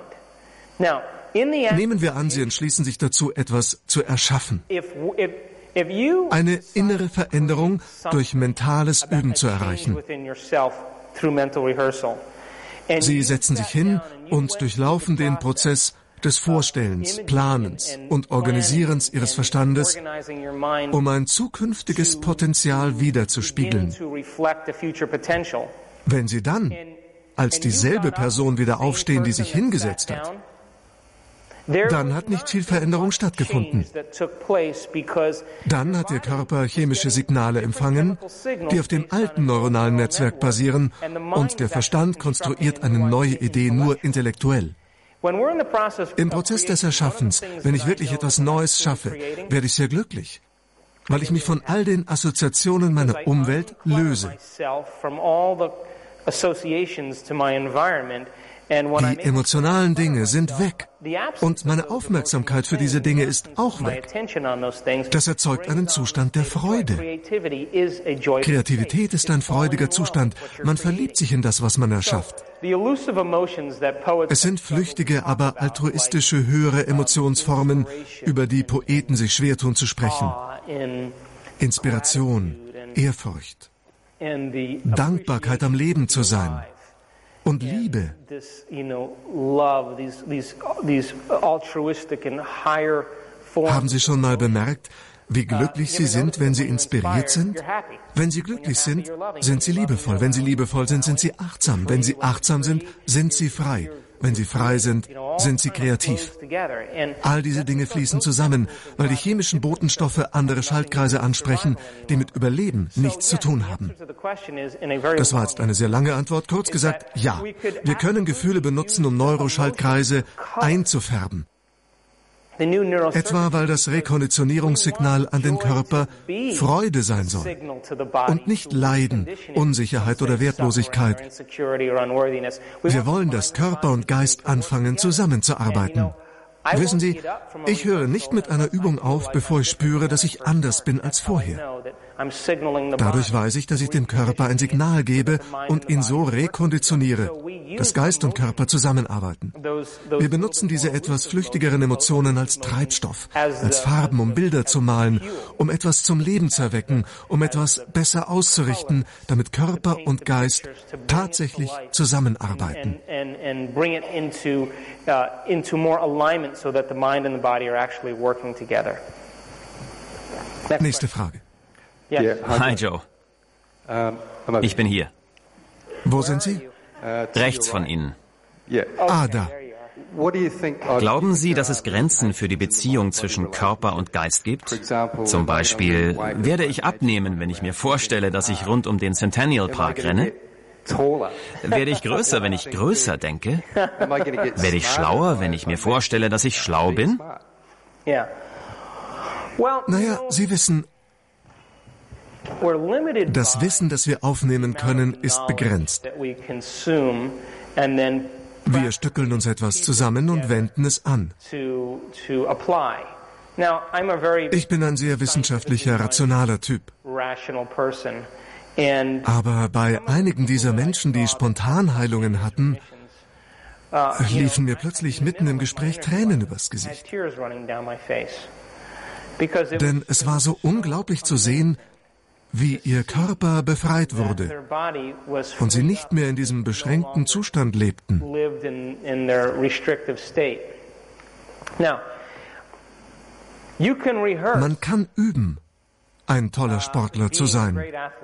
Nehmen wir an, Sie entschließen sich dazu, etwas zu erschaffen. Eine innere Veränderung durch mentales Üben zu erreichen. Sie setzen sich hin und durchlaufen den Prozess des Vorstellens, Planens und Organisierens Ihres Verstandes, um ein zukünftiges Potenzial widerzuspiegeln. Wenn Sie dann als dieselbe Person wieder aufstehen, die sich hingesetzt hat, dann hat nicht viel Veränderung stattgefunden. Dann hat Ihr Körper chemische Signale empfangen, die auf dem alten neuronalen Netzwerk basieren, und der Verstand konstruiert eine neue Idee nur intellektuell. Im Prozess des Erschaffens, wenn ich wirklich etwas Neues schaffe, werde ich sehr glücklich, weil ich mich von all den Assoziationen meiner Umwelt löse. Die emotionalen Dinge sind weg und meine Aufmerksamkeit für diese Dinge ist auch weg. Das erzeugt einen Zustand der Freude. Kreativität ist ein freudiger Zustand. Man verliebt sich in das, was man erschafft. Es sind flüchtige, aber altruistische, höhere Emotionsformen, über die Poeten sich schwer tun zu sprechen. Inspiration, Ehrfurcht, Dankbarkeit, am Leben zu sein. Und Liebe. Haben Sie schon mal bemerkt, wie glücklich Sie sind, wenn Sie inspiriert sind? Wenn Sie glücklich sind, sind Sie liebevoll. Wenn Sie liebevoll sind, sind Sie achtsam. Wenn Sie achtsam sind, sind Sie frei. Wenn Sie frei sind, sind Sie kreativ. All diese Dinge fließen zusammen, weil die chemischen Botenstoffe andere Schaltkreise ansprechen, die mit Überleben nichts zu tun haben. Das war jetzt eine sehr lange Antwort. Kurz gesagt, ja, wir können Gefühle benutzen, um Neuroschaltkreise einzufärben. Etwa, weil das Rekonditionierungssignal an den Körper Freude sein soll und nicht Leiden, Unsicherheit oder Wertlosigkeit. Wir wollen, dass Körper und Geist anfangen, zusammenzuarbeiten. Wissen Sie, ich höre nicht mit einer Übung auf, bevor ich spüre, dass ich anders bin als vorher. Dadurch weiß ich, dass ich dem Körper ein Signal gebe und ihn so rekonditioniere, dass Geist und Körper zusammenarbeiten. Wir benutzen diese etwas flüchtigeren Emotionen als Treibstoff, als Farben, um Bilder zu malen, um etwas zum Leben zu erwecken, um etwas besser auszurichten, damit Körper und Geist tatsächlich zusammenarbeiten. Nächste Frage. Hi Joe. Ich bin hier. Wo sind Sie? Rechts von Ihnen. Ah, da. Glauben Sie, dass es Grenzen für die Beziehung zwischen Körper und Geist gibt? Zum Beispiel, werde ich abnehmen, wenn ich mir vorstelle, dass ich rund um den Centennial Park renne? Werde ich größer, wenn ich größer denke? Werde ich schlauer, wenn ich mir vorstelle, dass ich schlau bin? Naja, Sie wissen, Das Wissen, das wir aufnehmen können, ist begrenzt. Wir stückeln uns etwas zusammen und wenden es an. Ich bin ein sehr wissenschaftlicher, rationaler Typ. Aber bei einigen dieser Menschen, die Spontanheilungen hatten, liefen mir plötzlich mitten im Gespräch Tränen übers Gesicht. Denn es war so unglaublich zu sehen, wie ihr Körper befreit wurde und sie nicht mehr in diesem beschränkten Zustand lebten. Man kann üben, ein toller Sportler zu sein.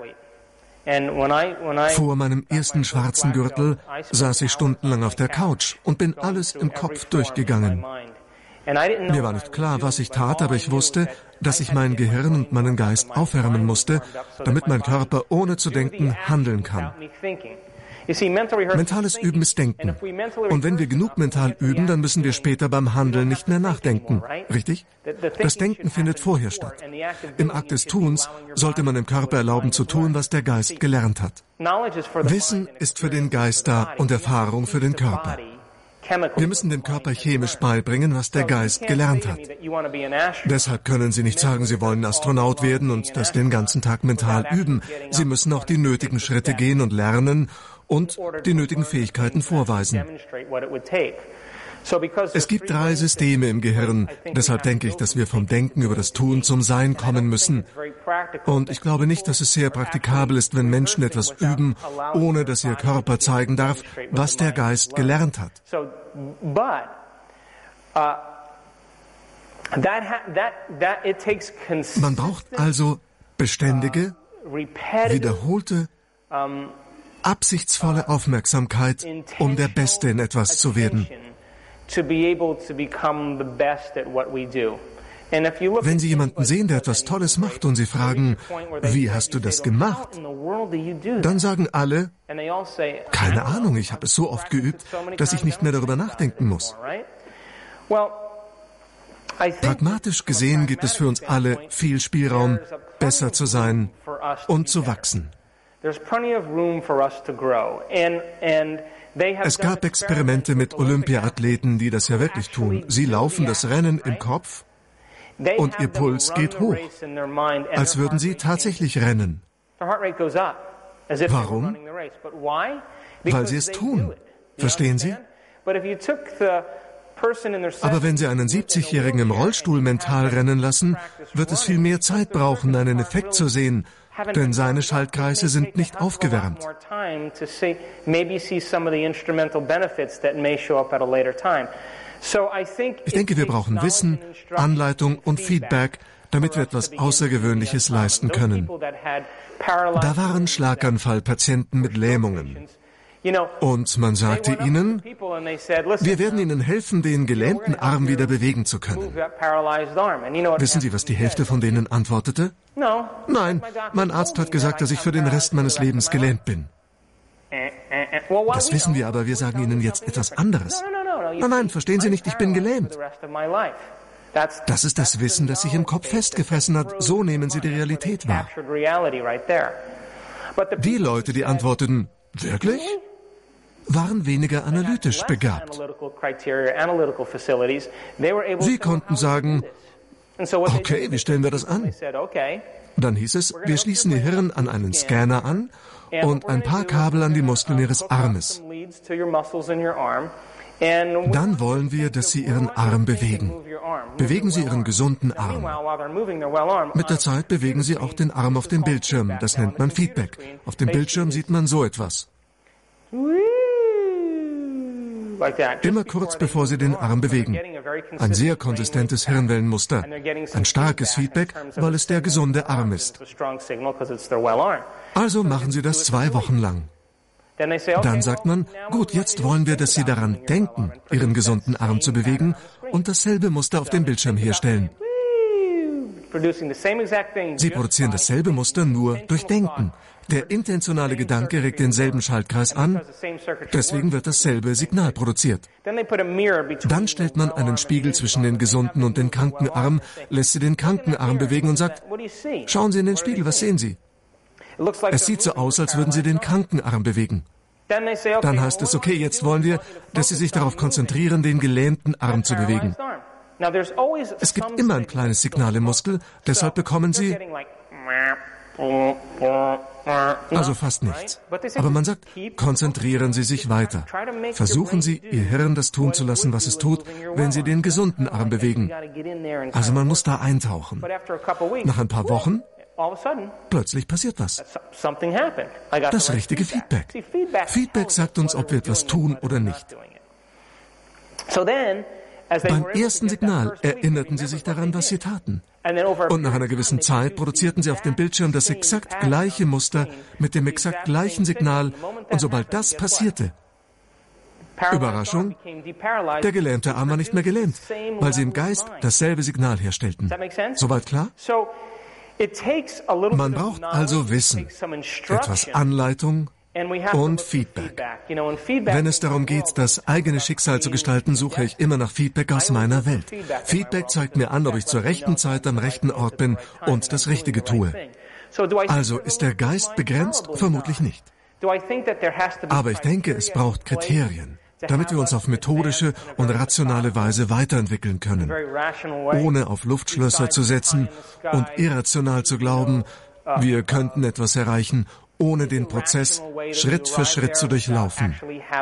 Vor meinem ersten schwarzen Gürtel saß ich stundenlang auf der Couch und bin alles im Kopf durchgegangen. Mir war nicht klar, was ich tat, aber ich wusste, dass ich mein Gehirn und meinen Geist aufwärmen musste, damit mein Körper ohne zu denken handeln kann. Mentales Üben ist Denken. Und wenn wir genug mental üben, dann müssen wir später beim Handeln nicht mehr nachdenken. Richtig? Das Denken findet vorher statt. Im Akt des Tuns sollte man dem Körper erlauben zu tun, was der Geist gelernt hat. Wissen ist für den Geist da und Erfahrung für den Körper. Wir müssen dem Körper chemisch beibringen, was der Geist gelernt hat. Deshalb können Sie nicht sagen, Sie wollen Astronaut werden und das den ganzen Tag mental üben. Sie müssen auch die nötigen Schritte gehen und lernen und die nötigen Fähigkeiten vorweisen. Es gibt 3 Systeme im Gehirn, deshalb denke ich, dass wir vom Denken über das Tun zum Sein kommen müssen. Und ich glaube nicht, dass es sehr praktikabel ist, wenn Menschen etwas üben, ohne dass ihr Körper zeigen darf, was der Geist gelernt hat. Man braucht also beständige, wiederholte, absichtsvolle Aufmerksamkeit, um der Beste in etwas zu werden. Wenn Sie jemanden sehen, der etwas Tolles macht und Sie fragen, wie hast du das gemacht? Dann sagen alle, keine Ahnung, ich habe es so oft geübt, dass ich nicht mehr darüber nachdenken muss. Pragmatisch gesehen gibt es für uns alle viel Spielraum, besser zu sein und zu wachsen. Es gab Experimente mit Olympiaathleten, die das ja wirklich tun. Sie laufen das Rennen im Kopf und ihr Puls geht hoch, als würden sie tatsächlich rennen. Warum? Weil sie es tun. Verstehen Sie? Aber wenn Sie einen 70-Jährigen im Rollstuhl mental rennen lassen, wird es viel mehr Zeit brauchen, einen Effekt zu sehen, denn seine Schaltkreise sind nicht aufgewärmt. Ich denke, wir brauchen Wissen, Anleitung und Feedback, damit wir etwas Außergewöhnliches leisten können. Da waren Schlaganfallpatienten mit Lähmungen. Und man sagte ihnen, wir werden Ihnen helfen, den gelähmten Arm wieder bewegen zu können. Wissen Sie, was die Hälfte von denen antwortete? Nein, mein Arzt hat gesagt, dass ich für den Rest meines Lebens gelähmt bin. Das wissen wir, aber wir sagen Ihnen jetzt etwas anderes. Nein, verstehen Sie nicht, ich bin gelähmt. Das ist das Wissen, das sich im Kopf festgefressen hat. So nehmen Sie die Realität wahr. Die Leute, die antworteten, wirklich? Waren weniger analytisch begabt. Sie konnten sagen, okay, wie stellen wir das an? Dann hieß es, wir schließen Ihr Hirn an einen Scanner an und ein paar Kabel an die Muskeln Ihres Armes. Dann wollen wir, dass Sie Ihren Arm bewegen. Bewegen Sie Ihren gesunden Arm. Mit der Zeit bewegen Sie auch den Arm auf dem Bildschirm. Das nennt man Feedback. Auf dem Bildschirm sieht man so etwas. Immer kurz bevor Sie den Arm bewegen. Ein sehr konsistentes Hirnwellenmuster. Ein starkes Feedback, weil es der gesunde Arm ist. Also machen Sie das 2 Wochen lang. Dann sagt man, gut, jetzt wollen wir, dass Sie daran denken, Ihren gesunden Arm zu bewegen und dasselbe Muster auf dem Bildschirm herstellen. Sie produzieren dasselbe Muster nur durch Denken. Der intentionale Gedanke regt denselben Schaltkreis an, deswegen wird dasselbe Signal produziert. Dann stellt man einen Spiegel zwischen den gesunden und den kranken Arm, lässt Sie den kranken Arm bewegen und sagt, schauen Sie in den Spiegel, was sehen Sie? Es sieht so aus, als würden Sie den kranken Arm bewegen. Dann heißt es, okay, jetzt wollen wir, dass Sie sich darauf konzentrieren, den gelähmten Arm zu bewegen. Es gibt immer ein kleines Signal im Muskel, deshalb bekommen Sie also fast nichts. Aber man sagt, konzentrieren Sie sich weiter. Versuchen Sie, Ihr Hirn das tun zu lassen, was es tut, wenn Sie den gesunden Arm bewegen. Also man muss da eintauchen. Nach ein paar Wochen, plötzlich passiert was. Das richtige Feedback. Feedback sagt uns, ob wir etwas tun oder nicht. Beim ersten Signal erinnerten sie sich daran, was sie taten. Und nach einer gewissen Zeit produzierten sie auf dem Bildschirm das exakt gleiche Muster mit dem exakt gleichen Signal. Und sobald das passierte, Überraschung, der gelähmte Arm war nicht mehr gelähmt, weil sie im Geist dasselbe Signal herstellten. Soweit klar? Man braucht also Wissen, etwas Anleitung und Feedback. Wenn es darum geht, das eigene Schicksal zu gestalten, suche ich immer nach Feedback aus meiner Welt. Feedback zeigt mir an, ob ich zur rechten Zeit am rechten Ort bin und das Richtige tue. Also ist der Geist begrenzt? Vermutlich nicht. Aber ich denke, es braucht Kriterien, damit wir uns auf methodische und rationale Weise weiterentwickeln können, ohne auf Luftschlösser zu setzen und irrational zu glauben, wir könnten etwas erreichen, ohne den Prozess Schritt für Schritt zu durchlaufen.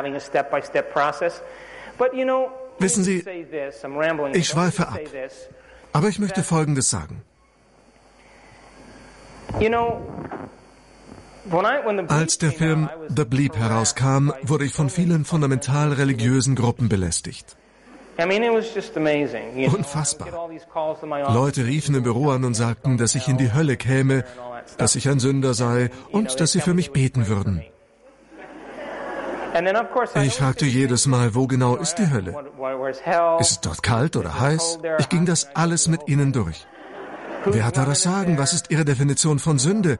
Wissen Sie, ich schweife ab, aber ich möchte Folgendes sagen. Als der Film The Bleep herauskam, wurde ich von vielen fundamental religiösen Gruppen belästigt. Unfassbar. Leute riefen im Büro an und sagten, dass ich in die Hölle käme, dass ich ein Sünder sei und dass sie für mich beten würden. Ich fragte jedes Mal, wo genau ist die Hölle? Ist es dort kalt oder heiß? Ich ging das alles mit ihnen durch. Wer hat da das Sagen? Was ist Ihre Definition von Sünde?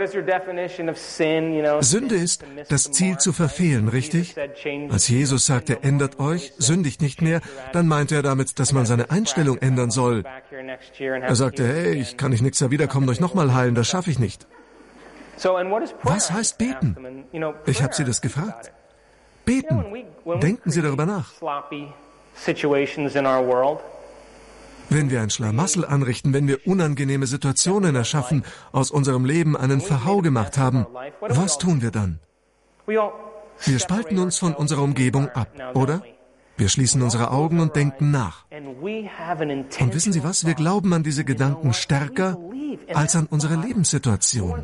Sünde ist, das Ziel zu verfehlen, richtig? Als Jesus sagte, ändert euch, sündigt nicht mehr, dann meinte er damit, dass man seine Einstellung ändern soll. Er sagte, hey, ich kann nicht nächstes Jahr wiederkommen, euch nochmal heilen, das schaffe ich nicht. Was heißt beten? Ich habe Sie das gefragt. Beten. Denken Sie darüber nach. Wenn wir ein Schlamassel anrichten, wenn wir unangenehme Situationen erschaffen, aus unserem Leben einen Verhau gemacht haben, was tun wir dann? Wir spalten uns von unserer Umgebung ab, oder? Wir schließen unsere Augen und denken nach. Und wissen Sie was? Wir glauben an diese Gedanken stärker als an unsere Lebenssituation.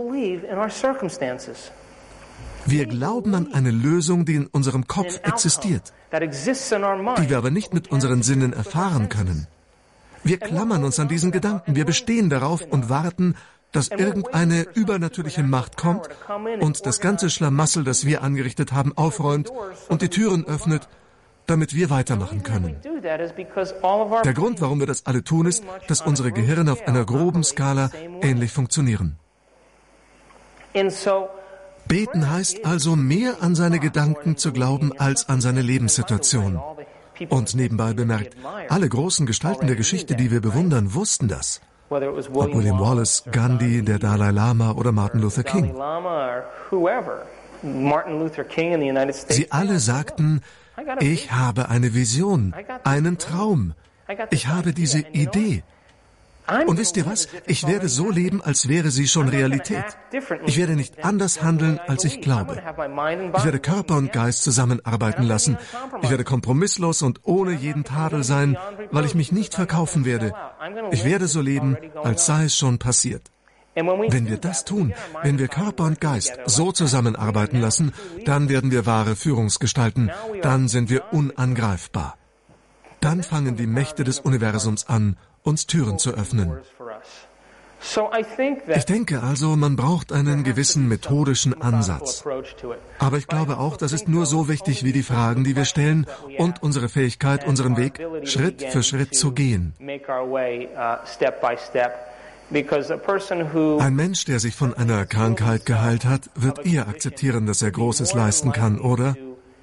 Wir glauben an eine Lösung, die in unserem Kopf existiert, die wir aber nicht mit unseren Sinnen erfahren können. Wir klammern uns an diesen Gedanken, wir bestehen darauf und warten, dass irgendeine übernatürliche Macht kommt und das ganze Schlamassel, das wir angerichtet haben, aufräumt und die Türen öffnet, damit wir weitermachen können. Der Grund, warum wir das alle tun, ist, dass unsere Gehirne auf einer groben Skala ähnlich funktionieren. Beten heißt also, mehr an seine Gedanken zu glauben als an seine Lebenssituation. Und nebenbei bemerkt, alle großen Gestalten der Geschichte, die wir bewundern, wussten das. Ob William Wallace, Gandhi, der Dalai Lama oder Martin Luther King. Sie alle sagten, ich habe eine Vision, einen Traum. Ich habe diese Idee. Und wisst ihr was? Ich werde so leben, als wäre sie schon Realität. Ich werde nicht anders handeln, als ich glaube. Ich werde Körper und Geist zusammenarbeiten lassen. Ich werde kompromisslos und ohne jeden Tadel sein, weil ich mich nicht verkaufen werde. Ich werde so leben, als sei es schon passiert. Wenn wir das tun, wenn wir Körper und Geist so zusammenarbeiten lassen, dann werden wir wahre Führungsgestalten. Dann sind wir unangreifbar. Dann fangen die Mächte des Universums an, uns Türen zu öffnen. Ich denke also, man braucht einen gewissen methodischen Ansatz. Aber ich glaube auch, das ist nur so wichtig wie die Fragen, die wir stellen und unsere Fähigkeit, unseren Weg Schritt für Schritt zu gehen. Ein Mensch, der sich von einer Krankheit geheilt hat, wird eher akzeptieren, dass er Großes leisten kann, oder?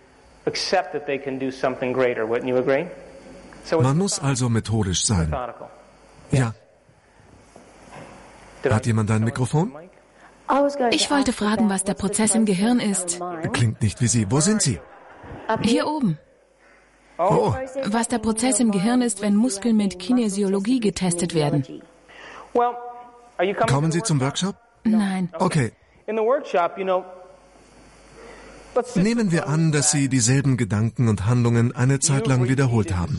Man muss also methodisch sein. Ja. Hat jemand ein Mikrofon? Ich wollte fragen, was der Prozess im Gehirn ist. Klingt nicht wie Sie. Wo sind Sie? Hier oben. Oh. Was der Prozess im Gehirn ist, wenn Muskeln mit Kinesiologie getestet werden. Kommen Sie zum Workshop? Nein. Okay. Nehmen wir an, dass Sie dieselben Gedanken und Handlungen eine Zeit lang wiederholt haben.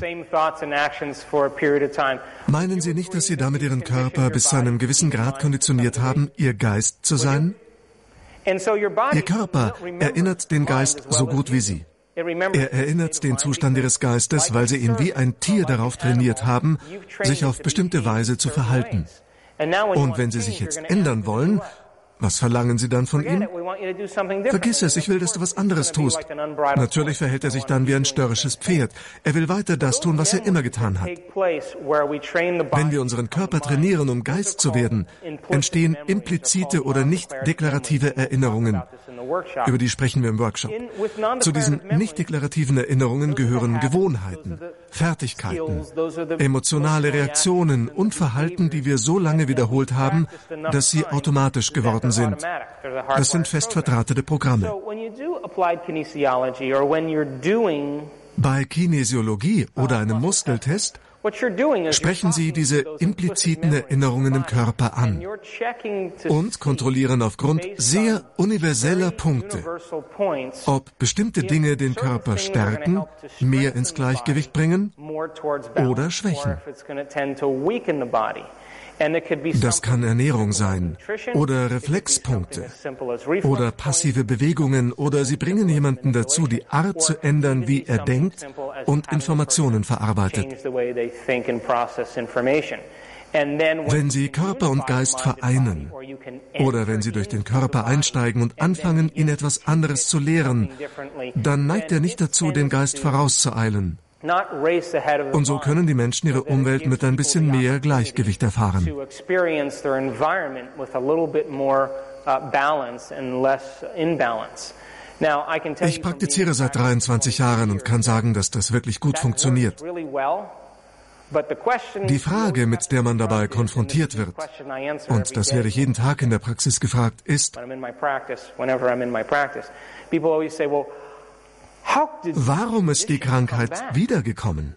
Meinen Sie nicht, dass Sie damit Ihren Körper bis zu einem gewissen Grad konditioniert haben, Ihr Geist zu sein? Ihr Körper erinnert den Geist so gut wie Sie. Er erinnert den Zustand Ihres Geistes, weil Sie ihn wie ein Tier darauf trainiert haben, sich auf bestimmte Weise zu verhalten. Und wenn Sie sich jetzt ändern wollen, was verlangen Sie dann von ihm? Vergiss es, ich will, dass du was anderes tust. Natürlich verhält er sich dann wie ein störrisches Pferd. Er will weiter das tun, was er immer getan hat. Wenn wir unseren Körper trainieren, um Geist zu werden, entstehen implizite oder nicht deklarative Erinnerungen. Über die sprechen wir im Workshop. Zu diesen nicht deklarativen Erinnerungen gehören Gewohnheiten, Fertigkeiten, emotionale Reaktionen und Verhalten, die wir so lange wiederholt haben, dass sie automatisch geworden sind. Das sind fest verdrahtete Programme. Bei Kinesiologie oder einem Muskeltest sprechen Sie diese impliziten Erinnerungen im Körper an und kontrollieren aufgrund sehr universeller Punkte, ob bestimmte Dinge den Körper stärken, mehr ins Gleichgewicht bringen oder schwächen. Das kann Ernährung sein oder Reflexpunkte oder passive Bewegungen oder Sie bringen jemanden dazu, die Art zu ändern, wie er denkt und Informationen verarbeitet. Wenn Sie Körper und Geist vereinen oder wenn Sie durch den Körper einsteigen und anfangen, ihn etwas anderes zu lehren, dann neigt er nicht dazu, den Geist vorauszueilen. Und so können die Menschen ihre Umwelt mit ein bisschen mehr Gleichgewicht erfahren. Ich praktiziere seit 23 Jahren und kann sagen, dass das wirklich gut funktioniert. Die Frage, mit der man dabei konfrontiert wird, und das werde ich jeden Tag in der Praxis gefragt, ist: Warum ist die Krankheit wiedergekommen?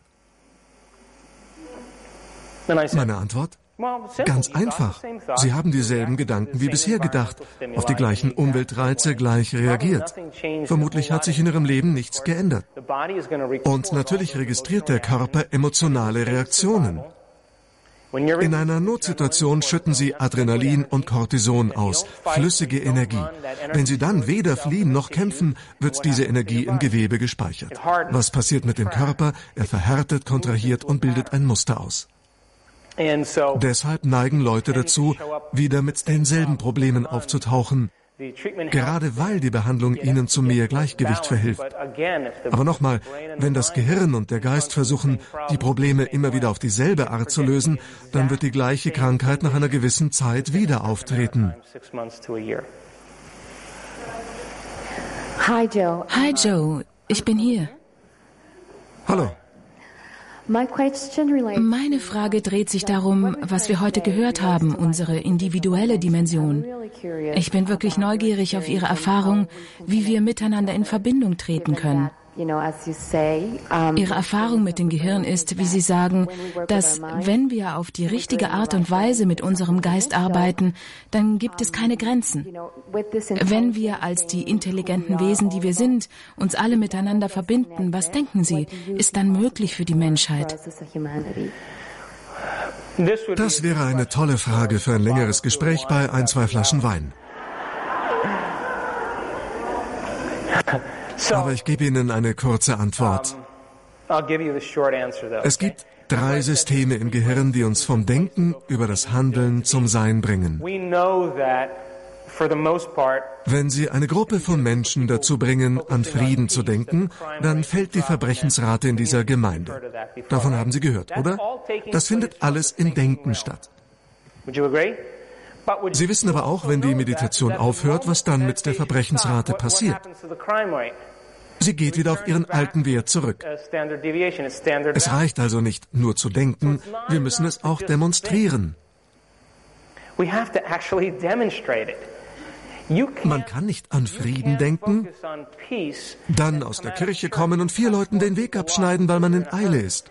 Meine Antwort? Ganz einfach. Sie haben dieselben Gedanken wie bisher gedacht, auf die gleichen Umweltreize gleich reagiert. Vermutlich hat sich in Ihrem Leben nichts geändert. Und natürlich registriert der Körper emotionale Reaktionen. In einer Notsituation schütten Sie Adrenalin und Cortison aus, flüssige Energie. Wenn Sie dann weder fliehen noch kämpfen, wird diese Energie im Gewebe gespeichert. Was passiert mit dem Körper? Er verhärtet, kontrahiert und bildet ein Muster aus. Deshalb neigen Leute dazu, wieder mit denselben Problemen aufzutauchen, gerade weil die Behandlung ihnen zu mehr Gleichgewicht verhilft. Aber nochmal, wenn das Gehirn und der Geist versuchen, die Probleme immer wieder auf dieselbe Art zu lösen, dann wird die gleiche Krankheit nach einer gewissen Zeit wieder auftreten. Hi Joe, ich bin hier. Hallo. Meine Frage dreht sich darum, was wir heute gehört haben, unsere individuelle Dimension. Ich bin wirklich neugierig auf Ihre Erfahrung, wie wir miteinander in Verbindung treten können. Ihre Erfahrung mit dem Gehirn ist, wie Sie sagen, dass wenn wir auf die richtige Art und Weise mit unserem Geist arbeiten, dann gibt es keine Grenzen. Wenn wir als die intelligenten Wesen, die wir sind, uns alle miteinander verbinden, was denken Sie, ist dann möglich für die Menschheit? Das wäre eine tolle Frage für ein längeres Gespräch bei 1-2 Flaschen Wein. Aber ich gebe Ihnen eine kurze Antwort. Es gibt 3 Systeme im Gehirn, die uns vom Denken über das Handeln zum Sein bringen. Wenn Sie eine Gruppe von Menschen dazu bringen, an Frieden zu denken, dann fällt die Verbrechensrate in dieser Gemeinde. Davon haben Sie gehört, oder? Das findet alles im Denken statt. Sie wissen aber auch, wenn die Meditation aufhört, was dann mit der Verbrechensrate passiert. Sie geht wieder auf ihren alten Wert zurück. Es reicht also nicht, nur zu denken, wir müssen es auch demonstrieren. Man kann nicht an Frieden denken, dann aus der Kirche kommen und 4 Leuten den Weg abschneiden, weil man in Eile ist.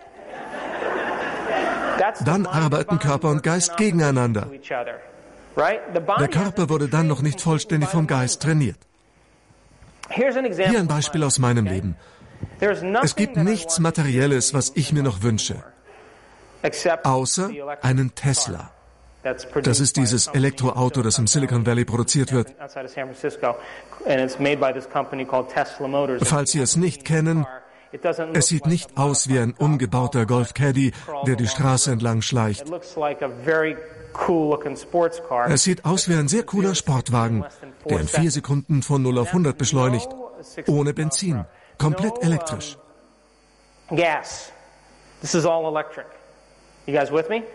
Dann arbeiten Körper und Geist gegeneinander. Der Körper wurde dann noch nicht vollständig vom Geist trainiert. Hier ein Beispiel aus meinem Leben. Es gibt nichts Materielles, was ich mir noch wünsche, außer einen Tesla. Das ist dieses Elektroauto, das im Silicon Valley produziert wird. Falls Sie es nicht kennen, es sieht nicht aus wie ein umgebauter Golf Caddy, der die Straße entlang schleicht. Es sieht aus wie ein sehr cooler Sportwagen, der in 4 Sekunden von 0 auf 100 beschleunigt, ohne Benzin, komplett elektrisch. Gas. This is all electric. You guys with me?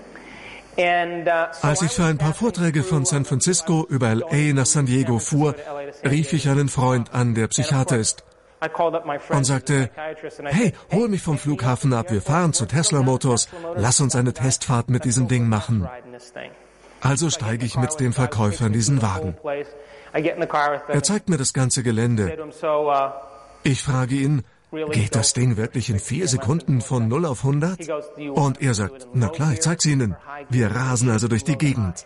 Als ich für ein paar Vorträge von San Francisco über LA nach San Diego fuhr, rief ich einen Freund an, der Psychiater ist, und sagte, hey, hol mich vom Flughafen ab, wir fahren zu Tesla Motors, lass uns eine Testfahrt mit diesem Ding machen. Also steige ich mit dem Verkäufer in diesen Wagen. Er zeigt mir das ganze Gelände. Ich frage ihn, geht das Ding wirklich in 4 Sekunden von 0 auf 100? Und er sagt, na klar, ich zeig's Ihnen. Wir rasen also durch die Gegend.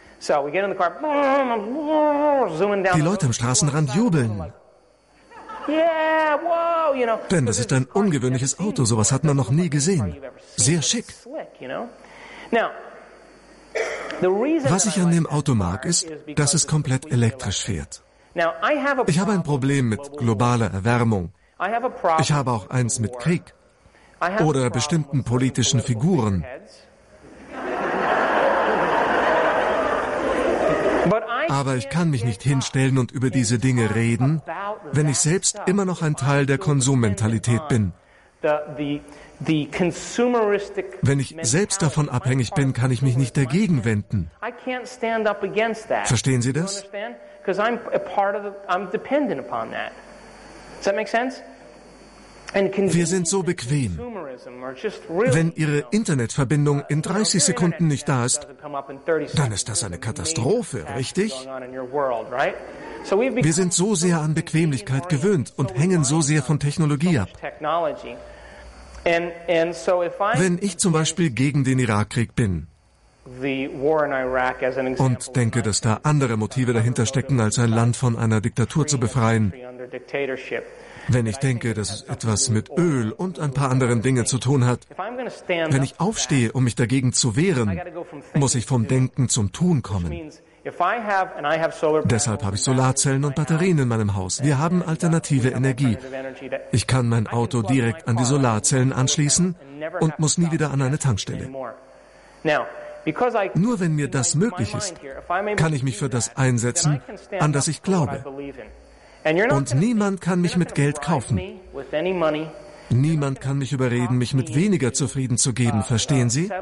Die Leute am Straßenrand jubeln. Denn das ist ein ungewöhnliches Auto, sowas hat man noch nie gesehen. Sehr schick. Was ich an dem Auto mag, ist, dass es komplett elektrisch fährt. Ich habe ein Problem mit globaler Erwärmung. Ich habe auch eins mit Krieg oder bestimmten politischen Figuren. Aber ich kann mich nicht hinstellen und über diese Dinge reden, wenn ich selbst immer noch ein Teil der Konsummentalität bin. Wenn ich selbst davon abhängig bin, kann ich mich nicht dagegen wenden. Verstehen Sie das? Wir sind so bequem. Wenn Ihre Internetverbindung in 30 Sekunden nicht da ist, dann ist das eine Katastrophe, richtig? Wir sind so sehr an Bequemlichkeit gewöhnt und hängen so sehr von Technologie ab. Wenn ich zum Beispiel gegen den Irakkrieg bin und denke, dass da andere Motive dahinter stecken, als ein Land von einer Diktatur zu befreien, wenn ich denke, dass es etwas mit Öl und ein paar anderen Dingen zu tun hat, wenn ich aufstehe, um mich dagegen zu wehren, muss ich vom Denken zum Tun kommen. Deshalb habe ich Solarzellen und Batterien in meinem Haus. Wir haben alternative Energie. Ich kann mein Auto direkt an die Solarzellen anschließen und muss nie wieder an eine Tankstelle. Nur wenn mir das möglich ist, kann ich mich für das einsetzen, an das ich glaube. Und niemand kann mich mit Geld kaufen. Niemand kann mich überreden, mich mit weniger zufrieden zu geben, verstehen Sie?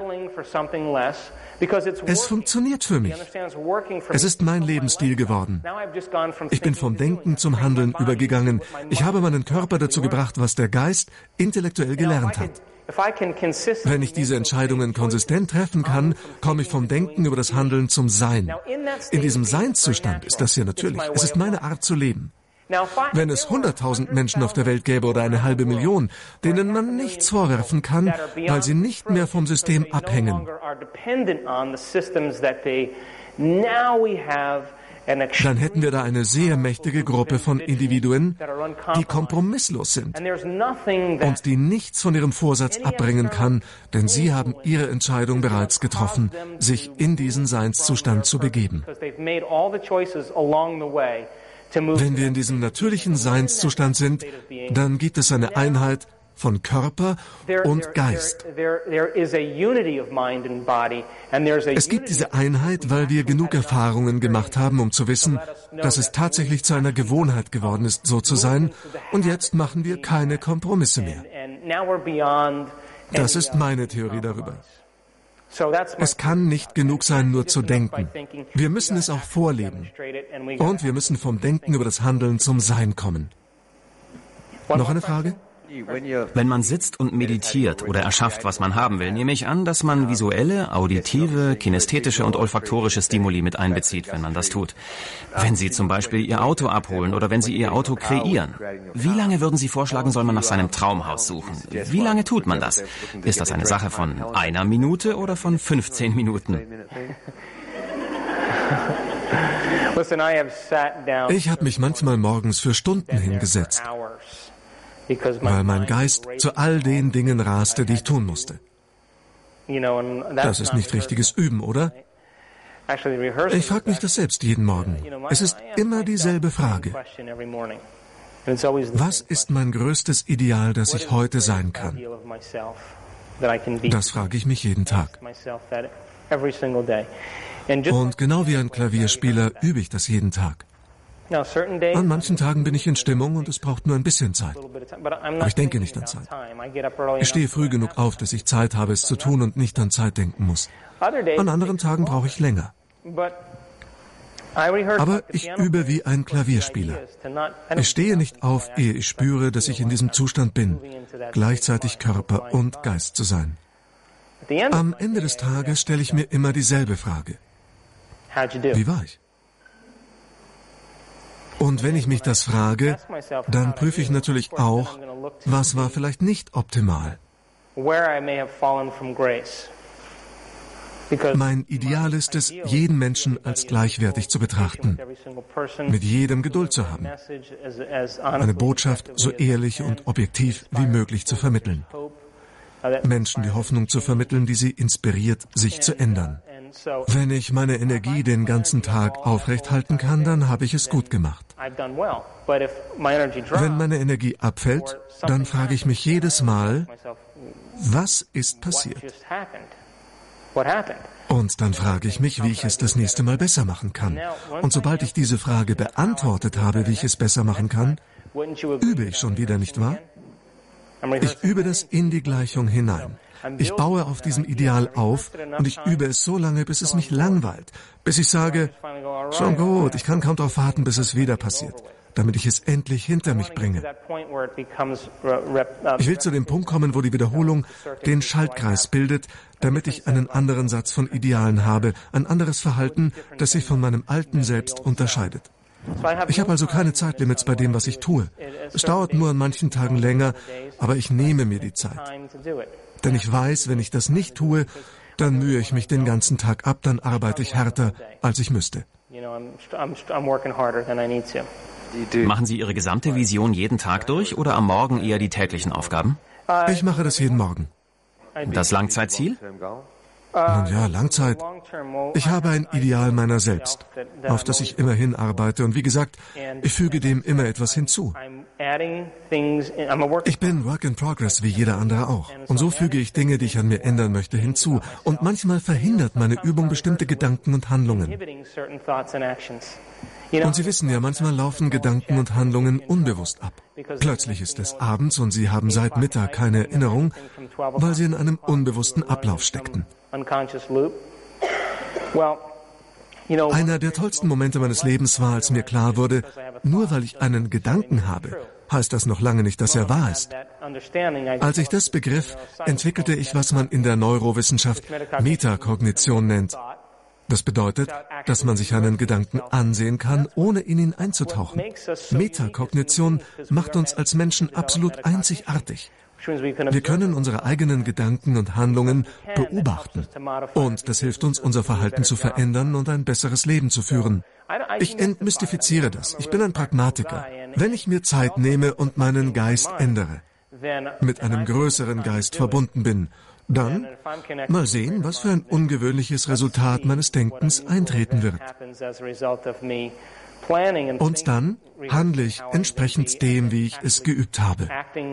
Es funktioniert für mich. Es ist mein Lebensstil geworden. Ich bin vom Denken zum Handeln übergegangen. Ich habe meinen Körper dazu gebracht, was der Geist intellektuell gelernt hat. Wenn ich diese Entscheidungen konsistent treffen kann, komme ich vom Denken über das Handeln zum Sein. In diesem Seinszustand ist das hier natürlich. Es ist meine Art zu leben. Wenn es 100.000 Menschen auf der Welt gäbe oder 500.000, denen man nichts vorwerfen kann, weil sie nicht mehr vom System abhängen, dann hätten wir da eine sehr mächtige Gruppe von Individuen, die kompromisslos sind und die nichts von ihrem Vorsatz abbringen kann, denn sie haben ihre Entscheidung bereits getroffen, sich in diesen Seinszustand zu begeben. Wenn wir in diesem natürlichen Seinszustand sind, dann gibt es eine Einheit von Körper und Geist. Es gibt diese Einheit, weil wir genug Erfahrungen gemacht haben, um zu wissen, dass es tatsächlich zu einer Gewohnheit geworden ist, so zu sein, und jetzt machen wir keine Kompromisse mehr. Das ist meine Theorie darüber. Es kann nicht genug sein, nur zu denken. Wir müssen es auch vorleben. Und wir müssen vom Denken über das Handeln zum Sein kommen. Noch eine Frage? Wenn man sitzt und meditiert oder erschafft, was man haben will, nehme ich an, dass man visuelle, auditive, kinästhetische und olfaktorische Stimuli mit einbezieht, wenn man das tut. Wenn Sie zum Beispiel Ihr Auto abholen oder wenn Sie Ihr Auto kreieren, wie lange würden Sie vorschlagen, soll man nach seinem Traumhaus suchen? Wie lange tut man das? Ist das eine Sache von 1 Minute oder von 15 Minuten? Ich habe mich manchmal morgens für Stunden hingesetzt, weil mein Geist zu all den Dingen raste, die ich tun musste. Das ist nicht richtiges Üben, oder? Ich frage mich das selbst jeden Morgen. Es ist immer dieselbe Frage. Was ist mein größtes Ideal, das ich heute sein kann? Das frage ich mich jeden Tag. Und genau wie ein Klavierspieler übe ich das jeden Tag. An manchen Tagen bin ich in Stimmung und es braucht nur ein bisschen Zeit. Aber ich denke nicht an Zeit. Ich stehe früh genug auf, dass ich Zeit habe, es zu tun und nicht an Zeit denken muss. An anderen Tagen brauche ich länger. Aber ich übe wie ein Klavierspieler. Ich stehe nicht auf, ehe ich spüre, dass ich in diesem Zustand bin, gleichzeitig Körper und Geist zu sein. Am Ende des Tages stelle ich mir immer dieselbe Frage. Wie war ich? Und wenn ich mich das frage, dann prüfe ich natürlich auch, was war vielleicht nicht optimal. Mein Ideal ist es, jeden Menschen als gleichwertig zu betrachten, mit jedem Geduld zu haben, eine Botschaft so ehrlich und objektiv wie möglich zu vermitteln, Menschen die Hoffnung zu vermitteln, die sie inspiriert, sich zu ändern. Wenn ich meine Energie den ganzen Tag aufrecht halten kann, dann habe ich es gut gemacht. Wenn meine Energie abfällt, dann frage ich mich jedes Mal, was ist passiert? Und dann frage ich mich, wie ich es das nächste Mal besser machen kann. Und sobald ich diese Frage beantwortet habe, wie ich es besser machen kann, übe ich schon wieder, nicht wahr? Ich übe das in die Gleichung hinein. Ich baue auf diesem Ideal auf und ich übe es so lange, bis es mich langweilt, bis ich sage, schon gut, ich kann kaum darauf warten, bis es wieder passiert, damit ich es endlich hinter mich bringe. Ich will zu dem Punkt kommen, wo die Wiederholung den Schaltkreis bildet, damit ich einen anderen Satz von Idealen habe, ein anderes Verhalten, das sich von meinem alten Selbst unterscheidet. Ich habe also keine Zeitlimits bei dem, was ich tue. Es dauert nur an manchen Tagen länger, aber ich nehme mir die Zeit. Denn ich weiß, wenn ich das nicht tue, dann mühe ich mich den ganzen Tag ab, dann arbeite ich härter, als ich müsste. Machen Sie Ihre gesamte Vision jeden Tag durch oder am Morgen eher die täglichen Aufgaben? Ich mache das jeden Morgen. Das Langzeitziel? Nun ja, Langzeit. Ich habe ein Ideal meiner selbst, auf das ich immer hinarbeite. Und wie gesagt, ich füge dem immer etwas hinzu. Ich bin Work in Progress, wie jeder andere auch. Und so füge ich Dinge, die ich an mir ändern möchte, hinzu. Und manchmal verhindert meine Übung bestimmte Gedanken und Handlungen. Und Sie wissen ja, manchmal laufen Gedanken und Handlungen unbewusst ab. Plötzlich ist es abends und Sie haben seit Mittag keine Erinnerung, weil Sie in einem unbewussten Ablauf steckten. Einer der tollsten Momente meines Lebens war, als mir klar wurde, nur weil ich einen Gedanken habe, heißt das noch lange nicht, dass er wahr ist. Als ich das begriff, entwickelte ich, was man in der Neurowissenschaft Metakognition nennt. Das bedeutet, dass man sich einen Gedanken ansehen kann, ohne in ihn einzutauchen. Metakognition macht uns als Menschen absolut einzigartig. Wir können unsere eigenen Gedanken und Handlungen beobachten. Und das hilft uns, unser Verhalten zu verändern und ein besseres Leben zu führen. Ich entmystifiziere das. Ich bin ein Pragmatiker. Wenn ich mir Zeit nehme und meinen Geist ändere, mit einem größeren Geist verbunden bin, dann mal sehen, was für ein ungewöhnliches Resultat meines Denkens eintreten wird. Und dann handle ich entsprechend dem, wie ich es geübt habe.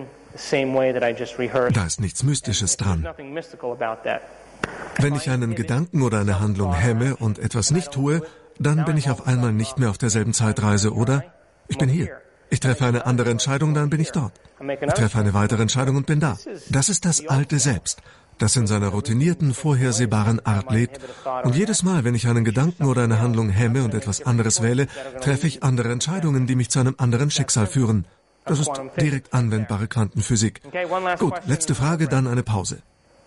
Da ist nichts Mystisches dran. Wenn ich einen Gedanken oder eine Handlung hemme und etwas nicht tue, dann bin ich auf einmal nicht mehr auf derselben Zeitreise, oder? Ich bin hier. Ich treffe eine andere Entscheidung, dann bin ich dort. Ich treffe eine weitere Entscheidung und bin da. Das ist das alte Selbst, das in seiner routinierten, vorhersehbaren Art lebt. Und jedes Mal, wenn ich einen Gedanken oder eine Handlung hemme und etwas anderes wähle, treffe ich andere Entscheidungen, die mich zu einem anderen Schicksal führen. Das ist direkt anwendbare Quantenphysik. Gut, letzte Frage, dann eine Pause.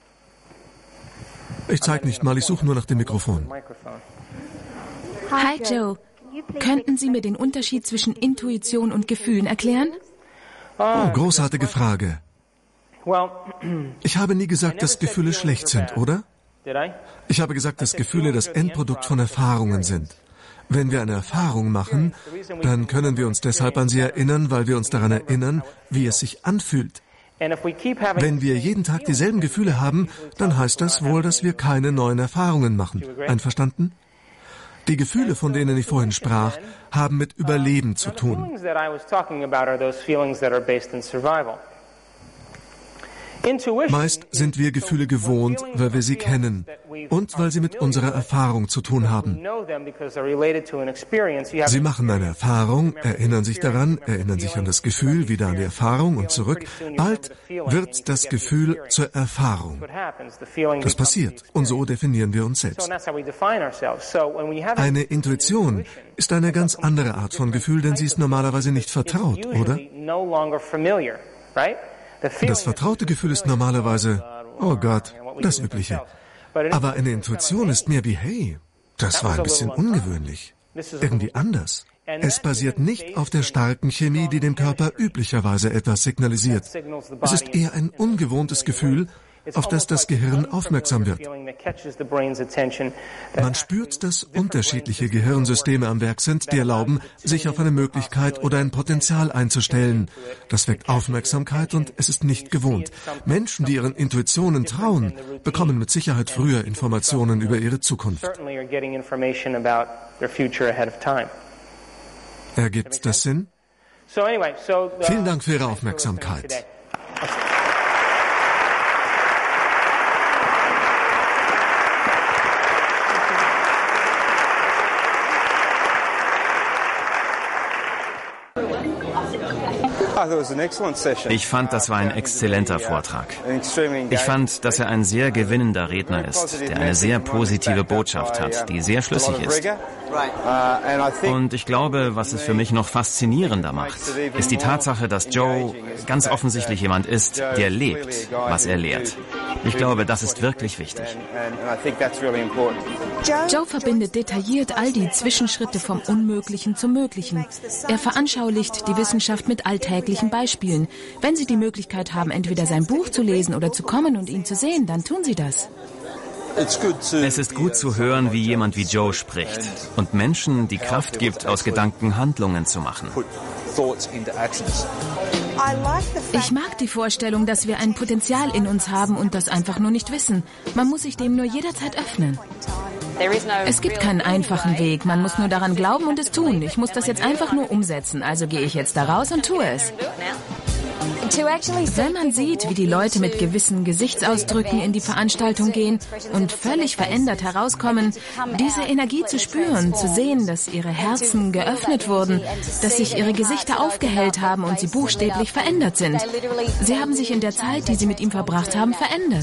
Ich zeige nicht mal, ich suche nur nach dem Mikrofon. Hi Joe, könnten Sie mir den Unterschied zwischen Intuition und Gefühlen erklären? Oh, großartige Frage. Ich habe nie gesagt, dass Gefühle schlecht sind, oder? Ich habe gesagt, dass Gefühle das Endprodukt von Erfahrungen sind. Wenn wir eine Erfahrung machen, dann können wir uns deshalb an sie erinnern, weil wir uns daran erinnern, wie es sich anfühlt. Wenn wir jeden Tag dieselben Gefühle haben, dann heißt das wohl, dass wir keine neuen Erfahrungen machen. Einverstanden? Die Gefühle, von denen ich vorhin sprach, haben mit Überleben zu tun. Meist sind wir Gefühle gewohnt, weil wir sie kennen und weil sie mit unserer Erfahrung zu tun haben. Sie machen eine Erfahrung, erinnern sich daran, erinnern sich an das Gefühl, wieder an die Erfahrung und zurück. Bald wird das Gefühl zur Erfahrung. Das passiert und so definieren wir uns selbst. Eine Intuition ist eine ganz andere Art von Gefühl, denn sie ist normalerweise nicht vertraut, oder? Das vertraute Gefühl ist normalerweise, oh Gott, das Übliche. Aber eine Intuition ist mehr wie, hey, das war ein bisschen ungewöhnlich. Irgendwie anders. Es basiert nicht auf der starken Chemie, die dem Körper üblicherweise etwas signalisiert. Es ist eher ein ungewohntes Gefühl, auf das das Gehirn aufmerksam wird. Man spürt, dass unterschiedliche Gehirnsysteme am Werk sind, die erlauben, sich auf eine Möglichkeit oder ein Potenzial einzustellen. Das weckt Aufmerksamkeit und es ist nicht gewohnt. Menschen, die ihren Intuitionen trauen, bekommen mit Sicherheit früher Informationen über ihre Zukunft. Ergibt das Sinn? Vielen Dank für Ihre Aufmerksamkeit. Ich fand, das war ein exzellenter Vortrag. Ich fand, dass er ein sehr gewinnender Redner ist, der eine sehr positive Botschaft hat, die sehr schlüssig ist. Und ich glaube, was es für mich noch faszinierender macht, ist die Tatsache, dass Joe ganz offensichtlich jemand ist, der lebt, was er lehrt. Ich glaube, das ist wirklich wichtig. Joe verbindet detailliert all die Zwischenschritte vom Unmöglichen zum Möglichen. Er veranschaulicht die Wissenschaft mit alltäglichen Beispielen. Wenn Sie die Möglichkeit haben, entweder sein Buch zu lesen oder zu kommen und ihn zu sehen, dann tun Sie das. Es ist gut zu hören, wie jemand wie Joe spricht und Menschen die Kraft gibt, aus Gedanken Handlungen zu machen. Ich mag die Vorstellung, dass wir ein Potenzial in uns haben und das einfach nur nicht wissen. Man muss sich dem nur jederzeit öffnen. Es gibt keinen einfachen Weg, man muss nur daran glauben und es tun. Ich muss das jetzt einfach nur umsetzen, also gehe ich jetzt da raus und tue es. Wenn man sieht, wie die Leute mit gewissen Gesichtsausdrücken in die Veranstaltung gehen und völlig verändert herauskommen, diese Energie zu spüren, zu sehen, dass ihre Herzen geöffnet wurden, dass sich ihre Gesichter aufgehellt haben und sie buchstäblich verändert sind. Sie haben sich in der Zeit, die sie mit ihm verbracht haben, verändert.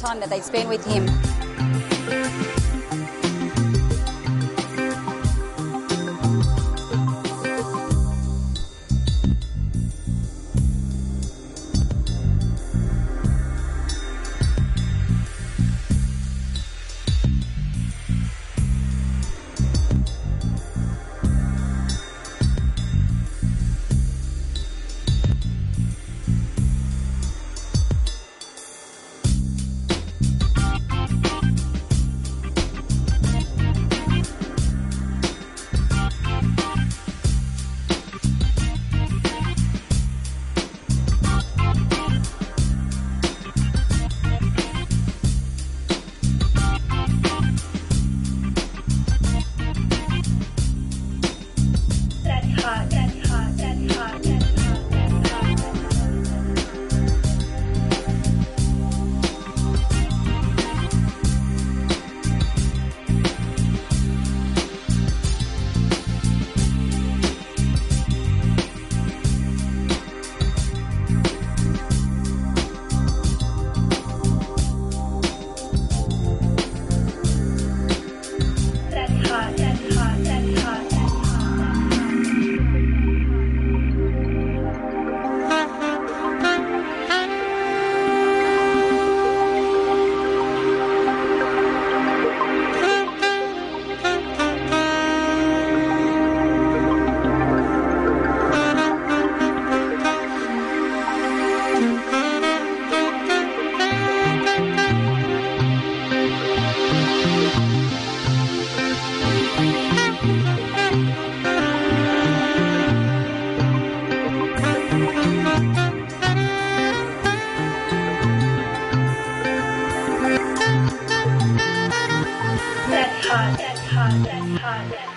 hot, that's hot, that's hot, that's hot.